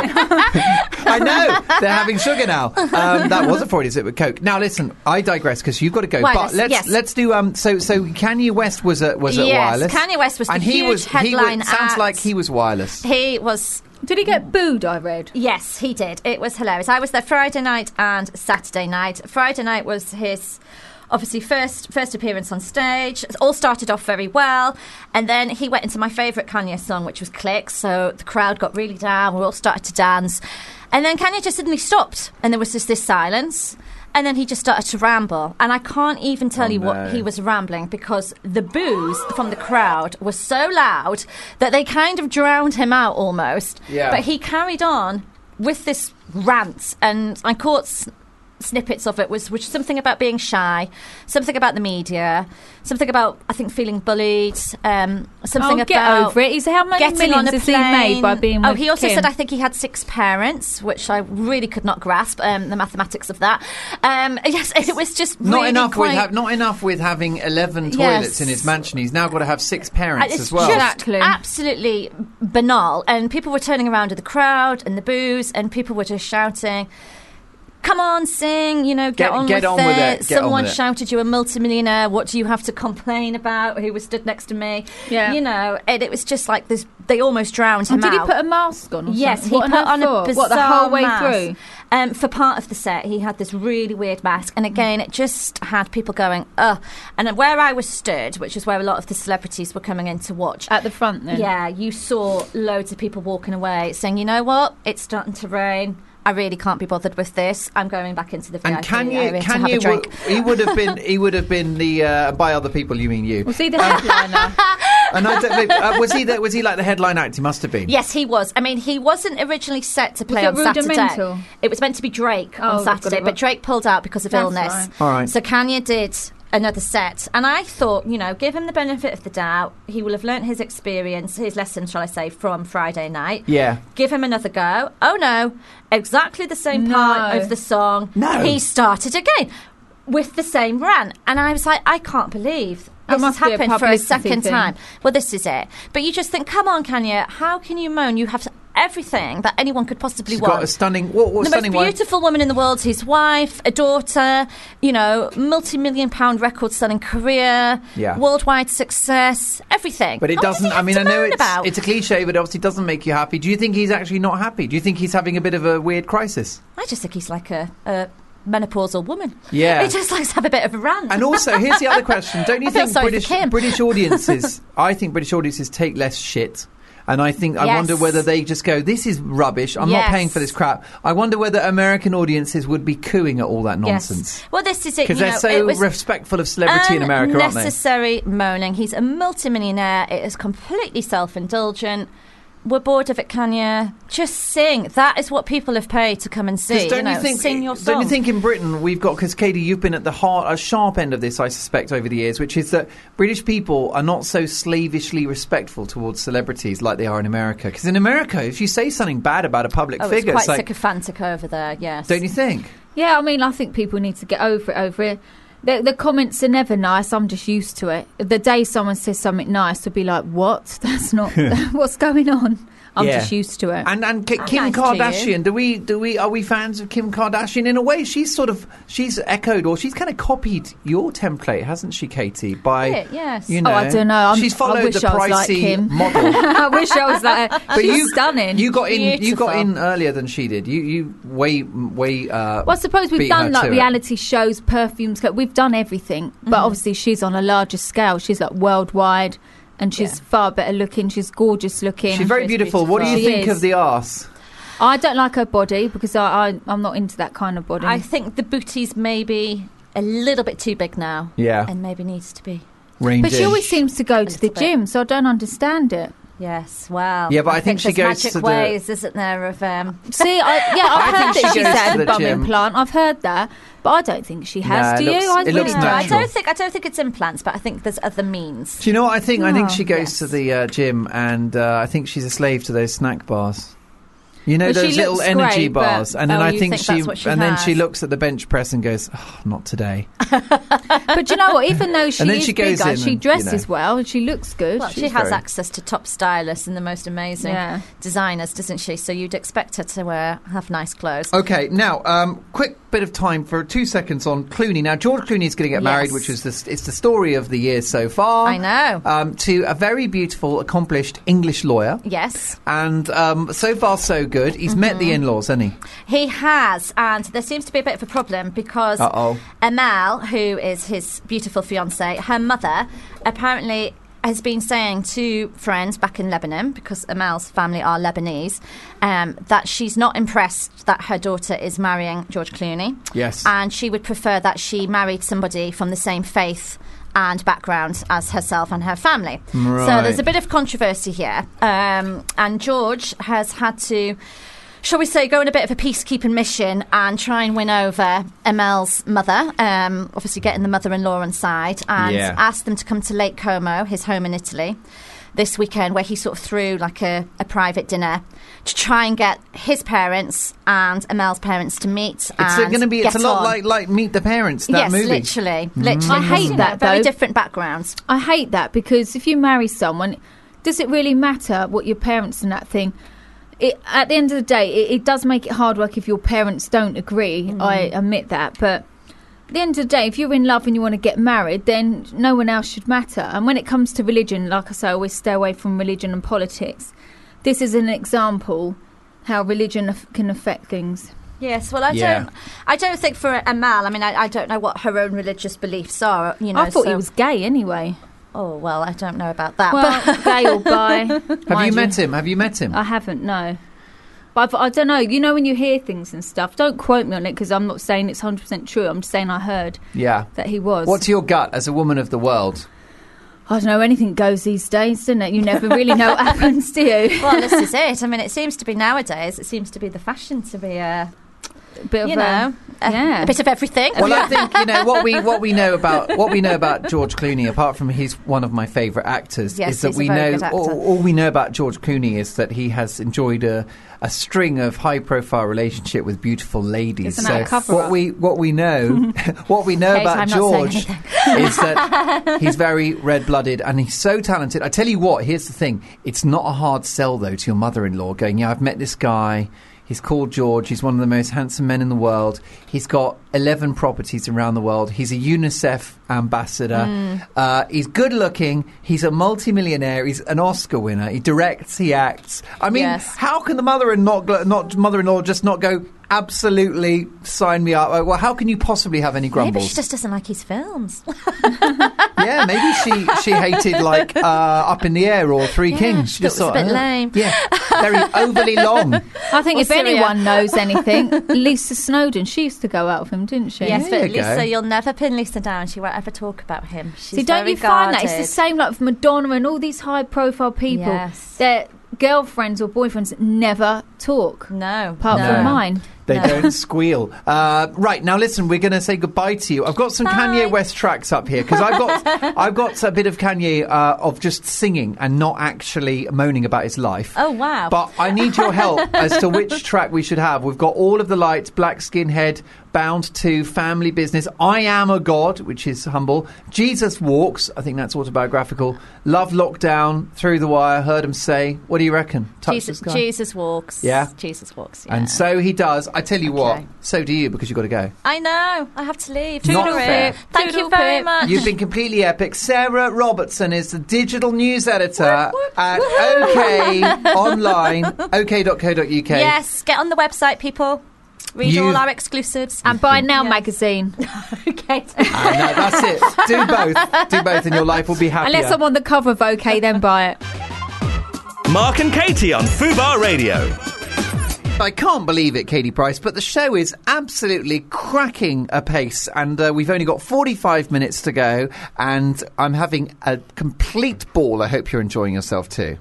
Speaker 2: I know they're having sugar now. Um, that was a Freudian slip with Coke. Now, listen, I digress because you've got to go.
Speaker 6: Wireless,
Speaker 2: but let's
Speaker 6: yes.
Speaker 2: let's do. Um, so so Kanye West was at was at
Speaker 6: Yes,
Speaker 2: Wireless.
Speaker 6: Kanye West was the
Speaker 2: and he
Speaker 6: huge
Speaker 2: was he
Speaker 6: headline
Speaker 2: was, sounds
Speaker 6: act.
Speaker 2: like he was wireless.
Speaker 6: He was.
Speaker 3: Did he get booed, I read?
Speaker 6: Yes, he did. It was hilarious. I was there Friday night and Saturday night. Friday night was his obviously first first appearance on stage. It all started off very well, and then he went into my favourite Kanye song, which was Click. So the crowd got really down. We all started to dance, and then Kanye just suddenly stopped, and there was just this silence. And then he just started to ramble. And I can't even tell
Speaker 2: Oh,
Speaker 6: you
Speaker 2: no.
Speaker 6: what he was rambling because the boos from the crowd was so loud that they kind of drowned him out almost.
Speaker 2: Yeah.
Speaker 6: But he carried on with this rant. And I caught s- snippets of it, was which something about being shy, something about the media, something about, I think, feeling bullied, um, something
Speaker 3: Oh,
Speaker 6: about...
Speaker 3: get over it. He's how many
Speaker 6: Getting on
Speaker 3: millions
Speaker 6: a
Speaker 3: has he
Speaker 6: plane.
Speaker 3: made by being
Speaker 6: Oh,
Speaker 3: with
Speaker 6: he also
Speaker 3: Kim?
Speaker 6: said I think he had six parents, which I really could not grasp um, the mathematics of that. Um, yes, it was just
Speaker 2: Not
Speaker 6: really
Speaker 2: enough
Speaker 6: quite,
Speaker 2: with ha- not enough with having eleven
Speaker 6: Yes.
Speaker 2: toilets in his mansion. He's now got to have six parents
Speaker 6: It's
Speaker 2: as well.
Speaker 6: just
Speaker 3: Exactly.
Speaker 6: absolutely banal. And people were turning around to the crowd and the boos, and people were just shouting, "Come on, sing! You know, get,
Speaker 2: Get-
Speaker 6: on,
Speaker 2: get
Speaker 6: with,
Speaker 2: on
Speaker 6: it.
Speaker 2: with it, get on
Speaker 6: Someone
Speaker 2: with it."
Speaker 6: shouted, "You're a multimillionaire. What do you have to complain about?" Who was stood next to me?
Speaker 3: Yeah.
Speaker 6: You know, and it was just like this. They almost drowned him
Speaker 3: And did he
Speaker 6: out.
Speaker 3: put a mask on? Or
Speaker 6: Yes,
Speaker 3: something?
Speaker 6: he
Speaker 3: What
Speaker 6: put
Speaker 3: on,
Speaker 6: on a
Speaker 3: earth for?
Speaker 6: bizarre
Speaker 3: What, the whole way
Speaker 6: mask.
Speaker 3: through?
Speaker 6: Um, for part of the set, he had this really weird mask, and again, it just had people going, "Ugh!" And then where I was stood, which is where a lot of the celebrities were coming in to watch.
Speaker 3: At the front, then.
Speaker 6: Yeah, you saw loads of people walking away, saying, "You know what? It's starting to rain. I really can't be bothered with this. I'm going back into the V I P
Speaker 2: And Kanye,
Speaker 6: area to have a
Speaker 2: Kanye,
Speaker 6: drink."
Speaker 2: w- he would have been, he would have been the uh, by other people. You mean you?
Speaker 3: Was he the headliner?
Speaker 2: And I don't, uh, was he the, was he like the headline act? He must have been.
Speaker 6: Yes, he was. I mean, he wasn't originally set to play
Speaker 3: it
Speaker 6: on Saturday.
Speaker 3: Rudimental?
Speaker 6: It was meant to be Drake
Speaker 3: Oh,
Speaker 6: on
Speaker 3: they've got
Speaker 6: Saturday,
Speaker 3: it
Speaker 6: but
Speaker 3: right.
Speaker 6: Drake pulled out because of
Speaker 3: That's
Speaker 6: illness.
Speaker 3: right.
Speaker 2: All right.
Speaker 6: So Kanye did another set, and I thought, you know, give him the benefit of the doubt. He will have learnt his experience, his lesson, shall I say, from Friday night.
Speaker 2: Yeah.
Speaker 6: Give him another go. Oh no, exactly the same
Speaker 3: No.
Speaker 6: part of the song.
Speaker 2: No.
Speaker 6: He started again with the same rant, and I was like, I can't believe
Speaker 3: That
Speaker 6: this has
Speaker 3: must be a
Speaker 6: happened for a
Speaker 3: publicity
Speaker 6: second
Speaker 3: thing.
Speaker 6: time. Well, this is it. But you just think, come on, Kanye, how can you moan? You have everything that anyone could possibly
Speaker 2: He's
Speaker 6: want.
Speaker 2: got a stunning, what, what
Speaker 6: The
Speaker 2: stunning
Speaker 6: most
Speaker 2: wife?
Speaker 6: beautiful woman in the world, his wife, a daughter, you know, multi-million pound record-selling career,
Speaker 2: Yeah.
Speaker 6: worldwide success, everything.
Speaker 2: But it
Speaker 6: What does
Speaker 2: doesn't.
Speaker 6: he
Speaker 2: I
Speaker 6: have
Speaker 2: mean,
Speaker 6: to
Speaker 2: I know
Speaker 6: moan
Speaker 2: it's
Speaker 6: about?
Speaker 2: it's a cliche, but it obviously doesn't make you happy. Do you think he's actually not happy? Do you think he's having a bit of a weird crisis?
Speaker 6: I just think he's like a, a menopausal woman.
Speaker 2: Yeah.
Speaker 6: He just likes to have a bit of a rant.
Speaker 2: And also, here's the other question: don't you
Speaker 6: I feel
Speaker 2: think
Speaker 6: sorry for
Speaker 2: British
Speaker 6: Kim.
Speaker 2: British audiences? I think British audiences take less shit. And I think I
Speaker 6: Yes.
Speaker 2: wonder whether they just go, "This is rubbish. I'm not
Speaker 6: Yes.
Speaker 2: paying for this crap." I wonder whether American audiences would be cooing at all that
Speaker 6: Yes.
Speaker 2: nonsense
Speaker 6: Well, this is it.
Speaker 2: because
Speaker 6: you
Speaker 2: they're
Speaker 6: know,
Speaker 2: so
Speaker 6: it was
Speaker 2: respectful of celebrity in America, aren't they?
Speaker 6: unnecessary moaning. He's a multimillionaire. It is completely self-indulgent. We're bored of it, Kanye. Just sing. That is what people have paid to come and see.
Speaker 2: 'Cause don't
Speaker 6: you,
Speaker 2: you
Speaker 6: know,
Speaker 2: think?
Speaker 6: sing your song.
Speaker 2: Don't you think in Britain we've got? Because Katie, you've been at the hard, a sharp end of this, I suspect, over the years, which is that British people are not so slavishly respectful towards celebrities like they are in America. Because in America, if you say something bad about a public
Speaker 6: Oh,
Speaker 2: figure,
Speaker 6: it's quite
Speaker 2: it's like,
Speaker 6: sycophantic over there, yes.
Speaker 2: don't you think?
Speaker 3: Yeah, I mean, I think people need to get over it. Over it. The, the comments are never nice. I'm just used to it. The day someone says something nice, to be like, "What? That's not. What's going on?" I'm
Speaker 2: Yeah.
Speaker 3: just used to it.
Speaker 2: And and Ki- Kim
Speaker 6: nice to
Speaker 2: Kardashian, do we do we are we fans of Kim Kardashian? In a way, she's sort of she's echoed or she's kind of copied your template, hasn't she, Katie? By
Speaker 6: Bit, yes.
Speaker 2: you know,
Speaker 3: Oh, I don't know. I'm-
Speaker 2: she's
Speaker 3: I
Speaker 2: followed
Speaker 3: wish
Speaker 2: the
Speaker 3: I was like
Speaker 2: pricey
Speaker 3: Kim.
Speaker 2: model.
Speaker 3: I wish I was like her.
Speaker 2: But
Speaker 3: She's
Speaker 2: you,
Speaker 3: stunning.
Speaker 2: You got in. You got
Speaker 6: Beautiful.
Speaker 2: in earlier than she did. You you way way. Uh,
Speaker 3: Well, I suppose we've
Speaker 2: beat
Speaker 3: done
Speaker 2: her
Speaker 3: like
Speaker 2: to it.
Speaker 3: reality shows, perfumes. We've done everything, but obviously she's on a larger scale. She's like worldwide, and she's
Speaker 6: Yeah.
Speaker 3: far better looking. She's gorgeous looking.
Speaker 2: She's very
Speaker 6: She's
Speaker 2: beautiful. What do you
Speaker 3: beautiful.
Speaker 2: think
Speaker 3: She
Speaker 2: of
Speaker 3: is.
Speaker 2: the arse?
Speaker 3: I don't like her body because I, I I'm not into that kind of body.
Speaker 6: I think the booty's maybe a little bit too big now.
Speaker 2: Yeah.
Speaker 6: And maybe needs to be.
Speaker 2: Range
Speaker 3: but she
Speaker 2: in.
Speaker 3: always seems to go to the
Speaker 6: little bit.
Speaker 3: gym, so I don't understand it.
Speaker 6: Yes, well.
Speaker 2: Yeah, but I think she
Speaker 6: there's
Speaker 2: goes
Speaker 6: magic
Speaker 2: to the-
Speaker 6: ways, isn't there, of... Um,
Speaker 3: See, I, yeah, I've
Speaker 2: I
Speaker 3: heard
Speaker 2: think
Speaker 3: that
Speaker 2: she
Speaker 3: she's
Speaker 2: goes to
Speaker 3: had
Speaker 2: the
Speaker 3: a bum
Speaker 2: gym.
Speaker 3: implant. I've heard that, but I don't think she has.
Speaker 2: Nah,
Speaker 3: Do
Speaker 2: it
Speaker 3: you?
Speaker 2: looks-
Speaker 3: I
Speaker 2: it
Speaker 3: really
Speaker 2: looks
Speaker 3: don't.
Speaker 6: no, I
Speaker 2: natural.
Speaker 6: don't think I don't think it's implants, but I think there's other means.
Speaker 2: Do you know what I think? I think
Speaker 3: Oh,
Speaker 2: she goes
Speaker 6: yes.
Speaker 2: to the uh, gym, and uh, I think she's a slave to those snack bars. You know,
Speaker 3: Well, she
Speaker 2: those little
Speaker 3: looks
Speaker 2: energy
Speaker 3: great, but-
Speaker 2: bars, and then
Speaker 6: Oh,
Speaker 2: I
Speaker 6: you
Speaker 2: think,
Speaker 6: think
Speaker 2: she,
Speaker 6: that's what she
Speaker 2: and then she
Speaker 6: has?
Speaker 2: looks at the bench press and goes, oh, "Not today."
Speaker 3: But you know what? Even though she
Speaker 2: And then
Speaker 3: is
Speaker 2: she goes
Speaker 3: bigger,
Speaker 2: in
Speaker 3: she
Speaker 2: and, you
Speaker 3: dresses
Speaker 2: know.
Speaker 3: well and she looks good.
Speaker 6: Well, she
Speaker 2: She's
Speaker 6: has
Speaker 2: very-
Speaker 6: access to top stylists and the most amazing
Speaker 3: Yeah.
Speaker 6: designers, doesn't she? So you'd expect her to uh, have nice clothes.
Speaker 2: Okay, now, um, quick bit of time for two seconds on Clooney. Now, George Clooney is going to get
Speaker 6: Yes.
Speaker 2: married, which is the, it's the story of the year so far.
Speaker 6: I know.
Speaker 2: Um, to a very beautiful, accomplished English lawyer.
Speaker 6: Yes,
Speaker 2: And um, so far, so good. He's met
Speaker 6: Mm-hmm.
Speaker 2: the in-laws, hasn't he?
Speaker 6: he has, and there seems to be a bit of a problem because
Speaker 2: Uh-oh.
Speaker 6: Amal, who is his beautiful fiancée, her mother apparently has been saying to friends back in Lebanon, because Amal's family are Lebanese, um, that she's not impressed that her daughter is marrying George Clooney.
Speaker 2: Yes.
Speaker 6: And she would prefer that she married somebody from the same faith and background as herself and her family. So
Speaker 2: Right.
Speaker 6: there's a bit of controversy here. Um, and George has had to, shall we say, go on a bit of a peacekeeping mission and try and win over Amel's mother, um, obviously getting the mother-in-law on side, and
Speaker 2: Yeah.
Speaker 6: asked them to come to Lake Como, his home in Italy, this weekend, where he sort of threw like a, a private dinner to try and get his parents and Amel's parents to meet.
Speaker 2: It's
Speaker 6: and
Speaker 2: going to be. It's
Speaker 6: get
Speaker 2: a lot
Speaker 6: on.
Speaker 2: like like Meet the Parents. That
Speaker 6: yes,
Speaker 2: movie.
Speaker 6: literally, literally.
Speaker 3: I hate
Speaker 6: You know,
Speaker 3: that,
Speaker 6: Very
Speaker 3: though.
Speaker 6: different backgrounds.
Speaker 3: I hate that because if you marry someone, does it really matter what your parents and that thing? It, at the end of the day, it, it does make it hard work if your parents don't agree. I admit that, but at the end of the day, if you're in love and you want to get married, then no one else should matter. And when it comes to religion, like I say, I always stay away from religion and politics. This is an example how religion af- can affect things.
Speaker 6: Yes, well, I
Speaker 2: Yeah.
Speaker 6: don't. I don't think for Amal. I mean, I, I don't know what her own religious beliefs are. You know,
Speaker 3: I thought
Speaker 6: so-
Speaker 3: he was gay anyway.
Speaker 6: Oh well, I don't know about that.
Speaker 3: Well,
Speaker 6: but
Speaker 3: gay or bi.
Speaker 2: Have you met him? Have you met him?
Speaker 3: I haven't, no. But I've, I don't know. You know when you hear things and stuff, don't quote me on it because I'm not saying it's one hundred percent true. I'm just saying I heard
Speaker 2: yeah.
Speaker 3: that he was.
Speaker 2: What's your gut as a woman of the world?
Speaker 3: I don't know. Anything goes these days, doesn't it? You never really know what happens, do you?
Speaker 6: well, this is it. I mean, it seems to be nowadays. It seems to be the fashion to be a,
Speaker 3: A bit of
Speaker 6: you
Speaker 3: a,
Speaker 6: know, a,
Speaker 3: yeah.
Speaker 6: a bit of everything.
Speaker 2: Well, I think you know what we what we know about what we know about George Clooney. Apart from he's one of my favourite actors,
Speaker 6: Yes,
Speaker 2: is that
Speaker 6: he's a
Speaker 2: we
Speaker 6: very
Speaker 2: know
Speaker 6: good actor.
Speaker 2: all, all we know about George Clooney is that he has enjoyed a, a string of high-profile relationship with beautiful ladies.
Speaker 3: Isn't
Speaker 2: so
Speaker 3: that a cover-up?
Speaker 2: what we what we know what we know
Speaker 6: Kate,
Speaker 2: about
Speaker 6: I'm not saying
Speaker 2: George
Speaker 6: anything.
Speaker 2: is that he's very red-blooded and he's so talented. I tell you what, here's the thing: it's not a hard sell though to your mother-in-law. Going, yeah, I've met this guy. He's called George. He's one of the most handsome men in the world. He's got eleven properties around the world. He's a UNICEF ambassador.
Speaker 6: Mm.
Speaker 2: Uh, he's good looking. He's a multimillionaire. He's an Oscar winner. He directs. He acts. I mean,
Speaker 6: Yes.
Speaker 2: how can the mother-in-law not, not mother-in-law just not go? Absolutely, sign me up. Well, how can you possibly have any grumbles?
Speaker 6: Maybe she just doesn't like his films.
Speaker 2: Yeah, maybe she she hated like uh, Up in the Air or Three
Speaker 6: Yeah,
Speaker 2: Kings. She
Speaker 6: thought
Speaker 2: just
Speaker 6: it was a
Speaker 2: thought,
Speaker 6: bit
Speaker 2: "Oh,
Speaker 6: lame."
Speaker 2: yeah, very overly long.
Speaker 3: I think
Speaker 6: Or
Speaker 3: if
Speaker 6: Syria.
Speaker 3: anyone knows anything, Lisa Snowdon. She used to go out with him, didn't she?
Speaker 6: yes,
Speaker 2: There
Speaker 6: but
Speaker 2: you go.
Speaker 6: Lisa, you'll never pin Lisa down. She won't ever talk about him. She's
Speaker 3: See, don't
Speaker 6: very
Speaker 3: you find that it's the
Speaker 6: guarded.
Speaker 3: same like with Madonna and all these high-profile people?
Speaker 6: Yes.
Speaker 3: Their girlfriends or boyfriends never talk.
Speaker 6: No.
Speaker 3: Apart
Speaker 6: no.
Speaker 3: from mine.
Speaker 2: They
Speaker 6: No.
Speaker 2: don't squeal. Uh, right, now listen, we're going to say goodbye to you. I've got some
Speaker 6: Bye.
Speaker 2: Kanye West tracks up here because I've got I've got a bit of Kanye uh, of just singing and not actually moaning about his life.
Speaker 6: Oh, wow.
Speaker 2: But I need your help as to which track we should have. We've got All of the Lights, Black Skinhead, Bound to, Family Business, I Am a God, which is humble, Jesus Walks, I think that's autobiographical, Love Lockdown, Through the Wire, Heard Him Say. What do you reckon? Touch
Speaker 6: Jesus,
Speaker 2: the Sky?
Speaker 6: Jesus Walks.
Speaker 2: Yeah.
Speaker 6: Jesus Walks, yeah.
Speaker 2: And so he does. I tell you what,
Speaker 6: Okay.
Speaker 2: so do you, because you've got to go.
Speaker 6: I know. I have to leave.
Speaker 2: Not
Speaker 6: Toodle
Speaker 2: fair.
Speaker 6: pip. Thank
Speaker 3: Toodle
Speaker 6: you very
Speaker 3: pip.
Speaker 6: much.
Speaker 2: You've been completely epic. Sarah Robertson is the digital news editor
Speaker 6: Whoop, whoop.
Speaker 2: at OK Online, o k dot co dot u k.
Speaker 6: Yes, get on the website, people. Read
Speaker 2: You-
Speaker 6: all our exclusives.
Speaker 3: And Buy Now
Speaker 6: Yeah.
Speaker 3: magazine.
Speaker 6: Okay.
Speaker 2: Ah, no, that's it. Do both. Do both and your life will be happier.
Speaker 3: Unless I'm on the cover of OK, then buy it.
Speaker 1: Mark and Katie on Fubar Radio.
Speaker 2: I can't believe it, Katie Price, but the show is absolutely cracking apace, and uh, we've only got forty-five minutes to go, and I'm having a complete ball. I hope you're enjoying yourself too.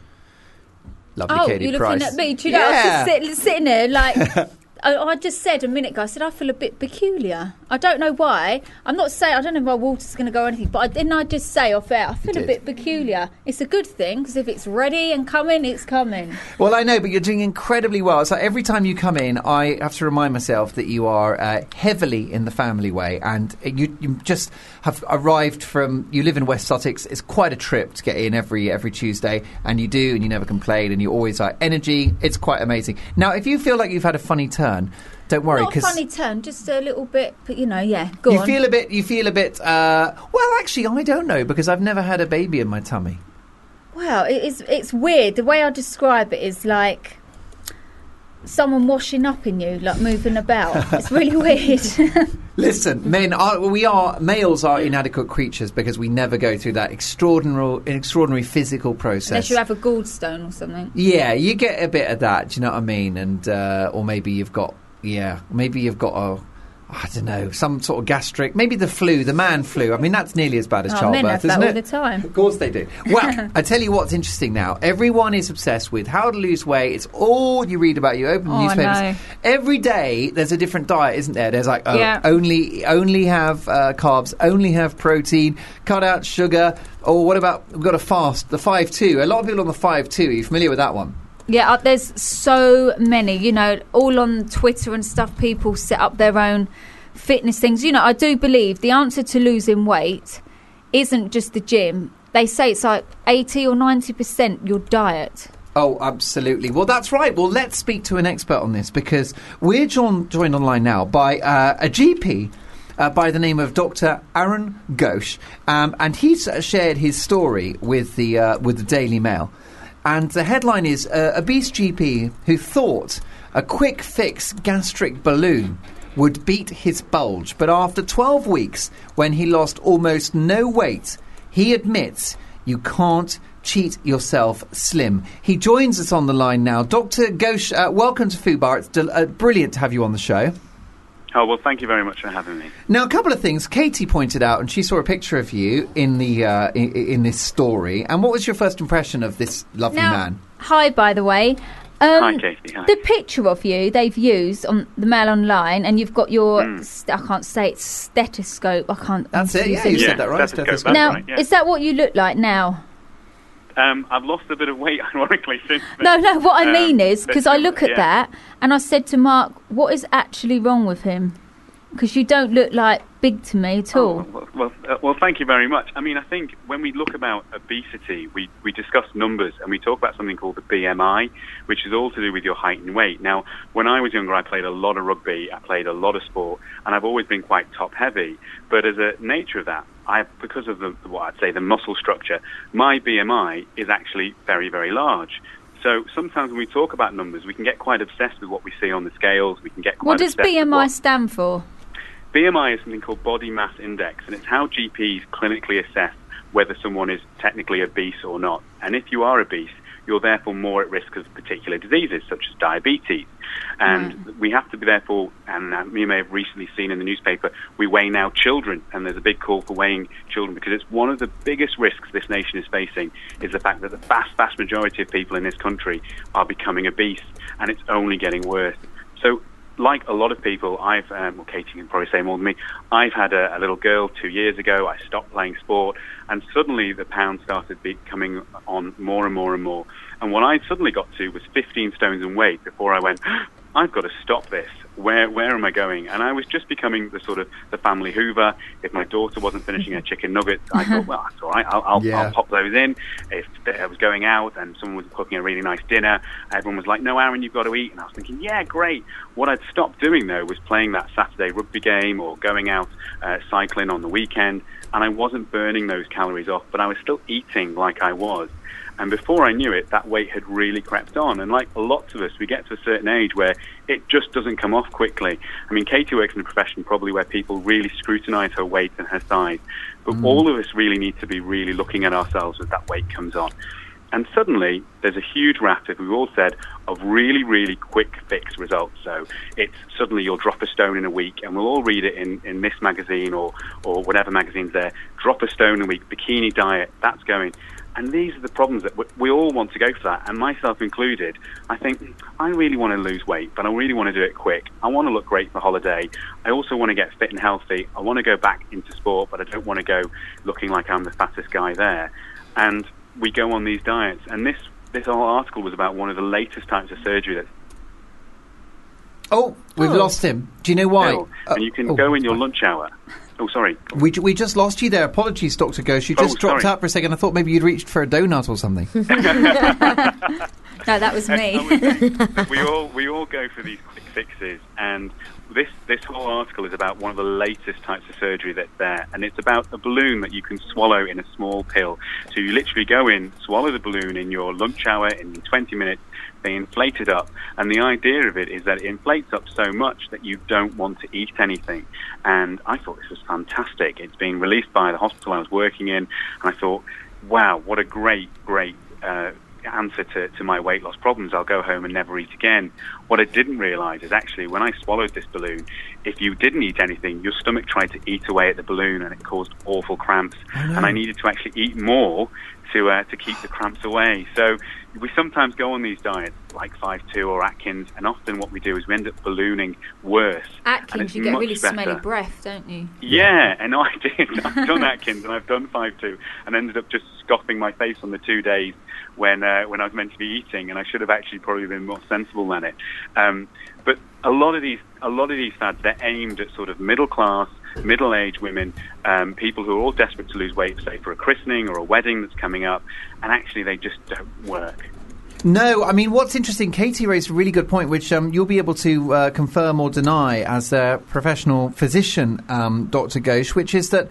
Speaker 2: Lovely,
Speaker 3: Oh,
Speaker 2: Katie
Speaker 3: you're
Speaker 2: Price.
Speaker 3: looking at me. Do you know, I
Speaker 2: Yeah.
Speaker 3: was just sit, sitting there like... I, I just said a minute ago, I said, I feel a bit peculiar. I don't know why. I'm not saying, I don't know if my water's going to go or anything, but I, didn't I just say off air, I feel
Speaker 2: You
Speaker 3: a
Speaker 2: did.
Speaker 3: bit peculiar. It's a good thing, because if it's ready and coming, it's coming.
Speaker 2: Well, I know, but you're doing incredibly well. So every time you come in, I have to remind myself that you are uh, heavily in the family way, and you, you just have arrived from. You live in West Sussex. It's quite a trip to get in every every Tuesday, and you do, and you never complain, and you always are energy. It's quite amazing. Now, if you feel like you've had a funny turn, don't worry,
Speaker 3: Not a
Speaker 2: because
Speaker 3: funny turn, just a little bit, but you know, yeah, go
Speaker 2: you
Speaker 3: on.
Speaker 2: feel a bit. You feel a bit. Uh, well, actually, I don't know because I've never had a baby in my tummy.
Speaker 3: Well, it is, it's weird. The way I describe it is like someone washing up in you, like moving about. It's really weird.
Speaker 2: Listen, men are we are males are inadequate creatures because we never go through that extraordinary extraordinary physical process.
Speaker 3: Unless you have a gallstone or something.
Speaker 2: Yeah, you get a bit of that. Do you know what I mean? And uh, or maybe you've got yeah, maybe you've got a I don't know, some sort of gastric, maybe the flu, the man flu. I mean, that's nearly as bad as
Speaker 3: Oh, men
Speaker 2: childbirth,
Speaker 3: have that
Speaker 2: isn't
Speaker 3: all
Speaker 2: it?
Speaker 3: the time.
Speaker 2: Of course they do. Well, I tell you what's interesting now. Everyone is obsessed with how to lose weight. It's all you read about. You open the
Speaker 3: Oh, I
Speaker 2: newspapers.
Speaker 3: know.
Speaker 2: Every day there's a different diet, isn't there? There's like, oh,
Speaker 3: Yeah.
Speaker 2: only only have uh, carbs, only have protein, cut out sugar. Or what about, we've got a fast, the five two. A lot of people on the five two. Are you familiar with that one?
Speaker 3: Yeah, uh, there's so many, you know, all on Twitter and stuff. People set up their own fitness things. You know, I do believe the answer to losing weight isn't just the gym. They say it's like eighty or ninety percent your diet.
Speaker 2: Oh, absolutely. Well, that's right. Well, let's speak to an expert on this because we're joined, joined online now by uh, a G P uh, by the name of Doctor Aaron Ghosh, um, and he's uh, shared his story with the uh, with the Daily Mail. And the headline is uh, obese G P who thought a quick fix gastric balloon would beat his bulge, but after twelve weeks, when he lost almost no weight, he admits you can't cheat yourself slim. He joins us on the line now. Doctor Ghosh, uh, welcome to Fubar. It's del- uh, brilliant to have you on the show.
Speaker 7: Oh, well, thank you very much for having me.
Speaker 2: Now, a couple of things. Katie pointed out, and she saw a picture of you in the uh, in, in this story. And what was your first impression of this lovely
Speaker 3: Now,
Speaker 2: man?
Speaker 3: hi, by the way. Um,
Speaker 7: Hi, Katie. Hi.
Speaker 3: The picture of you they've used on the Mail Online, and you've got your,
Speaker 7: Mm.
Speaker 3: st- I can't say it, stethoscope. I can't.
Speaker 2: That's it,
Speaker 3: use
Speaker 2: yeah, you
Speaker 7: Yeah,
Speaker 2: said that right.
Speaker 7: stethoscope,
Speaker 2: Stethoscope.
Speaker 7: that's
Speaker 3: Now,
Speaker 7: right, yeah.
Speaker 3: is that what you look like now?
Speaker 7: Um, I've lost a bit of weight, ironically, since then.
Speaker 3: No, no. What I
Speaker 7: Um,
Speaker 3: mean is, because
Speaker 7: but,
Speaker 3: I look at
Speaker 7: yeah.
Speaker 3: that and I said to Mark, "What is actually wrong with him?" Because you don't look like big to me at all.
Speaker 7: Oh, well, well, uh, well, thank you very much. I mean, I think when we look about obesity, we, we discuss numbers and we talk about something called the B M I, which is all to do with your height and weight. Now, when I was younger, I played a lot of rugby, I played a lot of sport, and I've always been quite top-heavy. But as a nature of that, I, because of the, what I'd say, the muscle structure, my B M I is actually very, very large. So sometimes when we talk about numbers, we can get quite obsessed with what we see on the scales. We can get quite
Speaker 3: What does
Speaker 7: obsessed
Speaker 3: B M I
Speaker 7: with what-
Speaker 3: stand for?
Speaker 7: B M I is something called body mass index, and it's how G Ps clinically assess whether someone is technically obese or not. And if you are obese, you're therefore more at risk of particular diseases such as diabetes. And mm. we have to be therefore, and uh, you may have recently seen in the newspaper, we weigh now children, and there's a big call for weighing children because it's one of the biggest risks this nation is facing is the fact that the vast, vast majority of people in this country are becoming obese, and it's only getting worse. So, like a lot of people, I've, um, well, Katie can probably say more than me, I've had a, a little girl two years ago, I stopped playing sport, and suddenly the pound started becoming on more and more and more. And what I suddenly got to was fifteen stones in weight before I went, I've got to stop this. Where where am I going? And I was just becoming the sort of the family Hoover. If my daughter wasn't finishing her chicken nuggets, I thought, well, that's all right. I'll, I'll,
Speaker 2: yeah.
Speaker 7: I'll pop those in. If I was going out and someone was cooking a really nice dinner, everyone was like, no, Aaron, you've got to eat. And I was thinking, yeah, great. What I'd stopped doing, though, was playing that Saturday rugby game or going out uh, cycling on the weekend. And I wasn't burning those calories off, but I was still eating like I was. And before I knew it, that weight had really crept on. And like lots of us, we get to a certain age where it just doesn't come off quickly. I mean, Katie works in a profession probably where people really scrutinize her weight and her size. But mm. all of us really need to be really looking at ourselves as that weight comes on. And suddenly, there's a huge raft, as we've all said, of really, really quick fix results. So it's suddenly you'll drop a stone in a week, and we'll all read it in, in this magazine or, or whatever magazine's there. Drop a stone in a week, bikini diet, that's going. And these are the problems that we, we all want to go for that, and myself included. I think, I really want to lose weight, but I really want to do it quick. I want to look great for holiday. I also want to get fit and healthy. I want to go back into sport, but I don't want to go looking like I'm the fattest guy there. And we go on these diets, and this, this whole article was about one of the latest types of surgery that's
Speaker 2: Oh, we've
Speaker 4: oh.
Speaker 2: lost him. Do you know why?
Speaker 7: No.
Speaker 2: Uh,
Speaker 7: and you can
Speaker 2: oh,
Speaker 7: go in your lunch hour. Oh, sorry.
Speaker 2: We, we just lost you there. Apologies, Doctor Ghosh. You just
Speaker 7: oh,
Speaker 2: dropped
Speaker 7: sorry.
Speaker 2: out for a second. I thought maybe you'd reached for a donut or something.
Speaker 3: No, that was me.
Speaker 7: we all we all go for these quick fixes, and this this whole article is about one of the latest types of surgery that's there, and it's about a balloon that you can swallow in a small pill. So you literally go in, swallow the balloon in your lunch hour in twenty minutes. They inflate it up, and the idea of it is that it inflates up so much that you don't want to eat anything. And I thought this was fantastic. It's being released by the hospital I was working in, and I thought, wow, what a great, great uh, answer to, to my weight loss problems. I'll go home and never eat again. What I didn't realise is actually when I swallowed this balloon, if you didn't eat anything, your stomach tried to eat away at the balloon, and it caused awful cramps.
Speaker 2: Oh, no.
Speaker 7: And I needed to actually eat more to uh, to keep the cramps away. So we sometimes go on these diets like five two or Atkins, and often what we do is we end up ballooning worse.
Speaker 3: Atkins, you get really smelly breath, don't you?
Speaker 7: Yeah, and I did. I've done Atkins and I've done five two, and ended up just scoffing my face on the two days when uh, when I was meant to be eating, and I should have actually probably been more sensible than it. Um, but a lot of these a lot of these fads, they're aimed at sort of middle class, middle-aged women, um, people who are all desperate to lose weight, say for a christening or a wedding that's coming up, and actually they just don't work.
Speaker 2: No, I mean, what's interesting, Katie raised a really good point, which um, you'll be able to uh, confirm or deny as a professional physician, um, Doctor Ghosh, which is that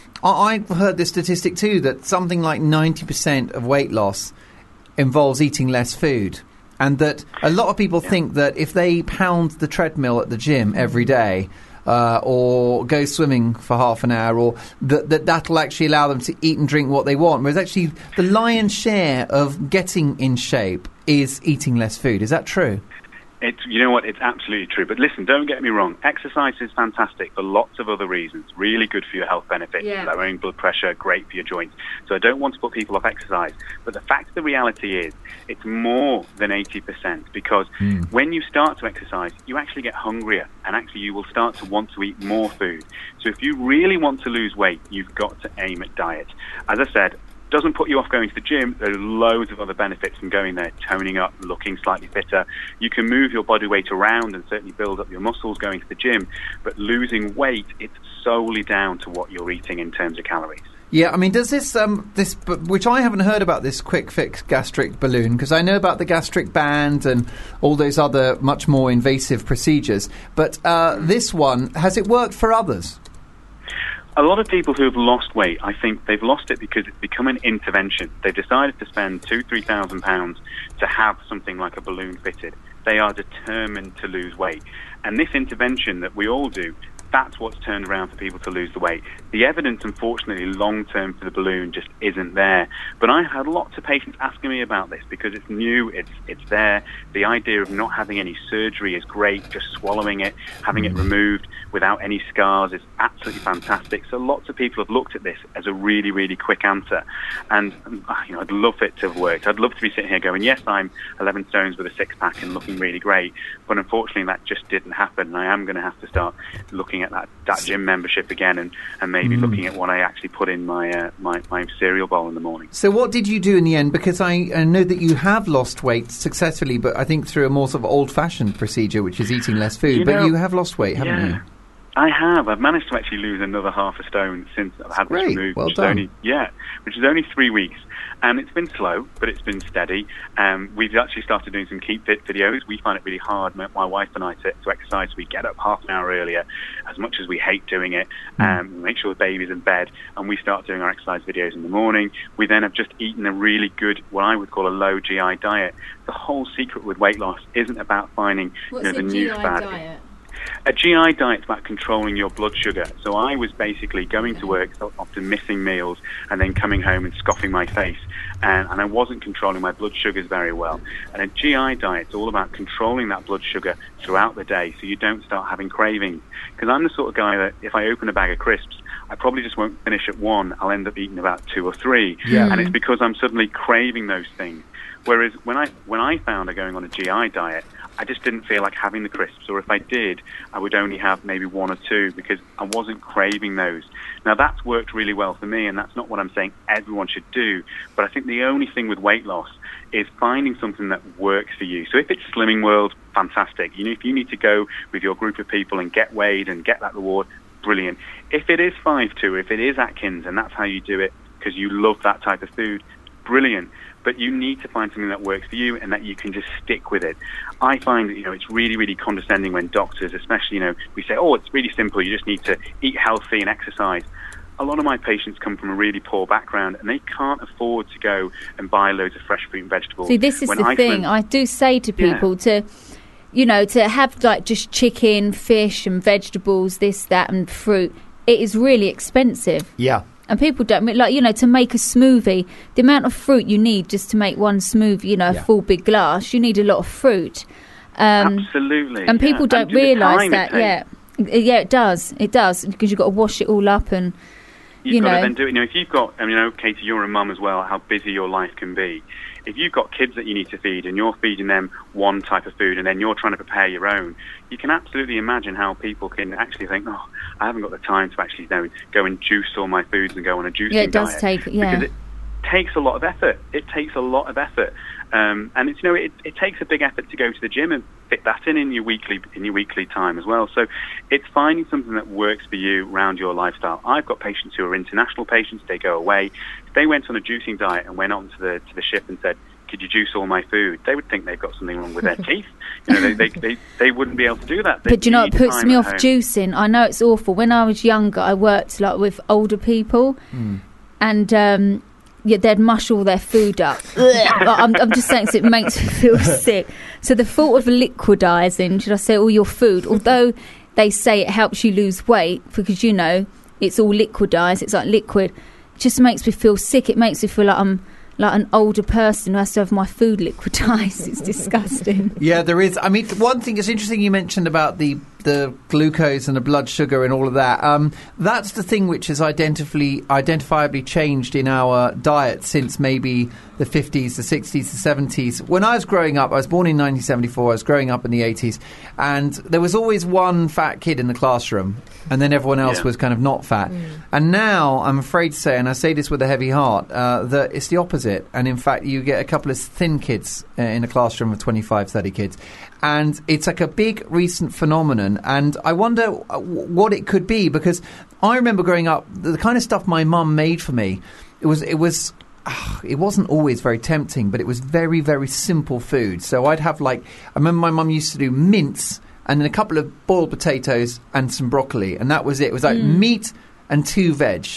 Speaker 2: I- I've heard this statistic too, that something like ninety percent of weight loss involves eating less food. And that a lot of people yeah. think that if they pound the treadmill at the gym every day, Uh, or go swimming for half an hour, or that, that that'll actually allow them to eat and drink what they want. Whereas actually the lion's share of getting in shape is eating less food. Is that true?
Speaker 7: It's, you know what, it's absolutely true. But listen, don't get me wrong. Exercise is fantastic for lots of other reasons. Really good for your health benefits,
Speaker 3: yeah.
Speaker 7: lowering blood pressure, great for your joints. So I don't want to put people off exercise. But the fact of the reality is it's more than eighty percent, because mm. when you start to exercise, you actually get hungrier, and actually you will start to want to eat more food. So if you really want to lose weight, you've got to aim at diet. As I said, doesn't put you off going to the gym. There are loads of other benefits from going there, toning up, looking slightly fitter. You can move your body weight around and certainly build up your muscles going to the gym, but losing weight, it's solely down to what you're eating in terms of calories.
Speaker 2: Yeah, I mean, does this, um, this, which I haven't heard about this quick fix gastric balloon, because I know about the gastric band and all those other much more invasive procedures, but uh, this one, has it worked for others?
Speaker 7: A lot of people who have lost weight, I think they've lost it because it's become an intervention. They've decided to spend two, three thousand pounds to have something like a balloon fitted. They are determined to lose weight, and this intervention that we all do that's what's turned around for people to lose the weight. The evidence, unfortunately, long-term for the balloon just isn't there. But I had lots of patients asking me about this because it's new, it's it's there. The idea of not having any surgery is great, just swallowing it, having it removed without any scars is absolutely fantastic. So lots of people have looked at this as a really, really quick answer. And you know, I'd love it to have worked. I'd love to be sitting here going, yes, I'm eleven stones with a six-pack and looking really great. But unfortunately, that just didn't happen. And I am going to have to start looking at that, that gym membership again and, and maybe mm. looking at what I actually put in my, uh, my my cereal bowl in the morning.
Speaker 2: So what did you do in the end? Because I, I know that you have lost weight successfully, but I think through a more sort of old-fashioned procedure, which is eating less food.
Speaker 7: You
Speaker 2: but
Speaker 7: know,
Speaker 2: you have lost weight, haven't
Speaker 7: yeah.
Speaker 2: you?
Speaker 7: I have. I've managed to actually lose another half a stone since I've had
Speaker 2: Great.
Speaker 7: this removed.
Speaker 2: Well
Speaker 7: which
Speaker 2: done.
Speaker 7: Is only, yeah, which is only three weeks. And it's been slow, but it's been steady. Um, we've actually started doing some Keep Fit videos. We find it really hard, my, my wife and I, to, to exercise. We get up half an hour earlier, as much as we hate doing it. Um, we make sure the baby's in bed, and we start doing our exercise videos in the morning. We then have just eaten a really good, what I would call a low G I diet. The whole secret with weight loss isn't about finding
Speaker 3: What's
Speaker 7: you know, the
Speaker 3: a
Speaker 7: new
Speaker 3: G I
Speaker 7: fad.
Speaker 3: diet?
Speaker 7: A G I diet's about controlling your blood sugar. So I was basically going to work, so often missing meals, and then coming home and scoffing my face. And, and I wasn't controlling my blood sugars very well. And a G I diet's all about controlling that blood sugar throughout the day so you don't start having cravings. Because I'm the sort of guy that if I open a bag of crisps, I probably just won't finish at one. I'll end up eating about two or three.
Speaker 2: Yeah.
Speaker 7: And it's because I'm suddenly craving those things. Whereas when I when I found I going on a G I diet, I just didn't feel like having the crisps, or if I did, I would only have maybe one or two because I wasn't craving those. Now, that's worked really well for me, and that's not what I'm saying everyone should do, but I think the only thing with weight loss is finding something that works for you. So if it's Slimming World, fantastic. You know, if you need to go with your group of people and get weighed and get that reward, brilliant. If it is five two, if it is Atkins, and that's how you do it because you love that type of food, brilliant. But you need to find something that works for you and that you can just stick with it. I find that, you know, it's really, really condescending when doctors, especially, you know, we say, oh, it's really simple, you just need to eat healthy and exercise. A lot of my patients come from a really poor background and they can't afford to go and buy loads of fresh fruit and vegetables.
Speaker 3: See, this is
Speaker 7: when
Speaker 3: the
Speaker 7: I
Speaker 3: thing.
Speaker 7: spend,
Speaker 3: I do say to people
Speaker 7: yeah.
Speaker 3: to, you know, to have like just chicken, fish and vegetables, this, that and fruit, it is really expensive.
Speaker 2: Yeah.
Speaker 3: And people don't, like, you know, to make a smoothie, the amount of fruit you need just to make one smoothie, you know,
Speaker 2: yeah.
Speaker 3: a full big glass, you need a lot of fruit. Um,
Speaker 7: Absolutely.
Speaker 3: And people
Speaker 7: yeah.
Speaker 3: don't
Speaker 7: and
Speaker 3: realise that, yeah. Yeah, it does. It does, because you've got to wash it all up and,
Speaker 7: You've
Speaker 3: you
Speaker 7: got
Speaker 3: know.
Speaker 7: to then do it. You know, if you've got, I mean, I know, Katie, you're a mum as well, how busy your life can be. If you've got kids that you need to feed and you're feeding them one type of food and then you're trying to prepare your own, you can absolutely imagine how people can actually think, oh, I haven't got the time to actually, you know, go and juice all my foods and go on a juicing diet.
Speaker 3: Yeah, it does take, yeah.
Speaker 7: Because it takes a lot of effort. It takes a lot of effort. Um, and it's, you know, it, it takes a big effort to go to the gym and fit that in in your weekly in your weekly time as well. So it's finding something that works for you around your lifestyle. I've got patients who are international patients. They go away. If they went on a juicing diet and went on to the to the ship and said, could you juice all my food? They would think they've got something wrong with their teeth. You know, they, they, they, they wouldn't be able to do that. They
Speaker 3: but do you know what puts
Speaker 7: time
Speaker 3: me
Speaker 7: at
Speaker 3: off
Speaker 7: home.
Speaker 3: juicing? I know it's awful. When I was younger, I worked like with older people,
Speaker 2: Mm.
Speaker 3: and um, yeah, they'd mush all their food up. I'm, I'm just saying, so it makes me feel sick. So the thought of liquidising, should I say, all your food, although they say it helps you lose weight because, you know, it's all liquidised, it's like liquid, it just makes me feel sick. It makes me feel like I'm like an older person who has to have my food liquidised. It's disgusting.
Speaker 2: Yeah, there is. I mean, one thing is interesting you mentioned about the the glucose and the blood sugar and all of that. Um, that's the thing which has identifiably, identifiably changed in our diet since maybe the fifties, the sixties, the seventies. When I was growing up, I was born in nineteen seventy-four, I was growing up in the eighties, and there was always one fat kid in the classroom, and then everyone else
Speaker 7: Yeah.
Speaker 2: was kind of not fat. Mm. And now, I'm afraid to say, and I say this with a heavy heart, uh, that it's the opposite. And in fact, you get a couple of thin kids uh, in a classroom of twenty-five, thirty kids. And it's like a big recent phenomenon. And I wonder uh, what it could be, because I remember growing up, the kind of stuff my mum made for me, it was it was... Uh, it wasn't always very tempting, but it was very, very simple food. So I'd have, like, I remember my mum used to do mince and then a couple of boiled potatoes and some broccoli, and that was it. It was like mm. meat and two veg.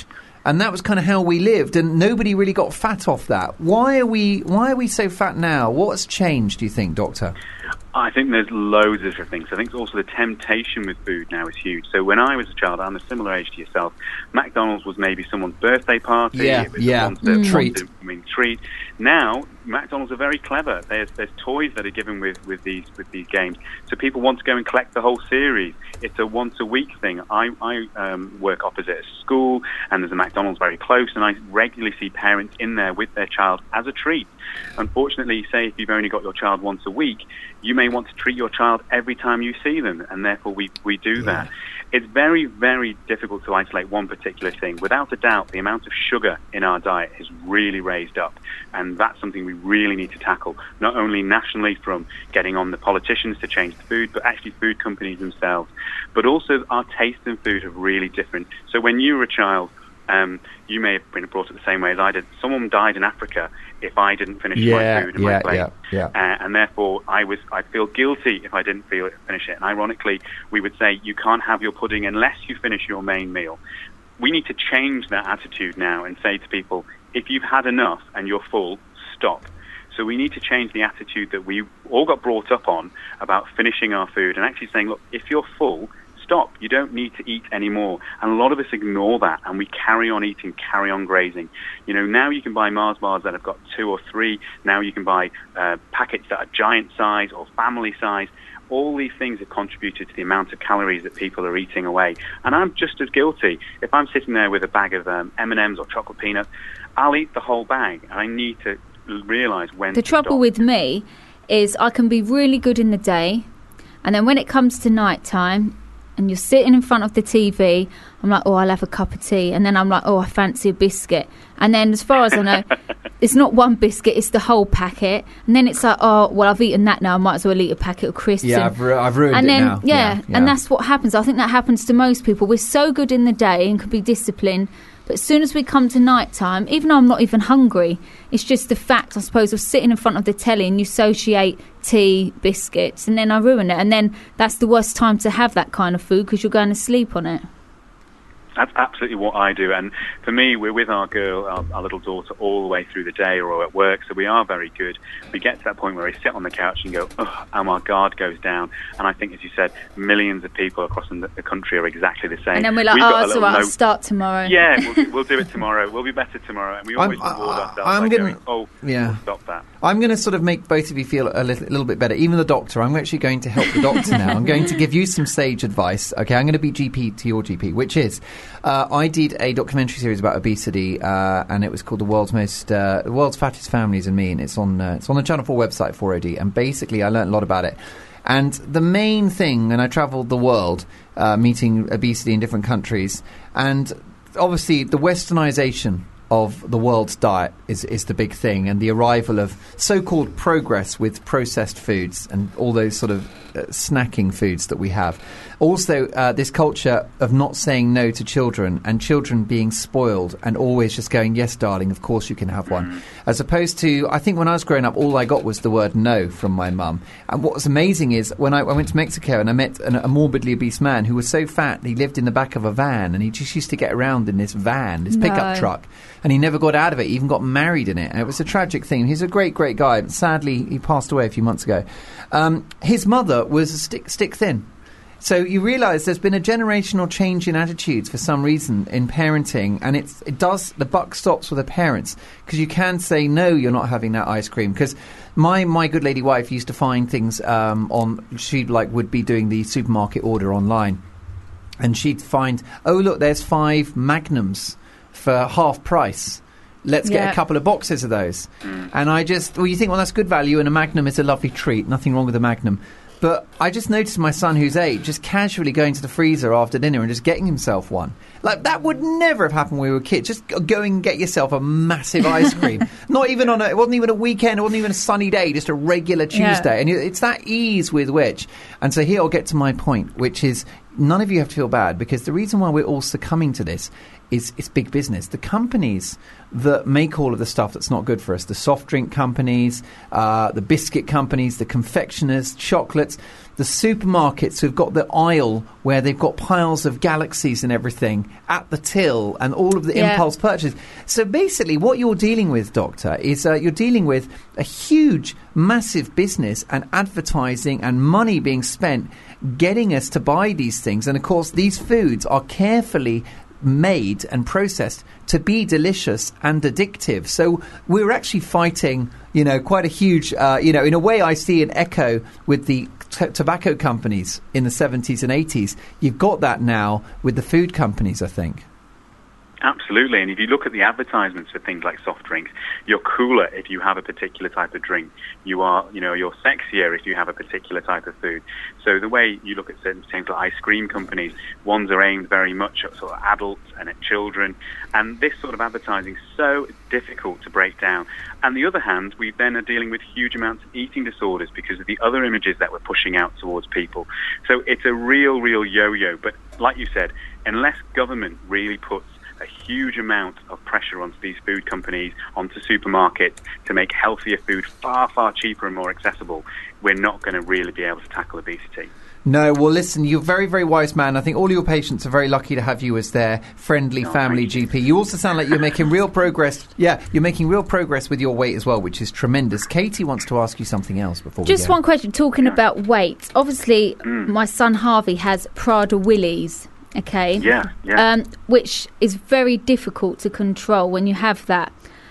Speaker 2: and that was kind of how we lived, and nobody really got fat off that. Why are we why are we so fat now? What's changed, do you think, Doctor?
Speaker 7: I think there's loads of different things. I think also the temptation with food now is huge. So when I was a child, I'm a similar age to yourself, McDonald's was maybe someone's birthday party.
Speaker 2: Yeah,
Speaker 7: it was
Speaker 2: yeah.
Speaker 7: Mm.
Speaker 2: Treat.
Speaker 7: To, I mean, treat. Now, McDonald's are very clever. There's there's toys that are given with, with these with these games. So people want to go and collect the whole series. It's a once a week thing. I, I um, work opposite a school, and there's a McDonald's very close, and I regularly see parents in there with their child as a treat. Unfortunately, say if you've only got your child once a week, you may want to treat your child every time you see them, and therefore we, we do yeah. that. It's very, very difficult to isolate one particular thing. Without a doubt, the amount of sugar in our diet is really raised up, and that's something we really need to tackle, not only nationally from getting on the politicians to change the food, but actually food companies themselves. But also our taste in food are really different. So when you were a child, um, you may have been brought up the same way as I did. Someone died in Africa if I didn't finish
Speaker 2: yeah,
Speaker 7: my food in
Speaker 2: yeah,
Speaker 7: my plate.
Speaker 2: Yeah, yeah.
Speaker 7: Uh, and therefore, I was I feel guilty if I didn't feel it, finish it. And ironically, we would say, you can't have your pudding unless you finish your main meal. We need to change that attitude now and say to people, if you've had enough and you're full, stop. So we need to change the attitude that we all got brought up on about finishing our food and actually saying, look, if you're full, stop. You don't need to eat anymore. And a lot of us ignore that, and we carry on eating, carry on grazing. You know, now you can buy Mars bars that have got two or three. Now you can buy uh, packets that are giant size or family size. All these things have contributed to the amount of calories that people are eating away. And I'm just as guilty. If I'm sitting there with a bag of um, M and M's or chocolate peanuts, I'll eat the whole bag. And I need to realise when
Speaker 3: the
Speaker 7: to
Speaker 3: trouble
Speaker 7: stop.
Speaker 3: with me is I can be really good in the day, and then when it comes to night time and you're sitting in front of the T V, I'm like, oh, I'll have a cup of tea, and then I'm like, oh, I fancy a biscuit, and then as far as I know it's not one biscuit, it's the whole packet, and then it's like, oh, well, I've eaten that now, I might as well eat a packet of crisps.
Speaker 2: Yeah,
Speaker 3: and,
Speaker 2: I've, ru- I've ruined
Speaker 3: and
Speaker 2: it
Speaker 3: then,
Speaker 2: now.
Speaker 3: Yeah,
Speaker 2: yeah, yeah,
Speaker 3: and that's what happens. I think that happens to most people. We're so good in the day and can be disciplined, but as soon as we come to night time, even though I'm not even hungry, it's just the fact, I suppose, of sitting in front of the telly and you associate tea, biscuits, and then I ruin it. And then that's the worst time to have that kind of food because you're going to sleep on it.
Speaker 7: That's absolutely what I do. And for me, we're with our girl, our, our little daughter, all the way through the day or at work, so we are very good. We get to that point where we sit on the couch and go, oh, and our guard goes down. And I think, as you said, millions of people across the, the country are exactly the same.
Speaker 3: And then we're like,
Speaker 7: We've
Speaker 3: oh, it's all right,
Speaker 7: note-
Speaker 3: I'll start tomorrow.
Speaker 7: Yeah, we'll, we'll do it tomorrow. We'll be better tomorrow. And we always
Speaker 2: I'm-
Speaker 7: reward
Speaker 2: I-
Speaker 7: ourselves
Speaker 2: I'm
Speaker 7: by
Speaker 2: gonna-
Speaker 7: going, oh,
Speaker 2: yeah.
Speaker 7: we'll stop that.
Speaker 2: I'm going to sort of make both of you feel a little, a little bit better. Even the doctor, I'm actually going to help the doctor now. I'm going to give you some sage advice. Okay, I'm going to be G P to your G P, which is, uh, I did a documentary series about obesity, uh, and it was called The World's Most, uh, The World's Fattest Families and Me, and it's on, uh, it's on the Channel four website, four O D, and basically I learned a lot about it. And the main thing, and I travelled the world, uh, meeting obesity in different countries, and obviously the westernisation of the world's diet is, is the big thing, and the arrival of so-called progress with processed foods and all those sort of uh, snacking foods that we have. Also, uh, this culture of not saying no to children and children being spoiled and always just going, yes, darling, of course you can have one. As opposed to, I think when I was growing up, all I got was the word no from my mum. And what was amazing is when I, I went to Mexico and I met an, a morbidly obese man who was so fat, he lived in the back of a van, and he just used to get around in this van, this pickup
Speaker 3: No.
Speaker 2: truck. And he never got out of it. He even got married in it. And it was a tragic thing. He's a great, great guy. But sadly, he passed away a few months ago. Um, his mother was a stick, stick thin. So you realise there's been a generational change in attitudes for some reason in parenting, and it's, it does, the buck stops with the parents, because you can say, no, you're not having that ice cream. Because my, my good lady wife used to find things um, on, she like would be doing the supermarket order online, and she'd find, oh, look, there's five Magnums for half price. Let's get
Speaker 3: Yeah.
Speaker 2: a couple of boxes of those. And I just, well, you think, well, that's good value, and a Magnum is a lovely treat. Nothing wrong with a Magnum. But I just noticed my son, who's eight, just casually going to the freezer after dinner and just getting himself one. Like, that would never have happened when we were kids. Just go- go and get yourself a massive ice cream. Not even on a, it wasn't even a weekend, it wasn't even a sunny day, just a regular Tuesday.
Speaker 3: Yeah.
Speaker 2: And it's that ease with which. And so here I'll get to my point, which is, none of you have to feel bad, because the reason why we're all succumbing to this is, is big business. The companies that make all of the stuff that's not good for us, the soft drink companies, uh, the biscuit companies, the confectioners, chocolates, the supermarkets who've got the aisle where they've got piles of Galaxies and everything at the till and all of the
Speaker 3: Yeah.
Speaker 2: impulse purchase. So basically what you're dealing with, Doctor, is uh, you're dealing with a huge, massive business and advertising and money being spent getting us to buy these things. And of course, these foods are carefully made and processed to be delicious and addictive. So we're actually fighting, you know, quite a huge, uh, you know, in a way I see an echo with the t- tobacco companies in the seventies and eighties. You've got that now with the food companies, I think.
Speaker 7: Absolutely, and if you look at the advertisements for things like soft drinks, you're cooler if you have a particular type of drink. You are, you know, you're sexier if you have a particular type of food. So the way you look at certain things like ice cream companies, ones are aimed very much at sort of adults and at children, and this sort of advertising is so difficult to break down. On the other hand, we then are dealing with huge amounts of eating disorders because of the other images that we're pushing out towards people. So it's a real, real yo-yo. But like you said, unless government really puts a huge amount of pressure onto these food companies, onto supermarkets to make healthier food far, far cheaper and more accessible, we're not going to really be able to tackle obesity.
Speaker 2: No, well, listen, you're a very, very wise man. I think all your patients are very lucky to have you as their friendly
Speaker 7: No,
Speaker 2: family G P. You also sound like you're making real progress. Yeah, you're making real progress with your weight as well, which is tremendous. Katie wants to ask you something else before
Speaker 3: Just
Speaker 2: we go.
Speaker 3: one question, talking
Speaker 7: Yeah.
Speaker 3: about weight. Obviously,
Speaker 7: Mm.
Speaker 3: my son Harvey has Prada Willies, okay?
Speaker 7: Yeah, yeah.
Speaker 3: Um, which is very difficult to control when you have that.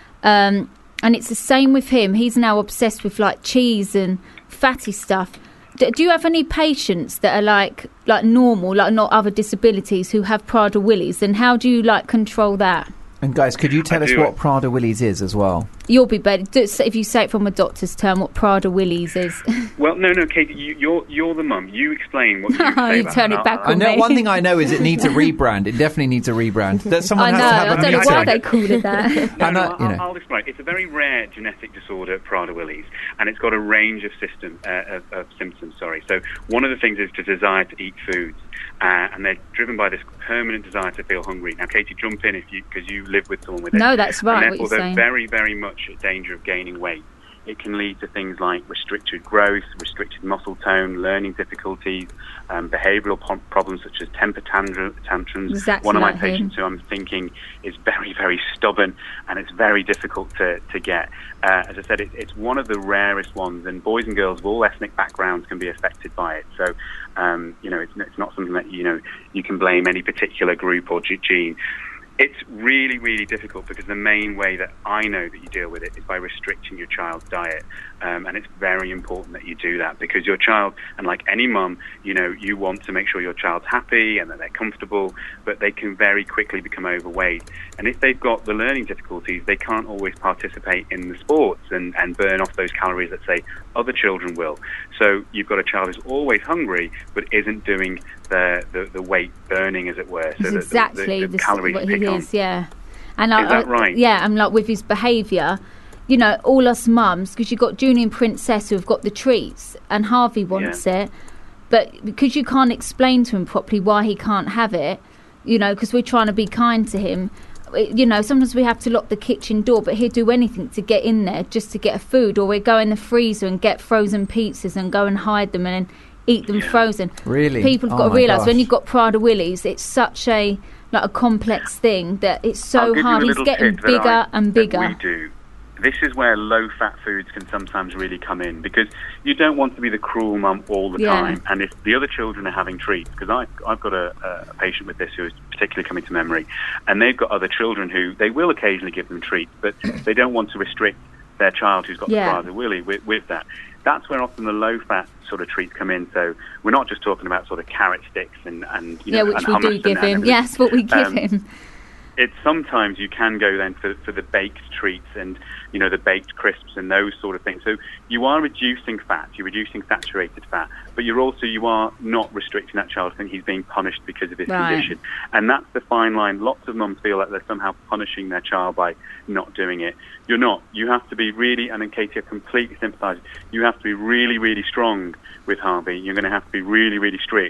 Speaker 3: Um, and it's the same with him. He's now obsessed with, like, cheese and fatty stuff. D- do you have any patients that are, like, like normal, like not other disabilities, who have Prada Willies? And how do you, like, control that?
Speaker 2: And guys, could you tell
Speaker 7: I
Speaker 2: us
Speaker 7: do.
Speaker 2: what Prada Willies is as well?
Speaker 3: You'll be better do- if you say it from a doctor's term, what Prada Willies is.
Speaker 7: Well, no, no, Katie, you, you're you're the mum. You explain what you say
Speaker 3: You
Speaker 7: about
Speaker 3: turn
Speaker 7: that.
Speaker 3: it back
Speaker 7: I'll-
Speaker 2: I know
Speaker 3: me.
Speaker 2: one thing I know is it needs a rebrand. It definitely needs a rebrand. That someone
Speaker 3: I know,
Speaker 2: has to have
Speaker 3: I
Speaker 2: a
Speaker 3: don't know
Speaker 2: meeting.
Speaker 3: why they call it that.
Speaker 7: No,
Speaker 2: And,
Speaker 7: no,
Speaker 2: uh, you
Speaker 7: I'll,
Speaker 2: know.
Speaker 7: I'll explain. It's a very rare genetic disorder, Prader-Willis, and it's got a range of system uh, of, of symptoms. Sorry. So one of the things is the desire to eat foods, uh, and they're driven by this permanent desire to feel hungry. Now, Katie, jump in if you because you live with someone with it.
Speaker 3: No, that's right,
Speaker 7: And
Speaker 3: what
Speaker 7: therefore,
Speaker 3: you're
Speaker 7: they're
Speaker 3: saying.
Speaker 7: very, very much at danger of gaining weight. It can lead to things like restricted growth, restricted muscle tone, learning difficulties, um, behavioural po- problems such as temper tantrum, tantrums.
Speaker 3: Exactly
Speaker 7: One of my
Speaker 3: like him.
Speaker 7: patients who I'm thinking is very, very stubborn, and it's very difficult to, to get. Uh, as I said, it, it's one of the rarest ones, and boys and girls of all ethnic backgrounds can be affected by it. So, um, you know, it's, it's not something that, you know, you can blame any particular group or ge- gene. It's really, really difficult because the main way that I know that you deal with it is by restricting your child's diet. Um, and it's very important that you do that because your child, and like any mum, you know, you want to make sure your child's happy and that they're comfortable, but they can very quickly become overweight. And if they've got the learning difficulties, they can't always participate in the sports and, and burn off those calories that, say, other children will. So you've got a child who's always hungry but isn't doing the, the, the weight burning, as it were. So
Speaker 3: It's
Speaker 7: that
Speaker 3: exactly
Speaker 7: the, the, the
Speaker 3: this-
Speaker 7: calories
Speaker 3: what
Speaker 7: pick
Speaker 3: he
Speaker 7: on.
Speaker 3: is, yeah. And
Speaker 7: Is that right?
Speaker 3: Yeah, and like with his behaviour, you know, all us mums, because you've got Junior and Princess who have got the treats, and Harvey wants
Speaker 7: Yeah.
Speaker 3: it, but because you can't explain to him properly why he can't have it, you know, because we're trying to be kind to him. it- You know, sometimes we have to lock the kitchen door, but he'll do anything to get in there just to get a food, or we go in the freezer and get frozen pizzas and go and hide them and then eat them
Speaker 7: Yeah.
Speaker 3: frozen.
Speaker 2: Really?
Speaker 3: People have
Speaker 2: Oh
Speaker 3: got to
Speaker 2: my
Speaker 3: realise
Speaker 2: gosh.
Speaker 3: when you've got Prada Willies, it's such a like a complex thing that it's
Speaker 7: I'll
Speaker 3: so
Speaker 7: give you a
Speaker 3: hard. He's
Speaker 7: little
Speaker 3: getting
Speaker 7: tip that
Speaker 3: bigger
Speaker 7: I-
Speaker 3: and
Speaker 7: that
Speaker 3: bigger.
Speaker 7: we do. This is where low-fat foods can sometimes really come in because you don't want to be the cruel mum all the
Speaker 3: Yeah.
Speaker 7: time. And if the other children are having treats, because I, I've got a, a patient with this who is particularly coming to memory, and they've got other children who they will occasionally give them treats, but they don't want to restrict their child who's got
Speaker 3: Yeah.
Speaker 7: the Prader-Willi with, with that. That's where often the low-fat sort of treats come in. So we're not just talking about sort of carrot sticks and, and you
Speaker 3: yeah,
Speaker 7: know,
Speaker 3: which
Speaker 7: and
Speaker 3: we
Speaker 7: hummus
Speaker 3: do
Speaker 7: and
Speaker 3: give
Speaker 7: that and
Speaker 3: him.
Speaker 7: everything.
Speaker 3: Yes, what we give
Speaker 7: Um,
Speaker 3: him.
Speaker 7: It's sometimes you can go then for, for the baked treats and, you know, the baked crisps and those sort of things. So you are reducing fat, you're reducing saturated fat, but you're also, you are not restricting that child. I think he's being punished because of his
Speaker 3: Right.
Speaker 7: condition. And that's the fine line. Lots of mums feel like they're somehow punishing their child by not doing it. You're not. You have to be really, and in Katie, I completely sympathise, you have to be really, really strong with Harvey. You're going to have to be really, really strict.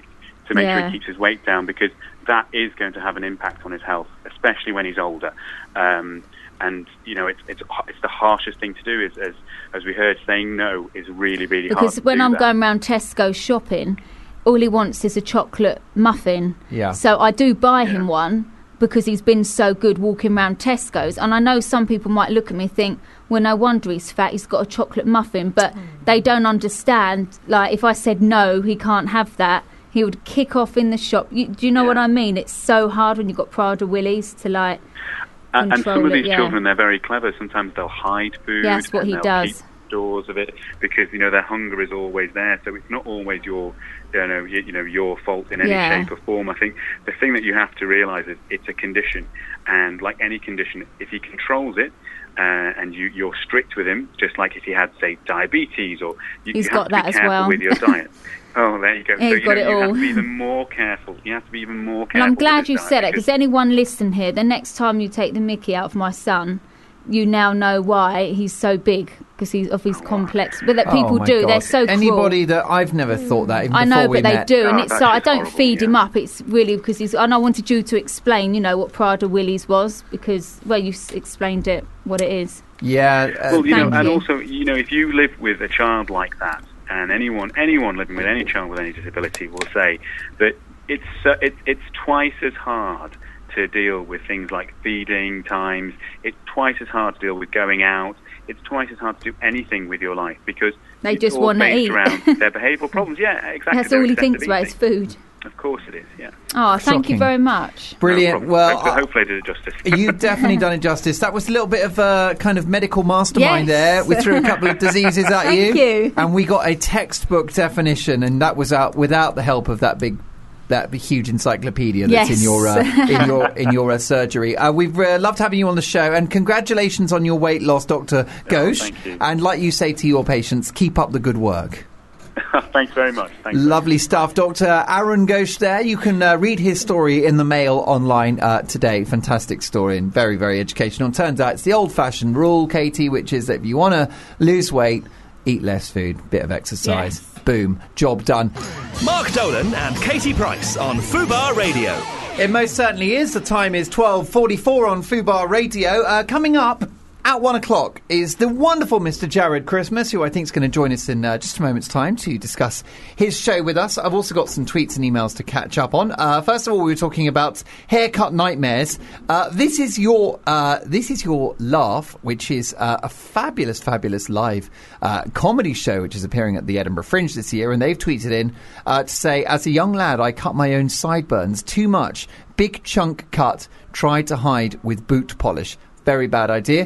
Speaker 7: to make
Speaker 3: Yeah.
Speaker 7: sure he keeps his weight down, because that is going to have an impact on his health, especially when he's older. Um, and you know, it's it's it's the harshest thing to do. Is as as we heard, saying no is really really hard.
Speaker 3: Because
Speaker 7: to
Speaker 3: when
Speaker 7: do
Speaker 3: I'm
Speaker 7: that.
Speaker 3: going around Tesco shopping, all he wants is a chocolate muffin.
Speaker 2: Yeah.
Speaker 3: So I do buy him one because he's been so good walking around Tesco's. And I know some people might look at me and think, well, no wonder he's fat, he's got a chocolate muffin. But they don't understand, like, if I said no, he can't have that, he would kick off in the shop. You, do you know
Speaker 7: Yeah.
Speaker 3: what I mean? It's so hard when you've got Prada Willies to, like,
Speaker 7: And, and some
Speaker 3: control
Speaker 7: of
Speaker 3: it,
Speaker 7: these
Speaker 3: yeah.
Speaker 7: children, they're very clever. Sometimes they'll hide food.
Speaker 3: Yeah, that's what
Speaker 7: and
Speaker 3: he
Speaker 7: they'll
Speaker 3: does.
Speaker 7: Keep stores of it, because you know their hunger is always there. So it's not always your, you know, you, you know, your fault in any
Speaker 3: Yeah.
Speaker 7: shape or form. I think the thing that you have to realise is it's a condition, and like any condition, if he controls it. Uh, and you, you're strict with him, just like if he had, say, diabetes, or you,
Speaker 3: He's
Speaker 7: you
Speaker 3: got
Speaker 7: have to
Speaker 3: that
Speaker 7: be
Speaker 3: as
Speaker 7: careful
Speaker 3: well.
Speaker 7: with your diet. Oh, there you go.
Speaker 3: He's
Speaker 7: so you,
Speaker 3: got
Speaker 7: know,
Speaker 3: it
Speaker 7: you have
Speaker 3: all.
Speaker 7: to be even more careful. You have to be even more careful.
Speaker 3: And I'm
Speaker 7: with
Speaker 3: glad
Speaker 7: his
Speaker 3: you
Speaker 7: diet,
Speaker 3: said it,
Speaker 7: because-
Speaker 3: because anyone listening here, the next time you take the mickey out of my son, you now know why he's so big, because he's of his complex. But that people
Speaker 2: Oh my
Speaker 3: do,
Speaker 2: God.
Speaker 3: they're so cruel.
Speaker 2: Anybody that I've never thought that. Even
Speaker 3: I
Speaker 2: before
Speaker 3: know,
Speaker 2: we
Speaker 3: but they
Speaker 2: met.
Speaker 3: do, and
Speaker 7: Oh,
Speaker 3: it's
Speaker 7: that's
Speaker 3: like I
Speaker 7: just
Speaker 3: don't
Speaker 7: horrible,
Speaker 3: feed him
Speaker 7: yeah.
Speaker 3: up. It's really because he's. And I wanted you to explain, you know, what Prada Willies was, because well, you s- explained it, what it is.
Speaker 2: Yeah. Uh,
Speaker 7: Well, you know,
Speaker 3: Thank
Speaker 7: and
Speaker 3: you.
Speaker 7: also, you know, if you live with a child like that, and anyone anyone living with any child with any disability will say that it's uh, it, it's twice as hard to deal with things like feeding times. It's twice as hard to deal with going out. It's twice as hard to do anything with your life, because
Speaker 3: They
Speaker 7: it's
Speaker 3: just
Speaker 7: all
Speaker 3: wanna
Speaker 7: based
Speaker 3: eat.
Speaker 7: around their behavioural problems. Yeah, exactly.
Speaker 3: That's
Speaker 7: their
Speaker 3: all he
Speaker 7: excessive
Speaker 3: thinks about is
Speaker 7: eating.
Speaker 3: food.
Speaker 7: Of course it is. Yeah.
Speaker 3: Oh, thank
Speaker 2: Shocking.
Speaker 3: you very much.
Speaker 2: Brilliant.
Speaker 7: No problem.
Speaker 2: Well,
Speaker 7: Hopefully,
Speaker 2: I-
Speaker 7: hopefully I did it justice.
Speaker 2: You've definitely done it justice. That was a little bit of a kind of medical mastermind
Speaker 3: Yes.
Speaker 2: there. We threw a couple of diseases at
Speaker 3: Thank
Speaker 2: you,
Speaker 3: you.
Speaker 2: and we got a textbook definition, and that was out without the help of that big, that big, huge encyclopedia that's
Speaker 3: Yes.
Speaker 2: in your uh, in your in your uh, surgery. Uh, we've uh, loved having you on the show, and congratulations on your weight loss, Doctor Ghosh.
Speaker 7: thank you.
Speaker 2: And like you say to your patients, keep up the good work.
Speaker 7: Thanks very much. Thanks.
Speaker 2: Lovely stuff. Doctor Aaron Ghosh there. You can uh, read his story in the Mail online uh, today. Fantastic story and very, very educational. And turns out it's the old-fashioned rule, Katie, which is that if you want to lose weight, eat less food, bit of exercise.
Speaker 3: Yes.
Speaker 2: Boom. Job done.
Speaker 1: Mark Dolan and Katie Price on Fubar Radio.
Speaker 2: It most certainly is. The time is twelve forty-four on Fubar Radio. Uh, coming up at one o'clock is the wonderful Mister Jared Christmas, who I think is going to join us in uh, just a moment's time to discuss his show with us. I've also got some tweets and emails to catch up on. Uh, first of all, we were talking about haircut nightmares. Uh, this is your uh, this is your laugh, which is uh, a fabulous, fabulous live uh, comedy show, which is appearing at the Edinburgh Fringe this year. And they've tweeted in uh, to say, as a young lad, I cut my own sideburns too much. Big chunk cut. Tried to hide with boot polish. Very bad idea.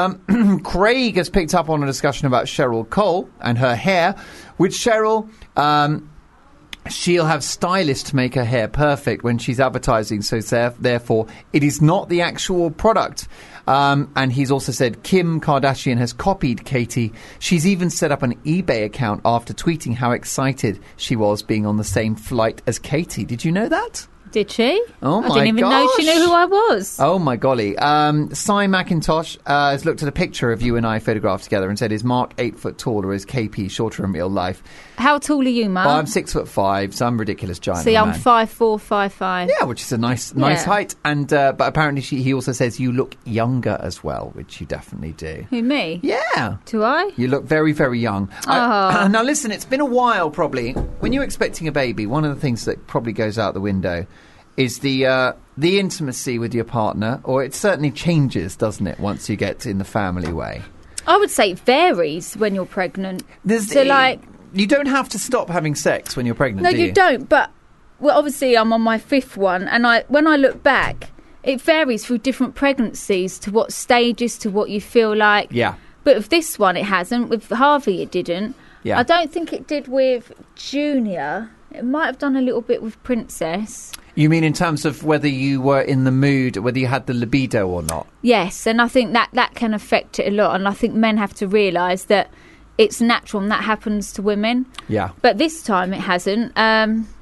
Speaker 2: Um, Craig has picked up on a discussion about Cheryl Cole and her hair. With Cheryl, um, she'll have stylists to make her hair perfect when she's advertising, so therefore it is not the actual product. Um, and he's also said Kim Kardashian has copied Katie. She's even set up an eBay account after tweeting how excited she was being on the same flight as Katie. Did you know that?
Speaker 3: Did she?
Speaker 2: Oh,
Speaker 3: I
Speaker 2: my
Speaker 3: didn't even know she
Speaker 2: gosh.
Speaker 3: knew who I was.
Speaker 2: Oh, my golly. Um, Cy McIntosh uh, has looked at a picture of you and I photographed together and said, is Mark eight foot tall or is K P shorter in real life?
Speaker 3: How tall are you, Mark?
Speaker 2: Well, I'm six foot five, so I'm a ridiculous giant.
Speaker 3: See,
Speaker 2: of a
Speaker 3: I'm
Speaker 2: man.
Speaker 3: five four, five five.
Speaker 2: Yeah, which is a nice nice
Speaker 3: Yeah.
Speaker 2: height. And uh, But apparently she, he also says you look younger as well, which you definitely do.
Speaker 3: Who, me?
Speaker 2: Yeah.
Speaker 3: Do I?
Speaker 2: You look very, very young. I-
Speaker 3: Oh.
Speaker 2: now, listen, it's been a while, probably. When you're expecting a baby, one of the things that probably goes out the window is the uh, the intimacy with your partner, or it certainly changes, doesn't it, once you get in the family way?
Speaker 3: I would say it varies when you're pregnant.
Speaker 2: There's
Speaker 3: So, like...
Speaker 2: You don't have to stop having sex when you're pregnant,
Speaker 3: No,
Speaker 2: do
Speaker 3: you don't. But, well, obviously I'm on my fifth one, and I when I look back, it varies through different pregnancies to what stages, to what you feel like.
Speaker 2: Yeah.
Speaker 3: But with this one, it hasn't. With Harvey, it didn't.
Speaker 2: Yeah.
Speaker 3: I don't think it did with Junior. It might have done a little bit with Princess.
Speaker 2: You mean in terms of whether you were in the mood, whether you had the libido or not?
Speaker 3: Yes, and I think that, that can affect it a lot. And I think men have to realise that it's natural and that happens to women.
Speaker 2: Yeah.
Speaker 3: But this time it hasn't. Um,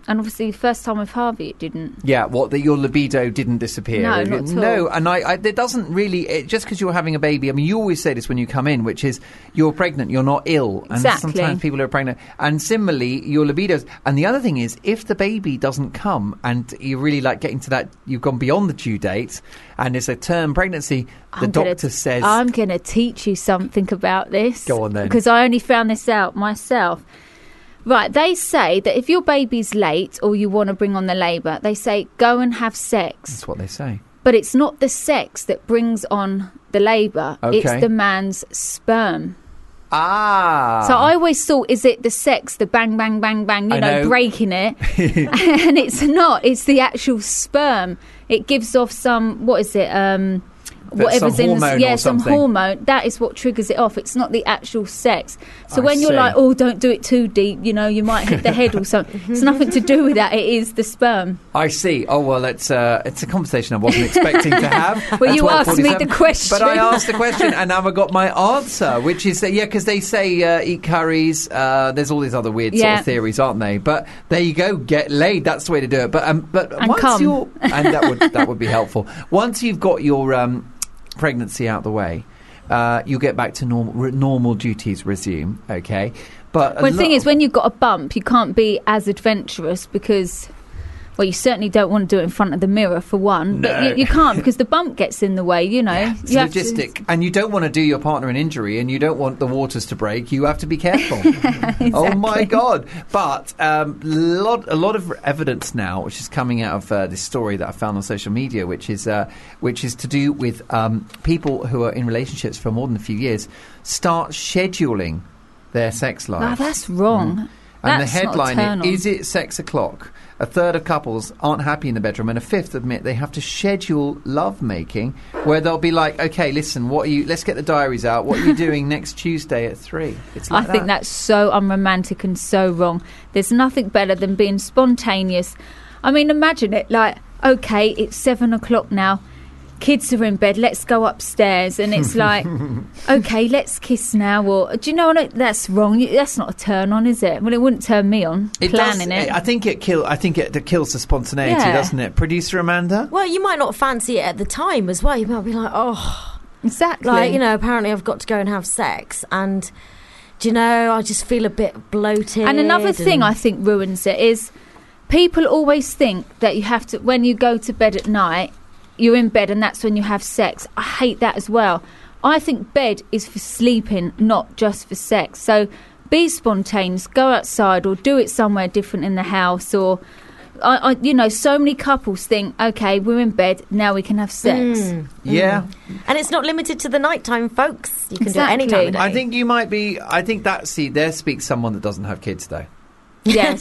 Speaker 3: And obviously, the first time with Harvey, it didn't.
Speaker 2: Yeah, what, that your libido didn't disappear?
Speaker 3: No, not at all.
Speaker 2: No, and I, I, it doesn't really, it, just because you're having a baby, I mean, you always say this when you come in, which is, you're pregnant, you're not ill. And
Speaker 3: Exactly.
Speaker 2: sometimes people are pregnant. And similarly, your libidos. And the other thing is, if the baby doesn't come and you're really like getting to that, you've gone beyond the due date, and it's a term pregnancy, the
Speaker 3: I'm
Speaker 2: doctor
Speaker 3: gonna,
Speaker 2: says...
Speaker 3: I'm going to teach you something about this.
Speaker 2: Go on then.
Speaker 3: Because I only found this out myself. Right, they say that if your baby's late or you want to bring on the labour, they say go and have sex.
Speaker 2: That's what they say.
Speaker 3: But it's not the sex that brings on the labour.
Speaker 2: Okay.
Speaker 3: It's the man's sperm.
Speaker 2: Ah.
Speaker 3: So I always thought, is it the sex, the bang, bang, bang, bang, you
Speaker 2: I
Speaker 3: know,
Speaker 2: know.
Speaker 3: breaking it? And it's not. It's the actual sperm. It gives off some, what is it? Um, whatever's
Speaker 2: some
Speaker 3: in
Speaker 2: hormone
Speaker 3: yeah,
Speaker 2: or
Speaker 3: some
Speaker 2: something.
Speaker 3: hormone. That is what triggers it off. It's not the actual sex. So
Speaker 2: I
Speaker 3: when you're
Speaker 2: see.
Speaker 3: like, oh, don't do it too deep, you know, you might hit the head or something. It's nothing to do with that. It is the sperm.
Speaker 2: I see. Oh, well, it's, uh, it's a conversation I wasn't expecting to have.
Speaker 3: Well,
Speaker 2: at
Speaker 3: you asked me the
Speaker 2: twelve forty-seven.
Speaker 3: question.
Speaker 2: But I asked the question, and now I got my answer, which is that, yeah, because they say uh, eat curries. Uh, there's all these other weird sort
Speaker 3: Yeah.
Speaker 2: of theories, aren't they? But there you go, get laid. That's the way to do it. But um, but
Speaker 3: And
Speaker 2: once
Speaker 3: come.
Speaker 2: you're... And that would, that would be helpful. Once you've got your um, pregnancy out the way, uh, you'll get back to normal, re- normal duties resume, okay? But a
Speaker 3: Well, the thing
Speaker 2: lot-
Speaker 3: is, when you've got a bump, you can't be as adventurous because, well, you certainly don't want to do it in front of the mirror, for one. But
Speaker 2: No.
Speaker 3: you, you can't because the bump gets in the way, you know.
Speaker 2: Yeah, it's
Speaker 3: you have to-
Speaker 2: logistic. And you don't want to do your partner an injury, and you don't want the waters to break. You have to be careful. Oh, my God. But um, lot, a lot of evidence now, which is coming out of uh, this story that I found on social media, which is, uh, which is to do with um, people who are in relationships for more than a few years, start scheduling their sex life.
Speaker 3: Oh, that's wrong.
Speaker 2: And
Speaker 3: That's
Speaker 2: the
Speaker 3: not a
Speaker 2: headline
Speaker 3: turn on.
Speaker 2: is, is it sex o'clock? A third of couples aren't happy in the bedroom, and a fifth admit they have to schedule love making, where they'll be like, okay, listen, what are you, let's get the diaries out. What are you doing next Tuesday at three? It's like
Speaker 3: I think
Speaker 2: that.
Speaker 3: that's so unromantic and so wrong. There's nothing better than being spontaneous. I mean, imagine it like, okay, it's seven o'clock now. Kids are in bed, let's go upstairs. And it's like, okay, let's kiss now. Or, do you know what? That's wrong. That's not a turn on, is it? Well, it wouldn't turn me on,
Speaker 2: It
Speaker 3: planning
Speaker 2: does,
Speaker 3: it.
Speaker 2: I think it kill. I think it, it kills the spontaneity,
Speaker 3: Yeah.
Speaker 2: doesn't it? Producer Amanda?
Speaker 4: Well, you might not fancy it at the time as well. You might be like, oh,
Speaker 3: Exactly.
Speaker 4: like, you know, apparently I've got to go and have sex. And, do you know, I just feel a bit bloated.
Speaker 3: And another thing
Speaker 4: and-
Speaker 3: I think ruins it is people always think that you have to, when you go to bed at night, you're in bed and that's when you have sex. I hate that as well. I think bed is for sleeping, not just for sex. So be spontaneous, go outside or do it somewhere different in the house. Or, I, I, you know, so many couples think, okay, we're in bed, now we can have sex.
Speaker 4: Mm.
Speaker 2: Yeah.
Speaker 4: And it's not limited to the nighttime, folks. You can
Speaker 3: Exactly.
Speaker 4: do it any time of day.
Speaker 2: I think you might be. I think that. See, there speaks someone that doesn't have kids, though.
Speaker 3: Yes.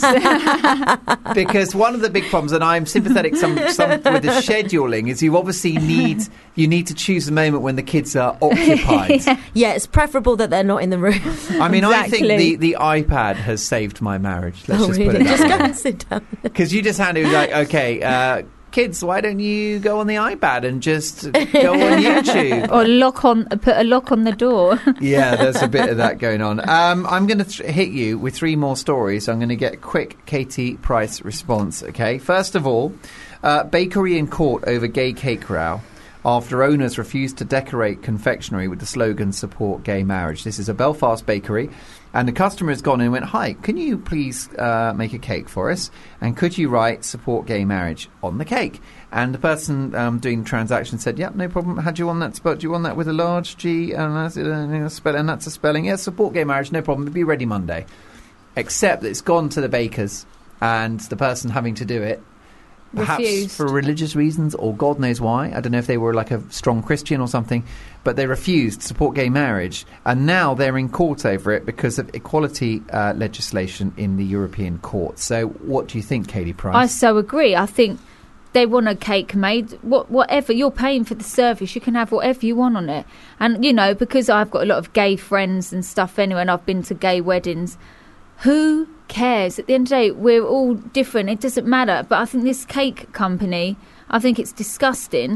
Speaker 2: Because one of the big problems, and I'm sympathetic some, some with the scheduling, is you obviously need you need to choose the moment when the kids are occupied.
Speaker 4: Yeah, it's preferable that they're not in the room.
Speaker 2: I mean, I think
Speaker 3: Exactly.
Speaker 2: the, the iPad has saved my marriage. Let's
Speaker 4: Oh,
Speaker 2: just
Speaker 4: really?
Speaker 2: put it
Speaker 4: Just go
Speaker 2: that way.
Speaker 4: and sit down.
Speaker 2: Because you just hand it like, okay, uh, kids, why don't you go on the iPad and just go on YouTube?
Speaker 3: Or lock on, put a lock on the door.
Speaker 2: Yeah, there's a bit of that going on. Um, I'm going to th- hit you with three more stories. I'm going to get a quick Katie Price response, okay? First of all, uh, bakery in court over gay cake row after owners refused to decorate confectionery with the slogan support gay marriage. This is a Belfast bakery, and the customer has gone in and went, hi, can you please uh, make a cake for us? And could you write support gay marriage on the cake? And the person um, doing the transaction said, yep, no problem. How do you want that spelled? Do you want that with a large G and that's, uh, spell, and that's a spelling? Yeah, support gay marriage, no problem. It'll be ready Monday. Except that it's gone to the bakers, and the person having to do it, perhaps
Speaker 3: Refused.
Speaker 2: for religious reasons or God knows why. I don't know if they were like a strong Christian or something, but they refused to support gay marriage, and now they're in court over it because of equality uh, legislation in the European court. So what do you think, Katie Price?
Speaker 3: I so agree. I think they want a cake made. What, whatever you're paying for the service, you can have whatever you want on it. And you know, because I've got a lot of gay friends and stuff anyway, and I've been to gay weddings. Who cares? At the end of the day, we're all different. It doesn't matter. But I think this cake company, I think it's disgusting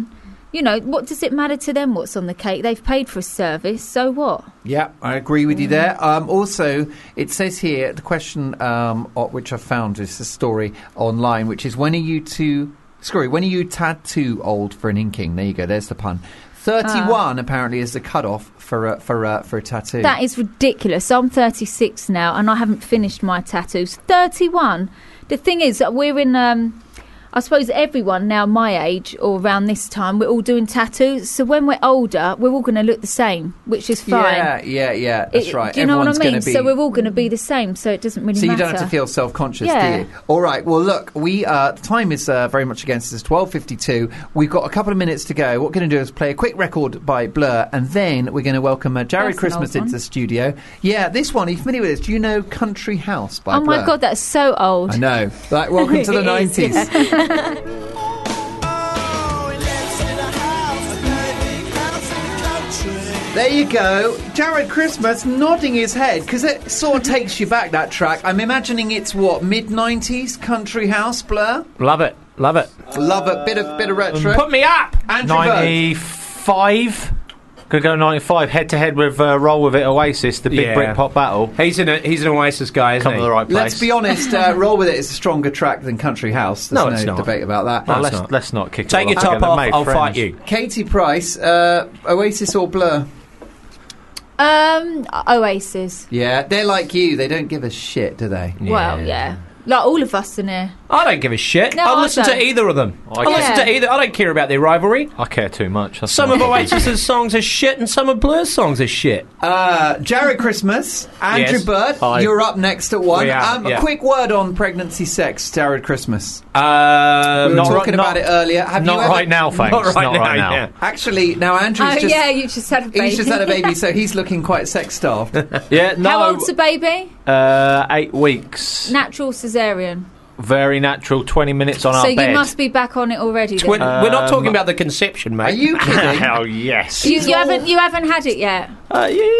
Speaker 3: you know, what does it matter to them what's on the cake? They've paid for a service, so what?
Speaker 2: Yeah, I agree with you there. Um, also, it says here, the question um, uh, which I found is a story online, which is, when are you too... Sorry, when are you tattoo old for an inking? There you go, there's the pun. thirty-one, uh, apparently, is the cut-off for, uh, for, uh, for a tattoo.
Speaker 3: That is ridiculous. So I'm thirty-six now, and I haven't finished my tattoos. thirty-one? The thing is, we're in... Um, I suppose everyone now my age or around this time, we're all doing tattoos. So when we're older, we're all going to look the same, which is fine.
Speaker 2: Yeah, yeah, yeah. That's
Speaker 3: it,
Speaker 2: right.
Speaker 3: Do you know
Speaker 2: Everyone's
Speaker 3: what I mean?
Speaker 2: Be...
Speaker 3: So we're all going to be the same. So it doesn't really
Speaker 2: so
Speaker 3: matter.
Speaker 2: So you don't have to feel self-conscious,
Speaker 3: yeah.
Speaker 2: do you? All right. Well, look, we uh, the time is uh, very much against us. It's twelve fifty-two. We've got a couple of minutes to go. What we're going to do is play a quick record by Blur, and then we're going to welcome uh, Jared
Speaker 3: That's
Speaker 2: Christmas into the studio. Yeah, this one. Are you familiar with this? Do you know Country House by
Speaker 3: oh
Speaker 2: Blur?
Speaker 3: Oh my God, that's so old.
Speaker 2: I know. Like, welcome to the nineties. There you go. Jared Christmas nodding his head, because it sort of takes you back, that track. I'm imagining it's, what, mid-nineties? Country House, Blur?
Speaker 8: Love it. Love it.
Speaker 2: Love it. Bit of, bit of retro.
Speaker 8: Put me up!
Speaker 2: Andrew Bird.
Speaker 8: ninety-five. Gonna go ninety-five, head-to-head with uh, Roll With It Oasis, the big
Speaker 9: Yeah.
Speaker 8: Britpop battle.
Speaker 9: He's an he's an Oasis guy, isn't
Speaker 8: Come
Speaker 9: he?
Speaker 8: to the right place.
Speaker 2: Let's be honest, uh, Roll With It is a stronger track than Country House. There's
Speaker 8: No,
Speaker 2: no,
Speaker 8: it's not.
Speaker 2: debate about that.
Speaker 8: No,
Speaker 9: it's
Speaker 8: let's,
Speaker 9: not.
Speaker 8: let's not kick it
Speaker 9: Take
Speaker 8: all
Speaker 9: your
Speaker 8: off
Speaker 9: top
Speaker 8: together.
Speaker 9: off,
Speaker 8: Made
Speaker 9: I'll
Speaker 8: friends.
Speaker 9: fight you.
Speaker 2: Katie Price, uh, Oasis or Blur?
Speaker 3: Um, Oasis.
Speaker 2: Yeah, they're like you. They don't give a shit, do they?
Speaker 3: Well, yeah. Like all of us in here.
Speaker 9: I don't give a shit.
Speaker 3: No,
Speaker 9: I'll
Speaker 3: I
Speaker 9: listen to
Speaker 3: don't.
Speaker 9: either of them.
Speaker 8: I
Speaker 9: I'll listen
Speaker 3: care.
Speaker 9: to either. I don't care about their rivalry.
Speaker 8: I care too much. That's
Speaker 9: Some
Speaker 8: not-
Speaker 9: of Oasis's songs are shit, and some of Blur's songs are shit.
Speaker 2: Uh, Jared Christmas, Andrew
Speaker 9: Yes.
Speaker 2: Bird,
Speaker 8: Hi.
Speaker 2: you're up next at one.
Speaker 9: We are,
Speaker 2: um, A
Speaker 9: yeah.
Speaker 2: quick word on pregnancy sex, Jared Christmas.
Speaker 9: Uh,
Speaker 2: We were
Speaker 9: not
Speaker 2: talking
Speaker 9: ri-
Speaker 2: about
Speaker 9: not-
Speaker 2: it earlier. Have
Speaker 8: not
Speaker 2: you ever...
Speaker 8: right now, thanks.
Speaker 9: Not right
Speaker 8: Not
Speaker 9: now.
Speaker 8: right now.
Speaker 9: yeah.
Speaker 2: Actually, now Andrew's
Speaker 3: Oh
Speaker 2: just...
Speaker 3: yeah, you just had a baby.
Speaker 2: He's just had a baby, so he's looking quite sex-starved.
Speaker 8: Yeah, no.
Speaker 3: How old's the baby?
Speaker 8: Uh, eight weeks.
Speaker 3: Natural cesarean.
Speaker 8: Very natural. Twenty minutes on
Speaker 3: So
Speaker 8: our
Speaker 3: you
Speaker 8: bed.
Speaker 3: must be back on it already.
Speaker 9: We're,
Speaker 3: Then.
Speaker 9: we're not
Speaker 8: Um,
Speaker 9: talking about the conception, mate.
Speaker 2: Are you kidding?
Speaker 8: Oh yes.
Speaker 3: you,
Speaker 2: She's
Speaker 3: you
Speaker 2: all-
Speaker 3: haven't you haven't had it yet.
Speaker 8: Uh, yeah.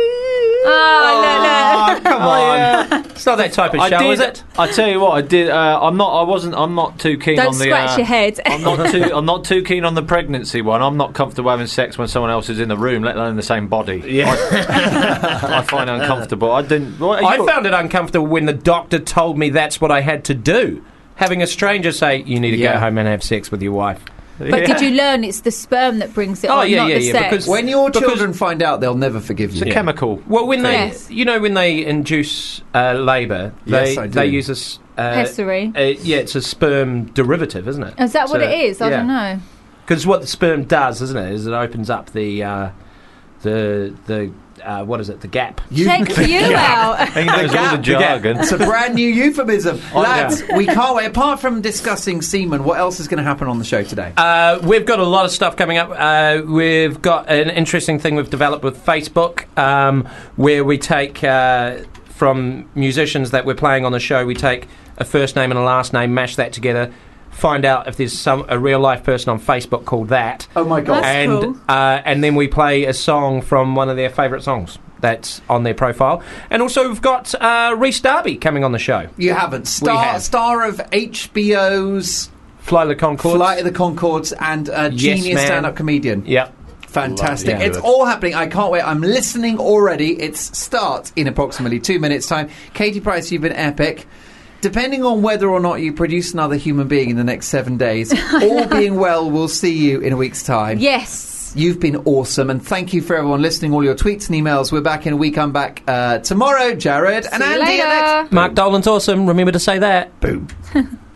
Speaker 3: Oh,
Speaker 9: Oh, come on. It's not that type of
Speaker 8: I
Speaker 9: show,
Speaker 8: did.
Speaker 9: is it?
Speaker 8: I tell you what, I did. Uh, I'm not. I wasn't. I'm not too keen
Speaker 3: Don't
Speaker 8: on the.
Speaker 3: scratch
Speaker 8: uh,
Speaker 3: your head.
Speaker 8: I'm not too. I'm not too keen on the pregnancy one. I'm not comfortable having sex when someone else is in the room, let alone the same body.
Speaker 9: Yeah.
Speaker 8: I find it uncomfortable. I didn't. What,
Speaker 9: I
Speaker 8: you-
Speaker 9: found it uncomfortable when the doctor told me that's what I had to do. Having a stranger say, you need to
Speaker 2: Yeah.
Speaker 9: go home and have sex with your wife.
Speaker 3: But did you learn it's the sperm that brings it
Speaker 9: Oh,
Speaker 3: on,
Speaker 9: yeah,
Speaker 3: not
Speaker 9: yeah,
Speaker 3: the
Speaker 9: yeah,
Speaker 3: sex?
Speaker 9: because-
Speaker 2: When your
Speaker 9: Because-
Speaker 2: children find out, they'll never forgive
Speaker 8: It's
Speaker 2: you.
Speaker 8: a chemical.
Speaker 9: Well, when they,
Speaker 3: Yes.
Speaker 9: you know, when they induce uh, labour, they
Speaker 2: Yes, I do.
Speaker 9: they use a s- uh,
Speaker 3: Pessary.
Speaker 9: uh, yeah, it's a sperm derivative, isn't it?
Speaker 3: Is that what
Speaker 9: So,
Speaker 3: it is? I
Speaker 9: yeah.
Speaker 3: don't know.
Speaker 9: Because what the sperm does, isn't it, is it opens up the uh, the the uh, what is it, the gap?
Speaker 2: You-
Speaker 3: Check you out.
Speaker 8: He knows all the jargon.
Speaker 2: It's a brand new euphemism.
Speaker 8: Oh,
Speaker 2: Lads, we can't wait. Apart from discussing semen, what else is going to happen on the show today?
Speaker 9: Uh, we've got a lot of stuff coming up. Uh, we've got an interesting thing we've developed with Facebook, um, where we take uh, from musicians that we're playing on the show, we take a first name and a last name, mash that together, find out if there's some a real life person on Facebook called that,
Speaker 2: Oh my god.
Speaker 3: That's
Speaker 9: and
Speaker 3: cool.
Speaker 9: uh, and then we play a song from one of their favourite songs that's on their profile. And also we've got uh, Rhys Darby coming on the show.
Speaker 2: You haven't. Star,
Speaker 9: have.
Speaker 2: star of H B O's
Speaker 9: Fly the Conchords.
Speaker 2: Flight of the Conchords and a
Speaker 9: Yes,
Speaker 2: genius
Speaker 9: man.
Speaker 2: stand-up comedian.
Speaker 9: Yep.
Speaker 2: Fantastic.
Speaker 9: Love it.
Speaker 2: It's all happening. I can't wait. I'm listening already. It starts in approximately two minutes' time. Katie Price, you've been epic. Depending on whether or not you produce another human being in the next seven days, all being well, we'll see you in a week's time.
Speaker 3: Yes.
Speaker 2: You've been awesome, and thank you for everyone listening, all your tweets and emails. We're back in a week. I'm back uh, tomorrow. Jared and
Speaker 3: See you
Speaker 2: Andy. are next.
Speaker 3: later.
Speaker 9: Mark Dolan's awesome. Remember to say that.
Speaker 2: Boom.